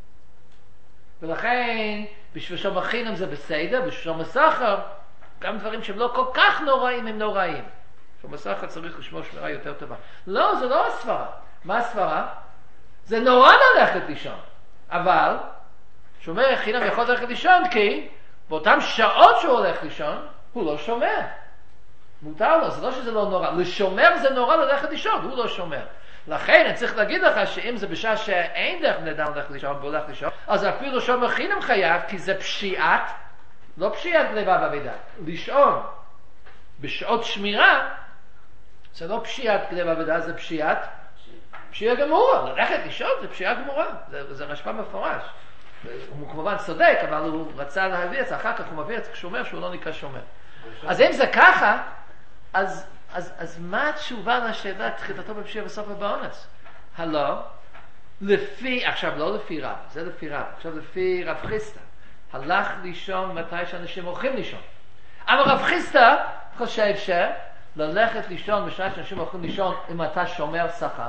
ולכן, בשביל שומר חינם זה בסדר, בשביל שומר סחר, גם דברים שהם לא כל כך נוראים הם נוראים. שומר סחר צריך לשמור שמירה יותר טובה. לא, זה לא הסברה. מה הסברה? זה נורא ללכת לישון. אבל, שומר חינם יכול ללכת לישון כי באותם שעות שהוא הולך לישון, הוא לא שומר. מותר לו, זה לא שזה לא נורא. לשומר זה נורא ללכת לישון, הוא לא שומר. לכן אני צריך להגיד לך שאם זה בשעה שאין דרך בן אדם הולך לישון והולך לישון, אז אפילו שומר חינם חייב, כי זה פשיעת, לא פשיעת גניבה ואבידה. לישון בשעות שמירה, זה לא פשיעת גניבה ואבידה, זה פשיעת, פשיעה גמורה. ללכת לישון זה פשיעה גמורה, זה, זה רשב"א מפורש. הוא כמובן צודק, אבל הוא רצה להביא את זה, אחר כך הוא מביא את זה כשומר שהוא לא נקרא שומר. אז אם זה ככה, אז, אז, אז מה התשובה לשאלה תחילתו בפשיעה בסוף באונס? הלא, לפי, עכשיו לא לפי רב, זה לפי רב, עכשיו לפי רב חיסטה, הלך לישון מתי שאנשים הולכים לישון. אבל רב חיסטה חושב שללכת לישון בשעה שאנשים הולכים לישון אם אתה שומר שכר,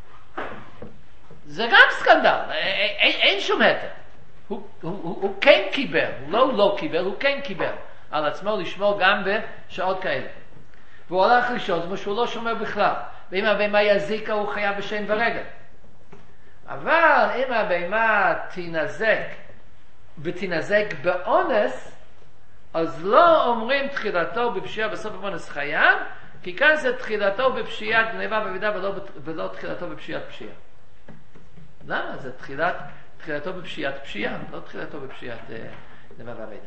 זה גם סקנדל, אין, אין שום היתר. הוא, הוא, הוא, הוא כן קיבל, הוא לא לא קיבל, הוא כן קיבל. על עצמו לשמור גם בשעות כאלה. והוא הולך לישון, זאת אומרת שהוא לא שומר בכלל. ואם הבהמה יזיקה הוא חייב בשן ורגל. אבל אם הבהמה תינזק ותינזק באונס, אז לא אומרים תחילתו בפשיעה בסוף האונס חייב, כי כאן זה תחילתו בפשיעת גניבה ואבידה ולא, ולא תחילתו בפשיעת פשיעה. למה? זה תחילת, תחילתו בפשיעת פשיעה, לא תחילתו בפשיעת אה, גניבה ואבידה.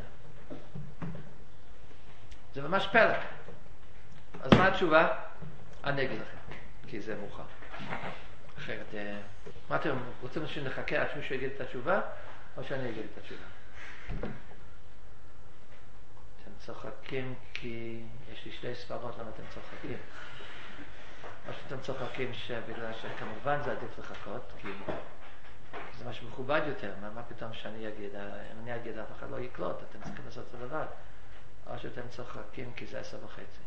זה ממש פלא. אז מה התשובה? אני אגיד לכם, כי זה מאוחר. אחרת, אה, מה אתם רוצים שנחכה עד שמישהו יגיד את התשובה, או שאני אגיד את התשובה? אתם צוחקים כי יש לי שתי ספרות למה אתם צוחקים. או שאתם צוחקים שבגלל שכמובן זה עדיף לחכות, כי זה משהו מכובד יותר. מה, מה פתאום שאני אגיד? אם אני אגיד, אף אחד לא יקלוט, אתם צריכים לעשות את זה לבד. או שאתם צוחקים כי זה עשר וחצי.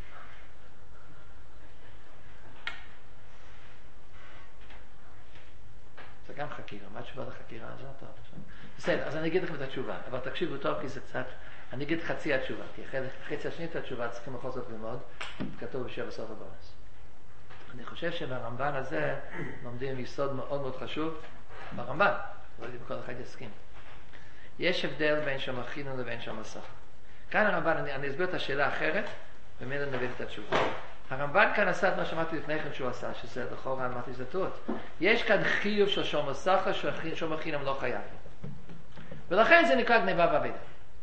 זה גם חקירה. מה התשובה לחקירה הזאת? בסדר, אז אני אגיד לכם את התשובה, אבל תקשיבו טוב כי זה קצת, אני אגיד חצי התשובה, כי חצי השני את התשובה צריכים בכל זאת ללמוד, כתוב בשביל בסוף הבונוס. אני חושב שברמב"ן הזה לומדים יסוד מאוד מאוד חשוב, ברמב"ן, לא יודעים כל אחד יסכים. יש הבדל בין שם אחינו לבין שם הסך. כאן הרמב"ן, אני, אני אסביר את השאלה האחרת, ומיד נבין את התשובה. הרמב"ן כאן עשה את מה שאמרתי לפני כן שהוא עשה, שזה לכאורה אמרתי שזה טעות. יש כאן חיוב של שום הסך, ששום אחינו לא חייב. ולכן זה נקרא גניבה ואבידה.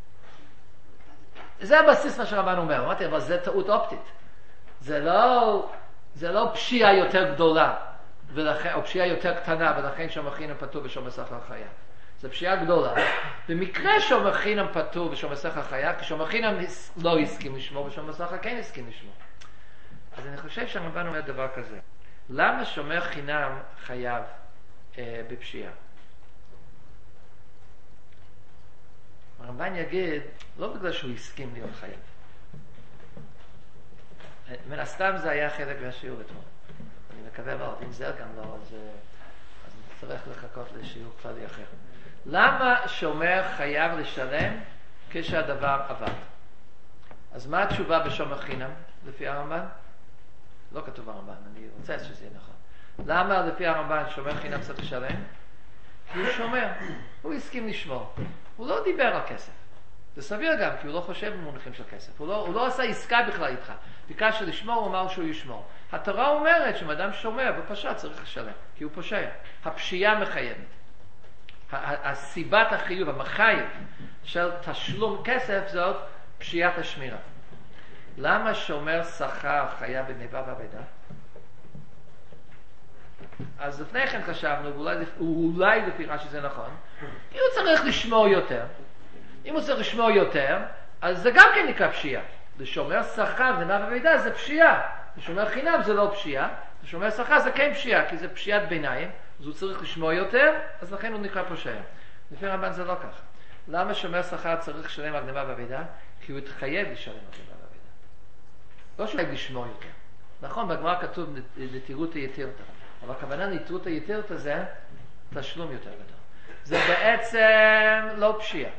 זה הבסיס מה שהרמב"ן אומר. אמרתי, אבל זה טעות אופטית. זה לא, זה לא פשיעה יותר גדולה, ולכן, או פשיעה יותר קטנה, ולכן שום אחינו פטור ושום הסך לא חייב. זה פשיעה גדולה. במקרה שום אחינו פטור ושום הסך לא חייב, כי שום אחינו לא הסכים לשמור, ושום הסך כן הסכים לשמור. אז אני חושב שהרמב"ן אומר דבר כזה. למה שומר חינם חייב אה, בפשיעה? הרמב"ן יגיד, לא בגלל שהוא הסכים להיות חייב. מן הסתם זה היה חלק מהשיעור אתמול. אני מקווה מאוד, אם זה גם לא, אז, אז נצטרך לחכות לשיעור כללי אחר. למה שומר חייב לשלם כשהדבר עבד? אז מה התשובה בשומר חינם, לפי הרמב"ן? לא כתוב הרמב"ן, אני רוצה שזה יהיה נכון. למה לפי הרמב"ן שומר חינם צריך לשלם? כי הוא שומר, הוא הסכים לשמור. הוא לא דיבר על כסף. זה סביר גם, כי הוא לא חושב במונחים של כסף. הוא לא, הוא לא עשה עסקה בכלל איתך. ביקש לשמור, הוא אמר שהוא ישמור. התורה אומרת שאם אדם שומר ופשע צריך לשלם, כי הוא פושע. הפשיעה מחייבת. הסיבת החיוב, המחייב של תשלום כסף זאת פשיעת השמירה. למה שומר שכר חייב בגניבה ואבידה? אז לפני כן חשבנו, ואולי, אולי לפי מה שזה נכון, אם הוא צריך לשמור יותר, אם הוא צריך לשמור יותר, אז זה גם כן נקרא פשיעה. לשומר שכר גניבה ואבידה זה פשיעה. לשומר חינם זה לא פשיעה, לשומר שכר זה כן פשיעה, כי זה פשיעת ביניים, אז הוא צריך לשמור יותר, אז לכן הוא נקרא פושע. לפי הרמב"ן זה לא ככה. למה שומר שכר צריך לשלם על גניבה ואבידה? כי הוא התחייב לשלם על גניבה ואבידה. לא שהוא חייב לשמור יותר. נכון, בגמרא כתוב נטירותא יתירתא. אבל הכוונה נטירותא יתירתא זה תשלום יותר גדול. זה בעצם לא פשיעה.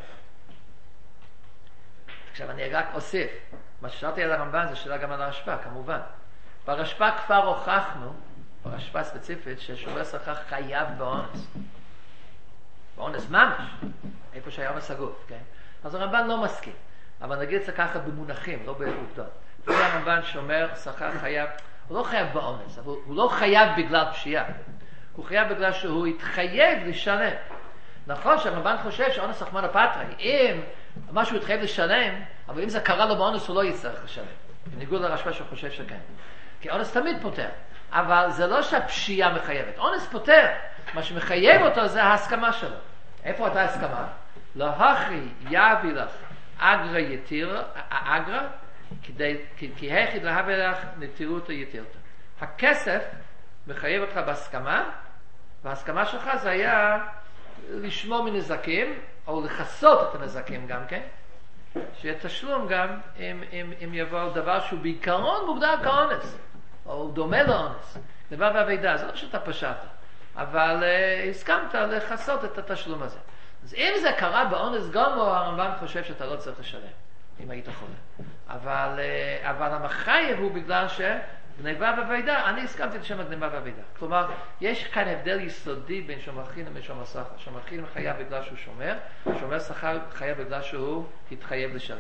עכשיו אני רק אוסיף, מה ששאלתי על הרמב"ן זה שאלה גם על הרשב"א, כמובן. ברשב"א כבר הוכחנו, ברשב"א ספציפית, ששומר שכר חייב באונס. באונס ממש, איפה שהיה אונס הגוף, כן? אז הרמב"ן לא מסכים, אבל נגיד את זה ככה במונחים, לא בעובדות. לפי הרמב"ן שומר שכר חייב, הוא לא חייב באונס, אבל הוא לא חייב בגלל פשיעה. הוא חייב בגלל שהוא התחייב לשלם. נכון שהרמב"ן חושב שאונס רחמנא פטרא, אם משהו התחייב לשלם, אבל אם זה קרה לו באונס הוא לא יצטרך לשלם. בניגוד לרשב"א שהוא חושב שכן. כי אונס תמיד פותר, אבל זה לא שהפשיעה מחייבת. אונס פותר, מה שמחייב אותו זה ההסכמה שלו. איפה אותה הסכמה? להכי יביא לך אגרא יתירה, אגרא, כדי, כי, כי היחיד להביא לך נטירותא יתירתא. הכסף מחייב אותך בהסכמה, וההסכמה שלך זה היה לשמור מנזקים, או לחסות את הנזקים גם כן, שתשלום גם אם, אם, אם יבוא דבר שהוא בעיקרון מוגדר כאונס, או דומה לאונס, דבר ואבידה, זה לא שאתה פשעת, אבל uh, הסכמת לחסות את התשלום הזה. אז אם זה קרה באונס גמור, הרמב"ן חושב שאתה לא צריך לשלם. אם היית חולה. אבל, אבל המחייב הוא בגלל שגניבה ואבדה, אני הסכמתי לשם הגניבה ואבדה. כלומר, יש כאן הבדל יסודי בין שומר חינם ושומר שכר. שומר חינם חייב בגלל שהוא שומר, שומר שכר חייב בגלל שהוא התחייב לשלם.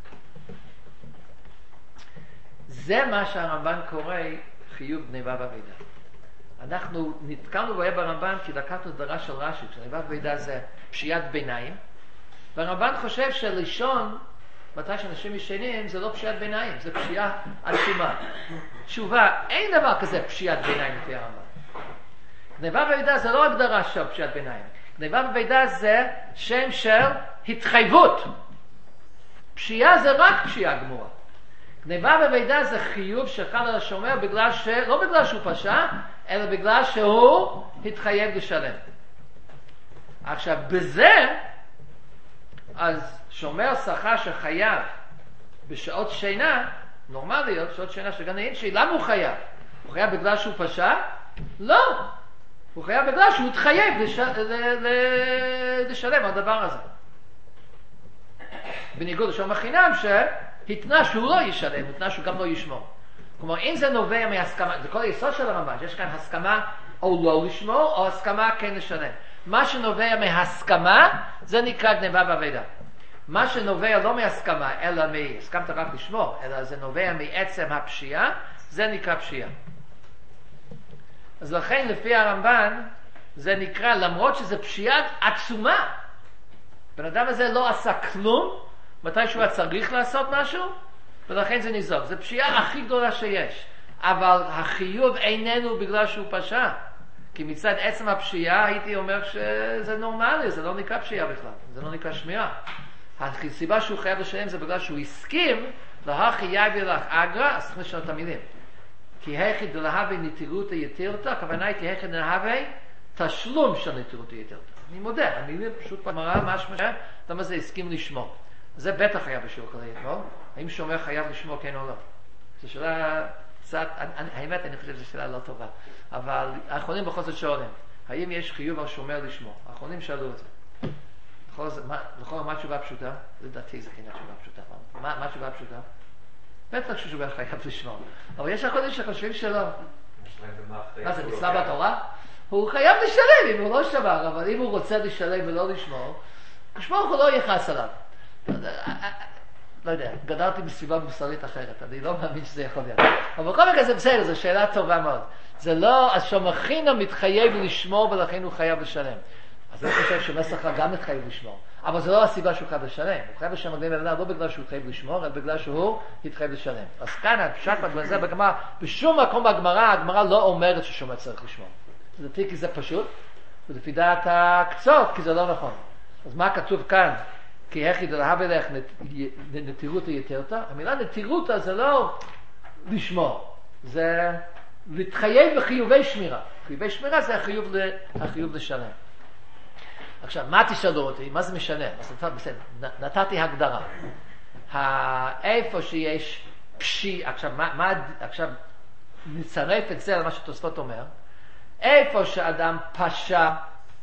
זה מה שהרמב"ן קורא חיוב גניבה ואבדה. אנחנו נתקלנו בו ברמב"ן כי לקחנו דרש של רש"י, גניבה ואבדה זה פשיעת ביניים, והרמב"ן חושב שלישון, מתי שאנשים ישנים, זה לא פשיעת ביניים, זה פשיעה עצומה. תשובה, אין דבר כזה פשיעת ביניים לפי הרמב"ן. גניבה ואבדה זה לא הגדרה של פשיעת ביניים. גניבה ואבדה זה שם של התחייבות. פשיעה זה רק פשיעה גמורה. גניבה ואבדה זה חיוב שחל על השומר בגלל ש... לא בגלל שהוא פשע, אלא בגלל שהוא התחייב לשלם. עכשיו, בזה, אז שומר שכר שחייב בשעות שינה, נורמליות, שעות שינה של גן העדן, למה הוא חייב? הוא חייב בגלל שהוא פשע? לא. הוא חייב בגלל שהוא התחייב לש... ל... ל... לשלם על הדבר הזה. בניגוד לשומר חינם שהתנה שהוא לא ישלם, התנה שהוא גם לא ישמור. כלומר, אם זה נובע מהסכמה, זה כל היסוד של הרמב"ן, שיש כאן הסכמה או לא לשמור, או הסכמה כן לשלם. מה שנובע מהסכמה, זה נקרא גניבה ואבדה. מה שנובע לא מהסכמה, אלא מהסכמת רק לשמור, אלא זה נובע מעצם הפשיעה, זה נקרא פשיעה. אז לכן, לפי הרמב"ן, זה נקרא, למרות שזה פשיעה עצומה, בן אדם הזה לא עשה כלום, מתי שהוא צריך לעשות משהו, ולכן זה נזוג. זה פשיעה הכי גדולה שיש. אבל החיוב איננו בגלל שהוא פשע. כי מצד עצם הפשיעה הייתי אומר שזה נורמלי, זה לא נקרא פשיעה בכלל, זה לא נקרא שמירה. הסיבה שהוא חייב לשלם זה בגלל שהוא הסכים להכי יביא לך אגרה, אז צריך לשנות את המילים. כי היכי דלהבי נטירות היתירתא, הכוונה היא כי היכי דלהבי תשלום של נטירות היתירתא. אני מודה, המילים פשוט מראה משמע למה זה הסכים לשמור. זה בטח היה בשיעור כזה אתמול. האם שומר חייב לשמור כן או לא? זו שאלה קצת, האמת אני חושב שזו שאלה לא טובה. אבל האחרונים בכל זאת שואלים, האם יש חיוב על שומר לשמור? האחרונים שאלו את זה. לכל מה התשובה פשוטה? לדעתי זה כן התשובה פשוטה. מה התשובה הפשוטה? בטח ששומר חייב לשמור. אבל יש האחרונים שחושבים שלא. מה זה, מצווה בתורה? הוא חייב לשלם אם הוא לא שמר, אבל אם הוא רוצה לשלם ולא לשמור, לשמור הוא לא יכעס עליו. לא יודע, גדלתי בסביבה מוסרית אחרת, אני לא מאמין שזה יכול להיות. אבל בכל מקרה זה בסדר, זו שאלה טובה מאוד. זה לא, אז שומר חינם מתחייב לשמור ולכן הוא חייב לשלם. אז אני חושב שומר שכר גם מתחייב לשמור. אבל זו לא הסיבה שהוא חייב לשלם. הוא חייב לשלם מגנים לבנה לא בגלל שהוא חייב לשמור, אלא בגלל שהוא התחייב לשלם. אז כאן, הפשט בזה בגמרא, בשום מקום בגמרא, הגמרא לא אומרת ששומר צריך לשמור. לדעתי כי זה פשוט, ולפי דעת הקצות, כי זה לא נכון. אז מה כתוב כאן? כי איך ידלהב אלך נטירות היתרתא? המילה נטירותא זה לא לשמור, זה להתחייב בחיובי שמירה. חיובי שמירה זה החיוב, החיוב לשלם. עכשיו, מה תשאלו אותי? מה זה משנה? אז בסדר, נתתי הגדרה. איפה שיש פשי, עכשיו, מה, מה, עכשיו נצרף את זה על מה שתוספות אומר, איפה שאדם פשע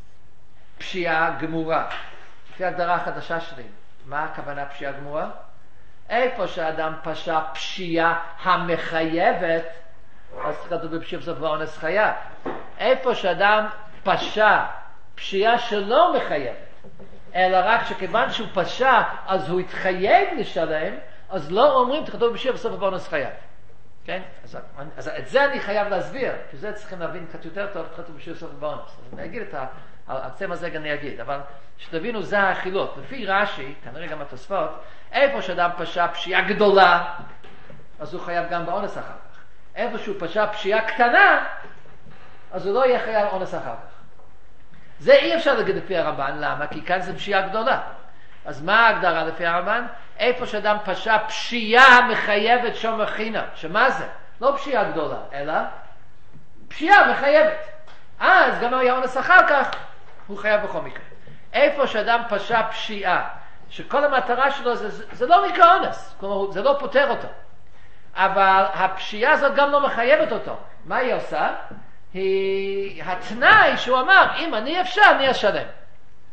פשיעה גמורה, לפי ההגדרה החדשה שלי, מה הכוונה פשיעה גמורה? איפה שאדם פשע פשיעה המחייבת, אז כתוב בפשיעה זאת ואונס חייב. איפה שאדם פשע פשיעה שלא מחייבת, אלא רק שכיוון שהוא פשע אז הוא התחייב לשלם, אז לא אומרים תכתוב בפשיעה בסוף ואונס חייב. כן? אז, אז את זה אני חייב להסביר, כי זה צריכים להבין קצת יותר טוב, תכתוב בפשיעה בסוף ואונס. אז אני אגיד את ה... הצם הזה אני אגיד, אבל שתבינו זה החילוק. לפי רש"י, כנראה גם התוספות, איפה שאדם פשע פשיעה גדולה, אז הוא חייב גם באונס אחר כך. איפה שהוא פשע פשיעה קטנה, אז הוא לא יהיה חייב אונס אחר כך. זה אי אפשר להגיד לפי הרמב"ן, למה? כי כאן זה פשיעה גדולה. אז מה ההגדרה לפי הרמב"ן? איפה שאדם פשע פשיעה מחייבת שומר חינם. שמה זה? לא פשיעה גדולה, אלא פשיעה מחייבת. אז גם היה אונס אחר כך, הוא חייב בכל מקרה. איפה שאדם פשע פשיעה, שכל המטרה שלו זה, זה, זה לא נקרא אונס, כלומר זה לא פותר אותו. אבל הפשיעה הזאת גם לא מחייבת אותו. מה היא עושה? היא התנאי שהוא אמר, אם אני אפשר, אני אשלם.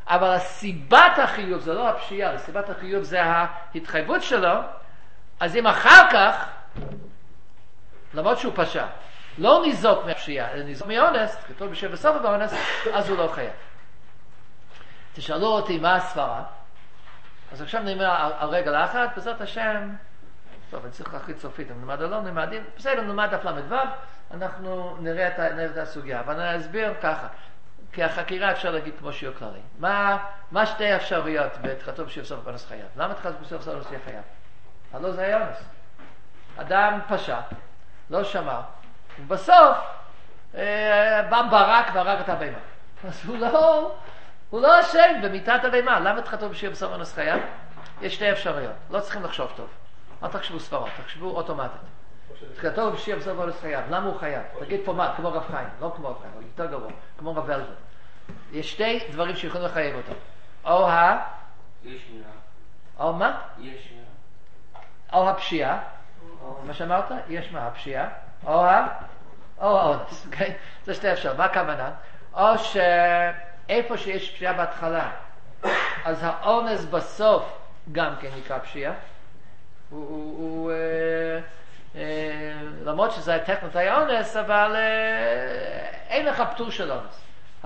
אבל הסיבת החיוב זה לא הפשיעה, הסיבת החיוב זה ההתחייבות שלו, אז אם אחר כך, למרות שהוא פשע, לא ניזוק מהפשיעה, אלא ניזוק מאונס, כתוב בשביל בסוף באונס, אז הוא לא חייב. תשאלו אותי מה הסברה, אז עכשיו נאמר על, על רגל האחת, בעזרת השם, טוב, אני צריך להחליט סופית, אם נלמד או לא נלמד, בסדר, נלמד דף למד ו', אנחנו נראה את, נראה את הסוגיה, אבל אני אסביר ככה, כי החקירה אפשר להגיד כמו שיעור כללי. מה, מה שתי אפשרויות בתחילתו בשביל בסוף באונס חייב? למה תחילתו בשביל בסוף באונס יהיה חייב? הלא זה היה אונס. אדם פשע, לא שמע, ובסוף אה, בא ברק והרג את הבהמה. אז הוא לא, הוא לא אשם במיתת הבהמה. למה תחילתו בשביל בסוף באונס חייב? יש שתי אפשרויות, לא צריכים לחשוב טוב. אל תחשבו סברות, תחשבו אוטומטית. תחילתו בשביל בסוף באונס חייב. למה הוא חייב? תגיד פה מה, כמו רב חיים, לא כמו רב חיים, הוא יותר גבוה, כמו רב ולדן. יש שתי דברים שיכולים לחייב אותו. או ה... יש מילה. או מה? יש מילה. או הפשיעה, מה שאמרת? יש מה? הפשיעה, או ה... או האונס, אוקיי? זה שתי אפשר. מה הכוונה? או שאיפה שיש פשיעה בהתחלה, אז האונס בסוף גם כן נקרא פשיעה. הוא... הוא, הוא אה, אה, למרות שזה היה טכנית היה אונס, אבל אה, אין לך פטור של אונס.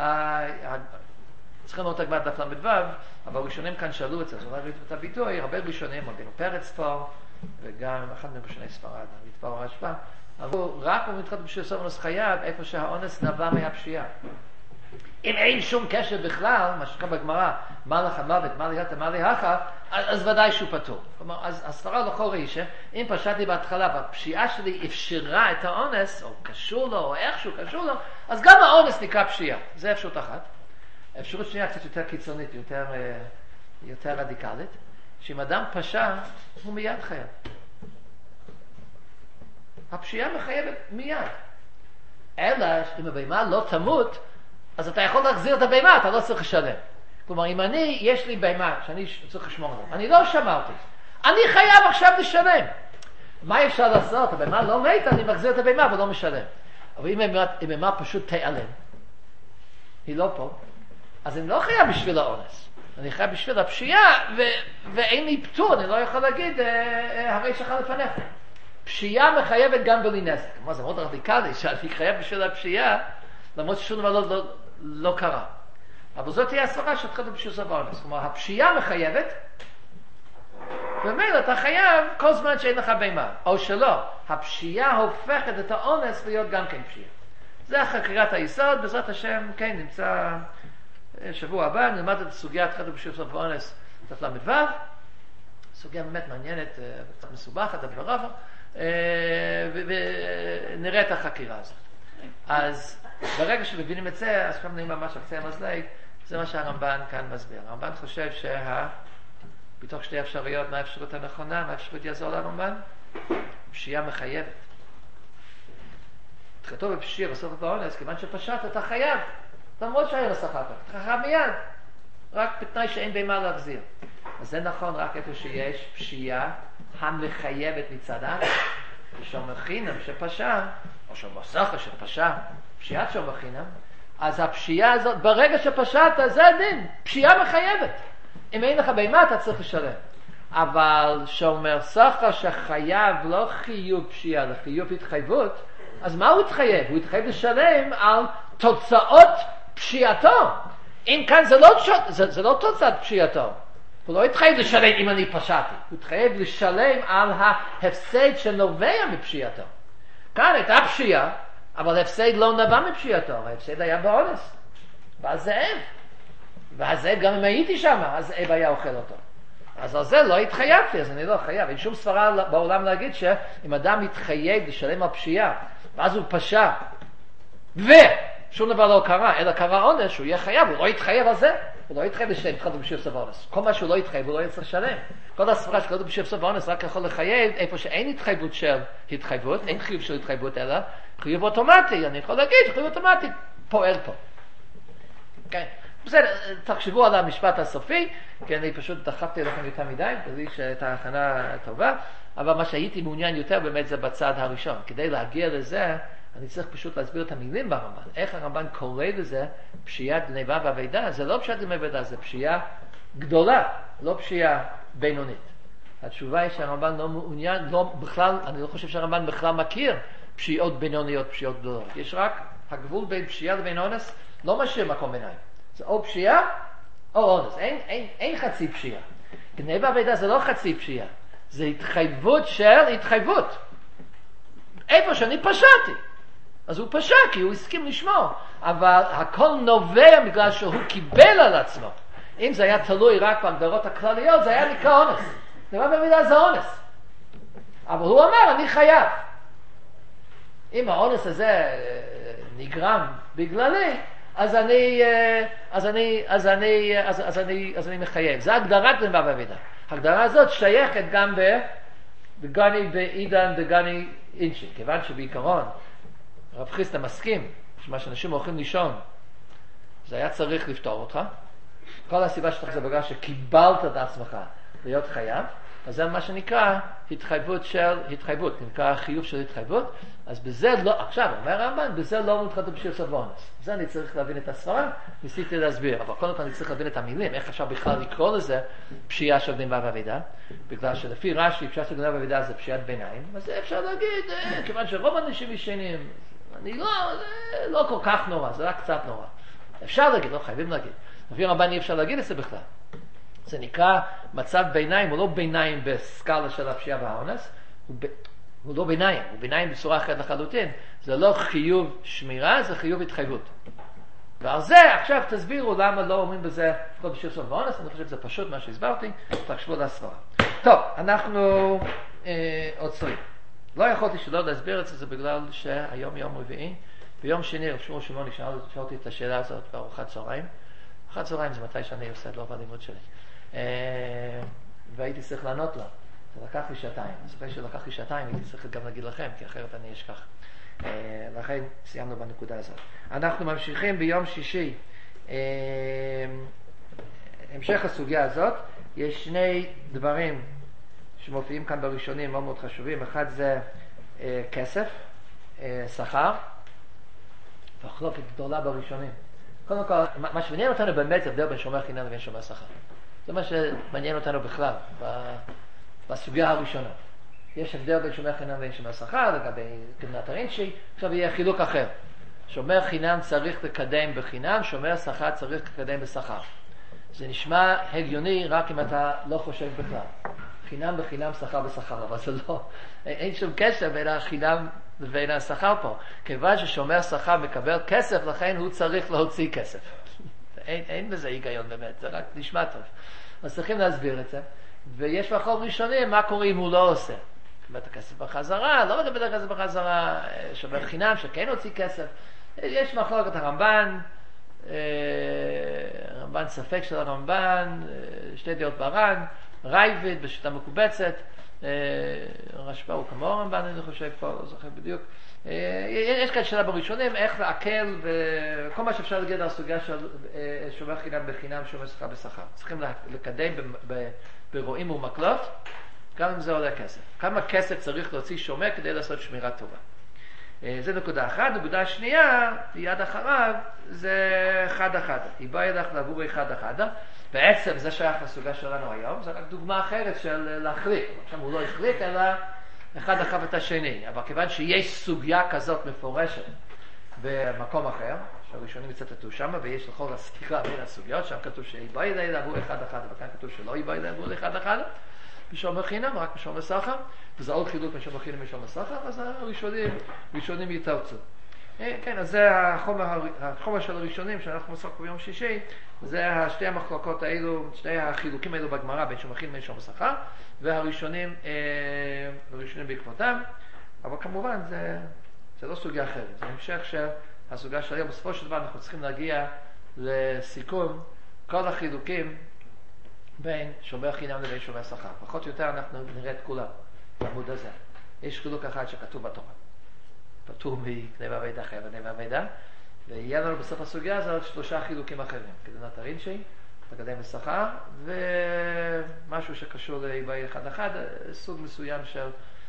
צריכים לראות הגמרא דף למד ו', אבל ראשונים כאן שאלו את זה, אז אולי ראיתם את הביטוי, הרבה ראשונים, רבינו פרץ פה, וגם אחד מראשוני ספרד, מתפר הרשב"א, אמרו, רק הוא מתחיל בשביל סוף אונס חייב, איפה שהאונס נבע מהפשיעה. אם אין שום קשר בכלל, מה שקרה בגמרא, מה לך מוות, מה ליהת, מה ליהכה, אז, אז ודאי שהוא פטור. כלומר, אז הסברה לכל ראישה, אם פשעתי בהתחלה, והפשיעה שלי אפשרה את האונס, או קשור לו, או איכשהו קשור לו, אז גם האונס נקרא פשיעה. זה אפשרות אחת. אפשרות שנייה קצת יותר קיצונית, יותר, יותר רדיקלית, שאם אדם פשע, הוא מיד חייב. הפשיעה מחייבת מיד. אלא, אם הבהמה לא תמות, אז אתה יכול להחזיר את הבהמה, אתה לא צריך לשלם. כלומר, אם אני, יש לי בהמה שאני צריך לשמור עליו, אני לא שמרתי, אני חייב עכשיו לשלם. מה אפשר לעשות? הבהמה לא מתה, אני מחזיר את הבהמה ולא משלם. אבל אם הבהמה פשוט תיעלם, היא לא פה, אז אני לא חייב בשביל האונס. אני חייב בשביל הפשיעה, ו- ואין לי פטור, אני לא יכול להגיד, הרי שלך לפניך. פשיעה מחייבת גם בלי נזק. כלומר, זה מאוד רדיקלי, שאני חייב בשביל הפשיעה, למרות ששום דבר לא, לא, לא קרה. אבל זאת תהיה הסברה שהתחלת בשביל סוף האונס. כלומר, הפשיעה מחייבת, ומילא אתה חייב כל זמן שאין לך בהמה. או שלא, הפשיעה הופכת את האונס להיות גם כן פשיעה. זה החקירת היסוד, בעזרת השם, כן, נמצא שבוע הבא, נלמד את הסוגיה התחלת בשביל סוף האונס, דף למד ו', סוגיה באמת מעניינת, קצת מסובכת, אבל רבה, ונראה את החקירה הזאת. אז ברגע שמבינים את זה, אז עכשיו נראים ממש על קצה המזלג, זה מה שהרמב"ן כאן מסביר. הרמב"ן חושב שה... בתוך שתי אפשרויות, מה האפשרות הנכונה, מה האפשרות יעזור לרמב"ן? פשיעה מחייבת. תחילתו בפשיעה בסוף באונס, כיוון שפשעת אתה חייב, למרות שהיה לסחר כך, אתה חייב מיד, רק בתנאי שאין בהמה להחזיר. אז זה נכון רק איפה שיש פשיעה המחייבת מצדה, ושומר חינם שפשע, או שומר סחר שפשע, פשיעת שומר חינם, אז הפשיעה הזאת, ברגע שפשעת, זה הדין, פשיעה מחייבת. אם אין לך בהמה, אתה צריך לשלם. אבל שומר סחר שחייב לא חיוב פשיעה, אלא חיוב התחייבות, אז מה הוא התחייב? הוא התחייב לשלם על תוצאות פשיעתו. אם כאן זה לא, זה, זה לא תוצאת פשיעתו. הוא לא התחייב לשלם אם אני פשעתי. הוא התחייב לשלם על ההפסד שנובע מפשיעתו. כאן הייתה פשיעה, אבל ההפסד לא נבע מפשיעתו. ההפסד היה באונס. והזאב. והזאב גם אם הייתי שם, הזאב היה אוכל אותו. אז על זה לא התחייבתי, אז אני לא חייב. אין שום סברה בעולם להגיד שאם אדם מתחייב לשלם על פשיעה, ואז הוא פשע, ושום דבר לא קרה, אלא קרה עונש, הוא יהיה חייב, הוא לא התחייב על זה, הוא לא התחייב לשלם, התחלת בשביל סוף האונס. כל מה שהוא לא התחייב, הוא לא יצטרך לשלם. כל הסברה שקוראים בשביל סוף האונס רק יכול לחייב איפה שאין התחייבות של התחייבות, אין חיוב של התחייבות, אלא חיוב אוטומטי. אני יכול להגיד שחיוב אוטומטי פועל פה. כן. בסדר, תחשבו על המשפט הסופי, כי אני פשוט דחפתי לכם יותר מדי, כדי שהייתה הכנה טובה, אבל מה שהייתי מעוניין יותר באמת זה בצד הראשון. כדי להגיע לזה, אני צריך פשוט להסביר את המילים ברמב"ן. איך הרמב"ן קורא לזה פשיעת גניבה ועבידה? זה לא פשיעת גניבה ועבידה, זה פשיעה גדולה, לא פשיעה בינונית. התשובה היא שהרמב"ן לא מעוניין, לא, בכלל, אני לא חושב שהרמב"ן בכלל מכיר פשיעות בינוניות, פשיעות גדולות. יש רק הגבול בין פשיעה לבין אונס, לא משאיר מקום ביניים. זה או פשיעה או אונס, אין, אין, אין חצי פשיעה. גניבה ועבידה זה לא חצי פשיעה, זה התחייבות של התחייבות. איפה שאני פשעתי, אז הוא פשע כי הוא הסכים לשמור, אבל הכל נובע בגלל שהוא קיבל על עצמו. אם זה היה תלוי רק בהגדרות הכלליות, זה היה נקרא אונס. גניבה ועבידה זה אונס. אבל הוא אמר, אני חייב. אם האונס הזה נגרם בגללי, אז אני, אז אני, אז אני, אז, אז אני, אז אני מחייב. זה הגדרת גניבה ועבידה. ההגדרה הזאת שייכת גם בגני בעידן בגני אינשי, כיוון שבעיקרון רב חיסדא מסכים שמה שאנשים הולכים לישון זה היה צריך לפתור אותך. כל הסיבה שלך זה בגלל שקיבלת את עצמך להיות חייב, אז זה מה שנקרא התחייבות של התחייבות, נקרא חיוב של התחייבות. אז בזה לא, עכשיו אומר הרמב"ן, בזה לא מתחתו בשביל סבונס. זה אני צריך להבין את הסברה, ניסיתי להסביר, אבל קודם כל אני צריך להבין את המילים, איך אפשר בכלל לקרוא לזה פשיעה של גניבה ועבידה, בגלל שלפי רש"י פשיעה של גניבה ועבידה זה פשיעת ביניים, אז זה אפשר להגיד, אה, כיוון שרוב האנשים ישנים, אני לא, זה לא כל כך נורא, זה רק קצת נורא. אפשר להגיד, לא חייבים להגיד. לפי הרמב"ן אי אפשר להגיד את זה בכלל. זה נקרא מצב ביניים, הוא לא ביניים בסקאלה של הפשיעה והאונס, הוא, ב... הוא לא ביניים, הוא ביניים בצורה אחרת לחלוטין. זה לא חיוב שמירה, זה חיוב התחייבות. ועל זה עכשיו תסבירו למה לא אומרים בזה כל בשביל סוף ואונס, אני חושב שזה פשוט מה שהסברתי, תחשבו להסברה. טוב, אנחנו אה, עוצרים. לא יכולתי שלא להסביר את זה, זה בגלל שהיום יום רביעי, ביום שני רב שמואל שמעוני שאל אותי את השאלה הזאת בארוחת צהריים. ארוחת צהריים זה מתי שאני עושה את לא בלימוד שלי. והייתי צריך לענות לה. זה לקח לי שעתיים. אז אחרי שלקח לי שעתיים הייתי צריך גם להגיד לכם, כי אחרת אני אשכח. לכן סיימנו בנקודה הזאת. אנחנו ממשיכים ביום שישי. המשך הסוגיה הזאת. יש שני דברים שמופיעים כאן בראשונים מאוד מאוד חשובים. אחד זה כסף, שכר, והחלוקת גדולה בראשונים. קודם כל, מה שמעניין אותנו באמת זה הבדל בין שומר חינם לבין שומר שכר. זה מה שמעניין אותנו בכלל, בסוגיה הראשונה. יש הבדל בין שומר חינם לבין שומר שכר, לגבי גמלת הרינשי, עכשיו יהיה חילוק אחר. שומר חינם צריך לקדם בחינם, שומר שכר צריך לקדם בשכר. זה נשמע הגיוני רק אם אתה לא חושב בכלל. חינם בחינם, שכר בשכר, אבל זה לא, אין שום קשר בין החינם לבין השכר פה. כיוון ששומר שכר מקבל כסף, לכן הוא צריך להוציא כסף. אין, אין בזה היגיון באמת, זה רק נשמע טוב. אז צריכים להסביר את זה. ויש בכל ראשונים, מה קורה אם הוא לא עושה? מקבל את הכסף בחזרה, לא מקבל את הכסף בחזרה, שומר חינם שכן הוציא כסף. יש מחלוקת הרמב"ן, הרמב"ן ספק של הרמב"ן, שתי דעות בר"ן, רייבד בשיטה מקובצת, רשב"א הוא כמו הרמב"ן, אני חושב פה, לא זוכר בדיוק. יש כאן שאלה בראשונים, איך לעכל וכל מה שאפשר להגיד על הסוגיה של שומר חינם בחינם, שומר שכר בשכר. צריכים לקדם ברועים ומקלות, גם אם זה עולה כסף. כמה כסף צריך להוציא שומר כדי לעשות שמירה טובה. זה נקודה אחת. נקודה שנייה, יד אחריו, זה אחד אחד. היא באה ידך לעבור אחד אחד. בעצם זה שייך לסוגיה שלנו היום, זה רק דוגמה אחרת של להחליט. עכשיו הוא לא החליט, אלא אחד אחר את השני. אבל כיוון שיש סוגיה כזאת מפורשת במקום אחר, שהראשונים יצטטו שם, ויש לכל הסתירה בין הסוגיות, שם כתוב שהיא באה ידך לעבור אחד אחד, וכאן כתוב שלא היא באה ידך לעבור אחד אחד. בשומר חינם, רק בשומר שכר, וזה עוד חילוק בשומר חינם בשומר שכר, אז הראשונים, ראשונים יתארצו. כן, אז זה החומר, החומר של הראשונים שאנחנו עוסקים ביום שישי, זה שתי המחלוקות האלו, שתי החילוקים האלו בגמרא בין שומר חינם לשומר שכר, והראשונים, הראשונים בעקבותם, אבל כמובן זה, זה לא סוגיה אחרת, זה המשך של הסוגיה של היום. בסופו של דבר אנחנו צריכים להגיע לסיכום כל החילוקים בין שומר חינם לבין שומר שכר. פחות או יותר אנחנו נראה את כולם בעמוד הזה. יש חילוק אחד שכתוב בתורה. פטור מגניבה ועבידה, חייב גניבה ועבידה, ויהיה לנו בסוף הסוגיה הזאת שלושה חילוקים אחרים. כדנת הרינשי, לקדם בשכר, ומשהו שקשור לעיבאי אחד אחד, סוג מסוים של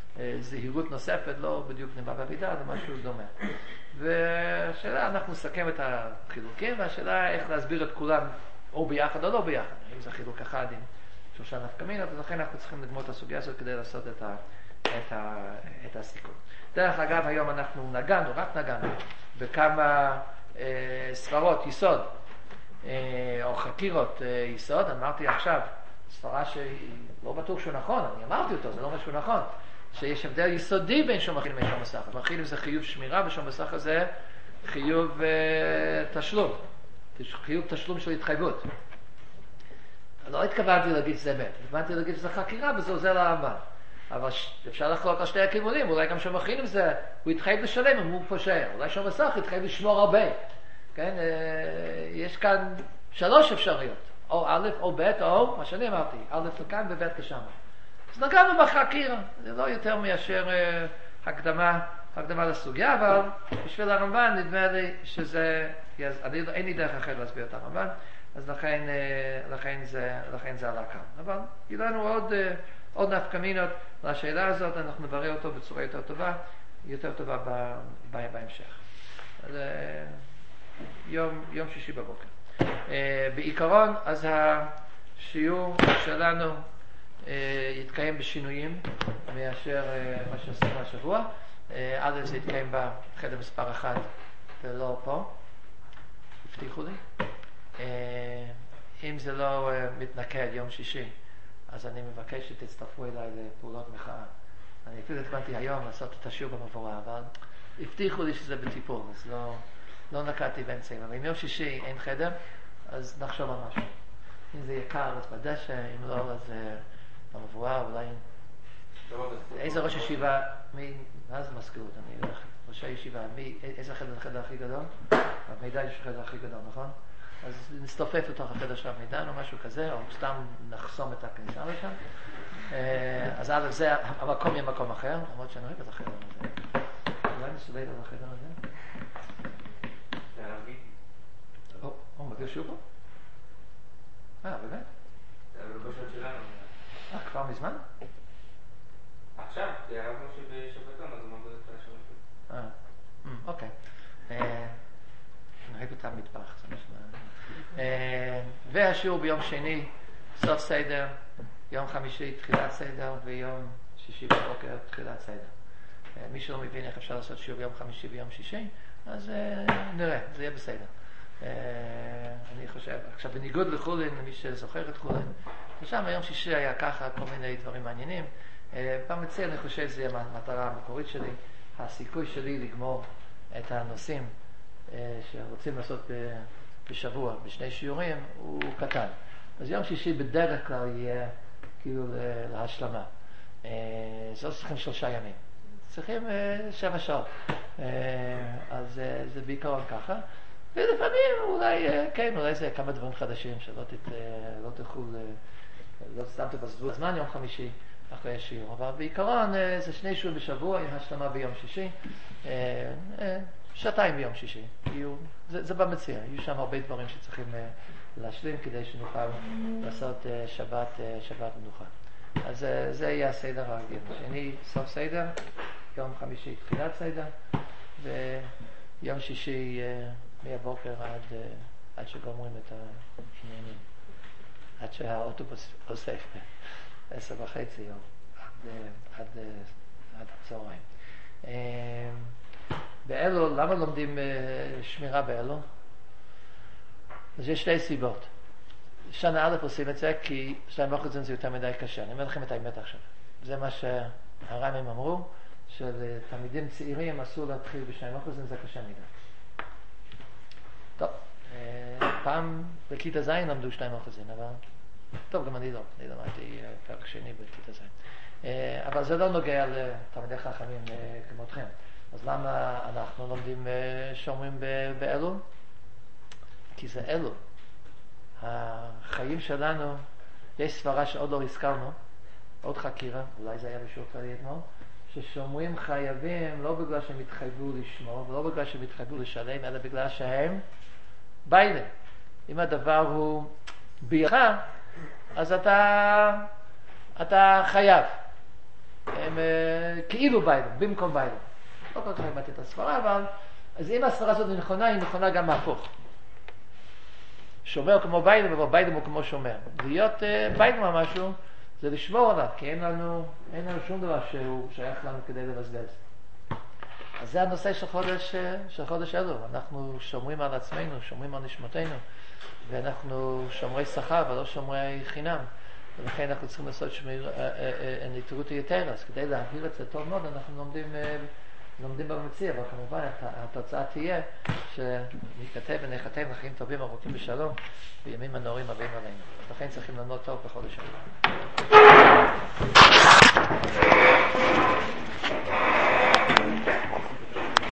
זהירות נוספת, לא בדיוק נימה בבידה, זה משהו דומה. והשאלה, אנחנו נסכם את החילוקים, והשאלה איך להסביר את כולם או ביחד או לא ביחד. אם זה חילוק אחד עם שלושה נפקמינות, אז לכן אנחנו צריכים לגמור את הסוגיה הזאת כדי לעשות את, ה, את, ה, את הסיכום. דרך אגב, היום אנחנו נגענו, רק נגענו, בכמה אה, ספרות יסוד, אה, או חקירות אה, יסוד. אמרתי עכשיו, ספרה שלא בטוח שהוא נכון, אני אמרתי אותו, זה לא משהו נכון, שיש הבדל יסודי בין שום אכילים ושום מסך. אכילים זה חיוב שמירה, ושום מסך זה חיוב אה, תשלום, חיוב תשלום של התחייבות. לא התכוונתי להגיד שזה אמת, התכוונתי להגיד שזה חקירה וזה עוזר לרמב"ן. אבל אפשר לחלוק על שתי הכיוונים, אולי גם שום אכילים זה, הוא התחייב לשלם אם הוא פושע, אולי שום מסך התחייב לשמור הרבה. כן? אה, יש כאן שלוש אפשריות. או א' או ב' או, מה שאני אמרתי, א' לכאן וב' כשם. אז נגענו בחקירה, זה לא יותר מאשר אה, הקדמה, הקדמה לסוגיה, אבל בשביל הרמב"ן נדמה לי שזה, אני, אין לי דרך אחרת להסביר את הרמב"ן, אז לכן, אה, לכן, זה, לכן זה עלה כאן. אבל יהיו לנו עוד, אה, עוד נפקמינות לשאלה הזאת, אנחנו נברר אותו בצורה יותר טובה, יותר טובה ב, ב, בהמשך. אז, אה, יום, יום שישי בבוקר. Uh, בעיקרון, אז השיעור שלנו uh, יתקיים בשינויים מאשר uh, מה שעשינו השבוע. Uh, עד זה יתקיים בחדר מספר אחד ולא פה. הבטיחו לי. Uh, אם זה לא uh, מתנקד יום שישי, אז אני מבקש שתצטרפו אליי לפעולות מחאה. אני אפילו התכוונתי היום לעשות את השיעור במבורע, אבל הבטיחו לי שזה בטיפול, אז לא... לא נקעתי באמצעים, אבל אם יום שישי אין חדר, אז נחשוב על משהו. אם זה יקר, אז בדשא, אם לא, אז במבואה, אולי... איזה ראש ישיבה, מי... מה זה מזכירות? אני הולך, ראשי ישיבה, מי... איזה חדר החדר הכי גדול? המידע יש החדר הכי גדול, נכון? אז נסתופף לתוך החדר של המידע, או משהו כזה, או סתם נחסום את הכניסה לשם. אז עד זה, המקום יהיה מקום אחר, למרות שאני אוהב את החדר הזה. אולי נסתובב על החדר הזה? או, או, מגיע שיעור פה? אה, באמת? זה בלבושות שלנו. אה, כבר מזמן? עכשיו, כי הרב משה בשבתון, אז הוא מגוד את השבתון. אה, אוקיי. נראית אותה מטבח, זה משמע. והשיעור ביום שני, סוף סדר, יום חמישי, תחילת סדר, ויום שישי בבוקר, תחילת סדר. מי שלא מבין איך אפשר לעשות שיעור ביום חמישי ויום שישי, אז נראה, זה יהיה בסדר. אני חושב, עכשיו בניגוד לחולין, מי שזוכר את חולין, ושם היום שישי היה ככה, כל מיני דברים מעניינים. פעם אצלי אני חושב שזה יהיה המטרה המקורית שלי, הסיכוי שלי לגמור את הנושאים שרוצים לעשות בשבוע, בשני שיעורים, הוא קטן. אז יום שישי בדרך כלל יהיה כאילו להשלמה. זאת צריכים שלושה ימים. צריכים שבע שעות. אז זה בעיקרון ככה. ולפעמים אולי, כן, אולי זה כמה דברים חדשים שלא תת, לא תלכו, לא סתם תבזבזו זמן יום חמישי אחרי השיעור. אבל בעיקרון זה שני שיעורים בשבוע עם השלמה ביום שישי. שעתיים ביום שישי. יהיו, זה, זה במציע. יהיו שם הרבה דברים שצריכים להשלים כדי שנוכל לעשות שבת, שבת מנוחה. אז זה יהיה הסדר הרגיל. שני סוף סדר, יום חמישי תחילת סדר, ויום שישי מהבוקר עד, עד שגומרים את העניינים. עד שהאוטובוס אוסף עשר וחצי או עד, עד, עד הצהריים. באלול, למה לומדים שמירה באלול? אז יש שתי סיבות. שנה א' עושים את זה כי שתיים וחצי זה יותר מדי קשה. אני אומר לכם את האמת עכשיו. זה מה שהר"מים אמרו, שלתלמידים צעירים אסור להתחיל בשתיים וחצי, זה קשה מדי. טוב, פעם בכיתה ז' למדו שתיים וחצי, אבל... טוב, גם אני לא. אני למדתי פרק שני בכיתה ז'. אבל זה לא נוגע לתלמידי חכמים כמותכם. אז למה אנחנו לומדים שומרים באלול? כי זה אלול. החיים שלנו, יש סברה שעוד לא הזכרנו, עוד חקירה, אולי זה היה בשיעור כללי אתמול, ששומרים חייבים לא בגלל שהם התחייבו לשמור, ולא בגלל שהם התחייבו לשלם, אלא בגלל שהם ביילה. אם הדבר הוא בירך, אז אתה, אתה חייב. הם כאילו ביידו, במקום ביידו. לא כל כך הבאתי את הסברה, אבל אז אם הסברה הזאת נכונה, היא נכונה גם מהפוך. שומר כמו ביידו, אבל ביידו הוא כמו שומר. להיות ביידו מה משהו, זה לשמור עליו, כי אין לנו, אין לנו שום דבר שהוא שייך לנו כדי לבזבז. אז זה הנושא של חודש, של חודש אלו. אנחנו שומרים על עצמנו, שומרים על נשמתנו, ואנחנו שומרי שכר ולא שומרי חינם. ולכן אנחנו צריכים לעשות שמיר, נטרות יותר. אז כדי להבהיר את זה טוב מאוד, אנחנו לומדים, לומדים במציע, אבל כמובן התוצאה תהיה שניכתב ונחתם לחיים טובים ארוכים בשלום, בימים הנוראים הבאים עלינו. לכן צריכים ללמוד טוב בחודש אלו.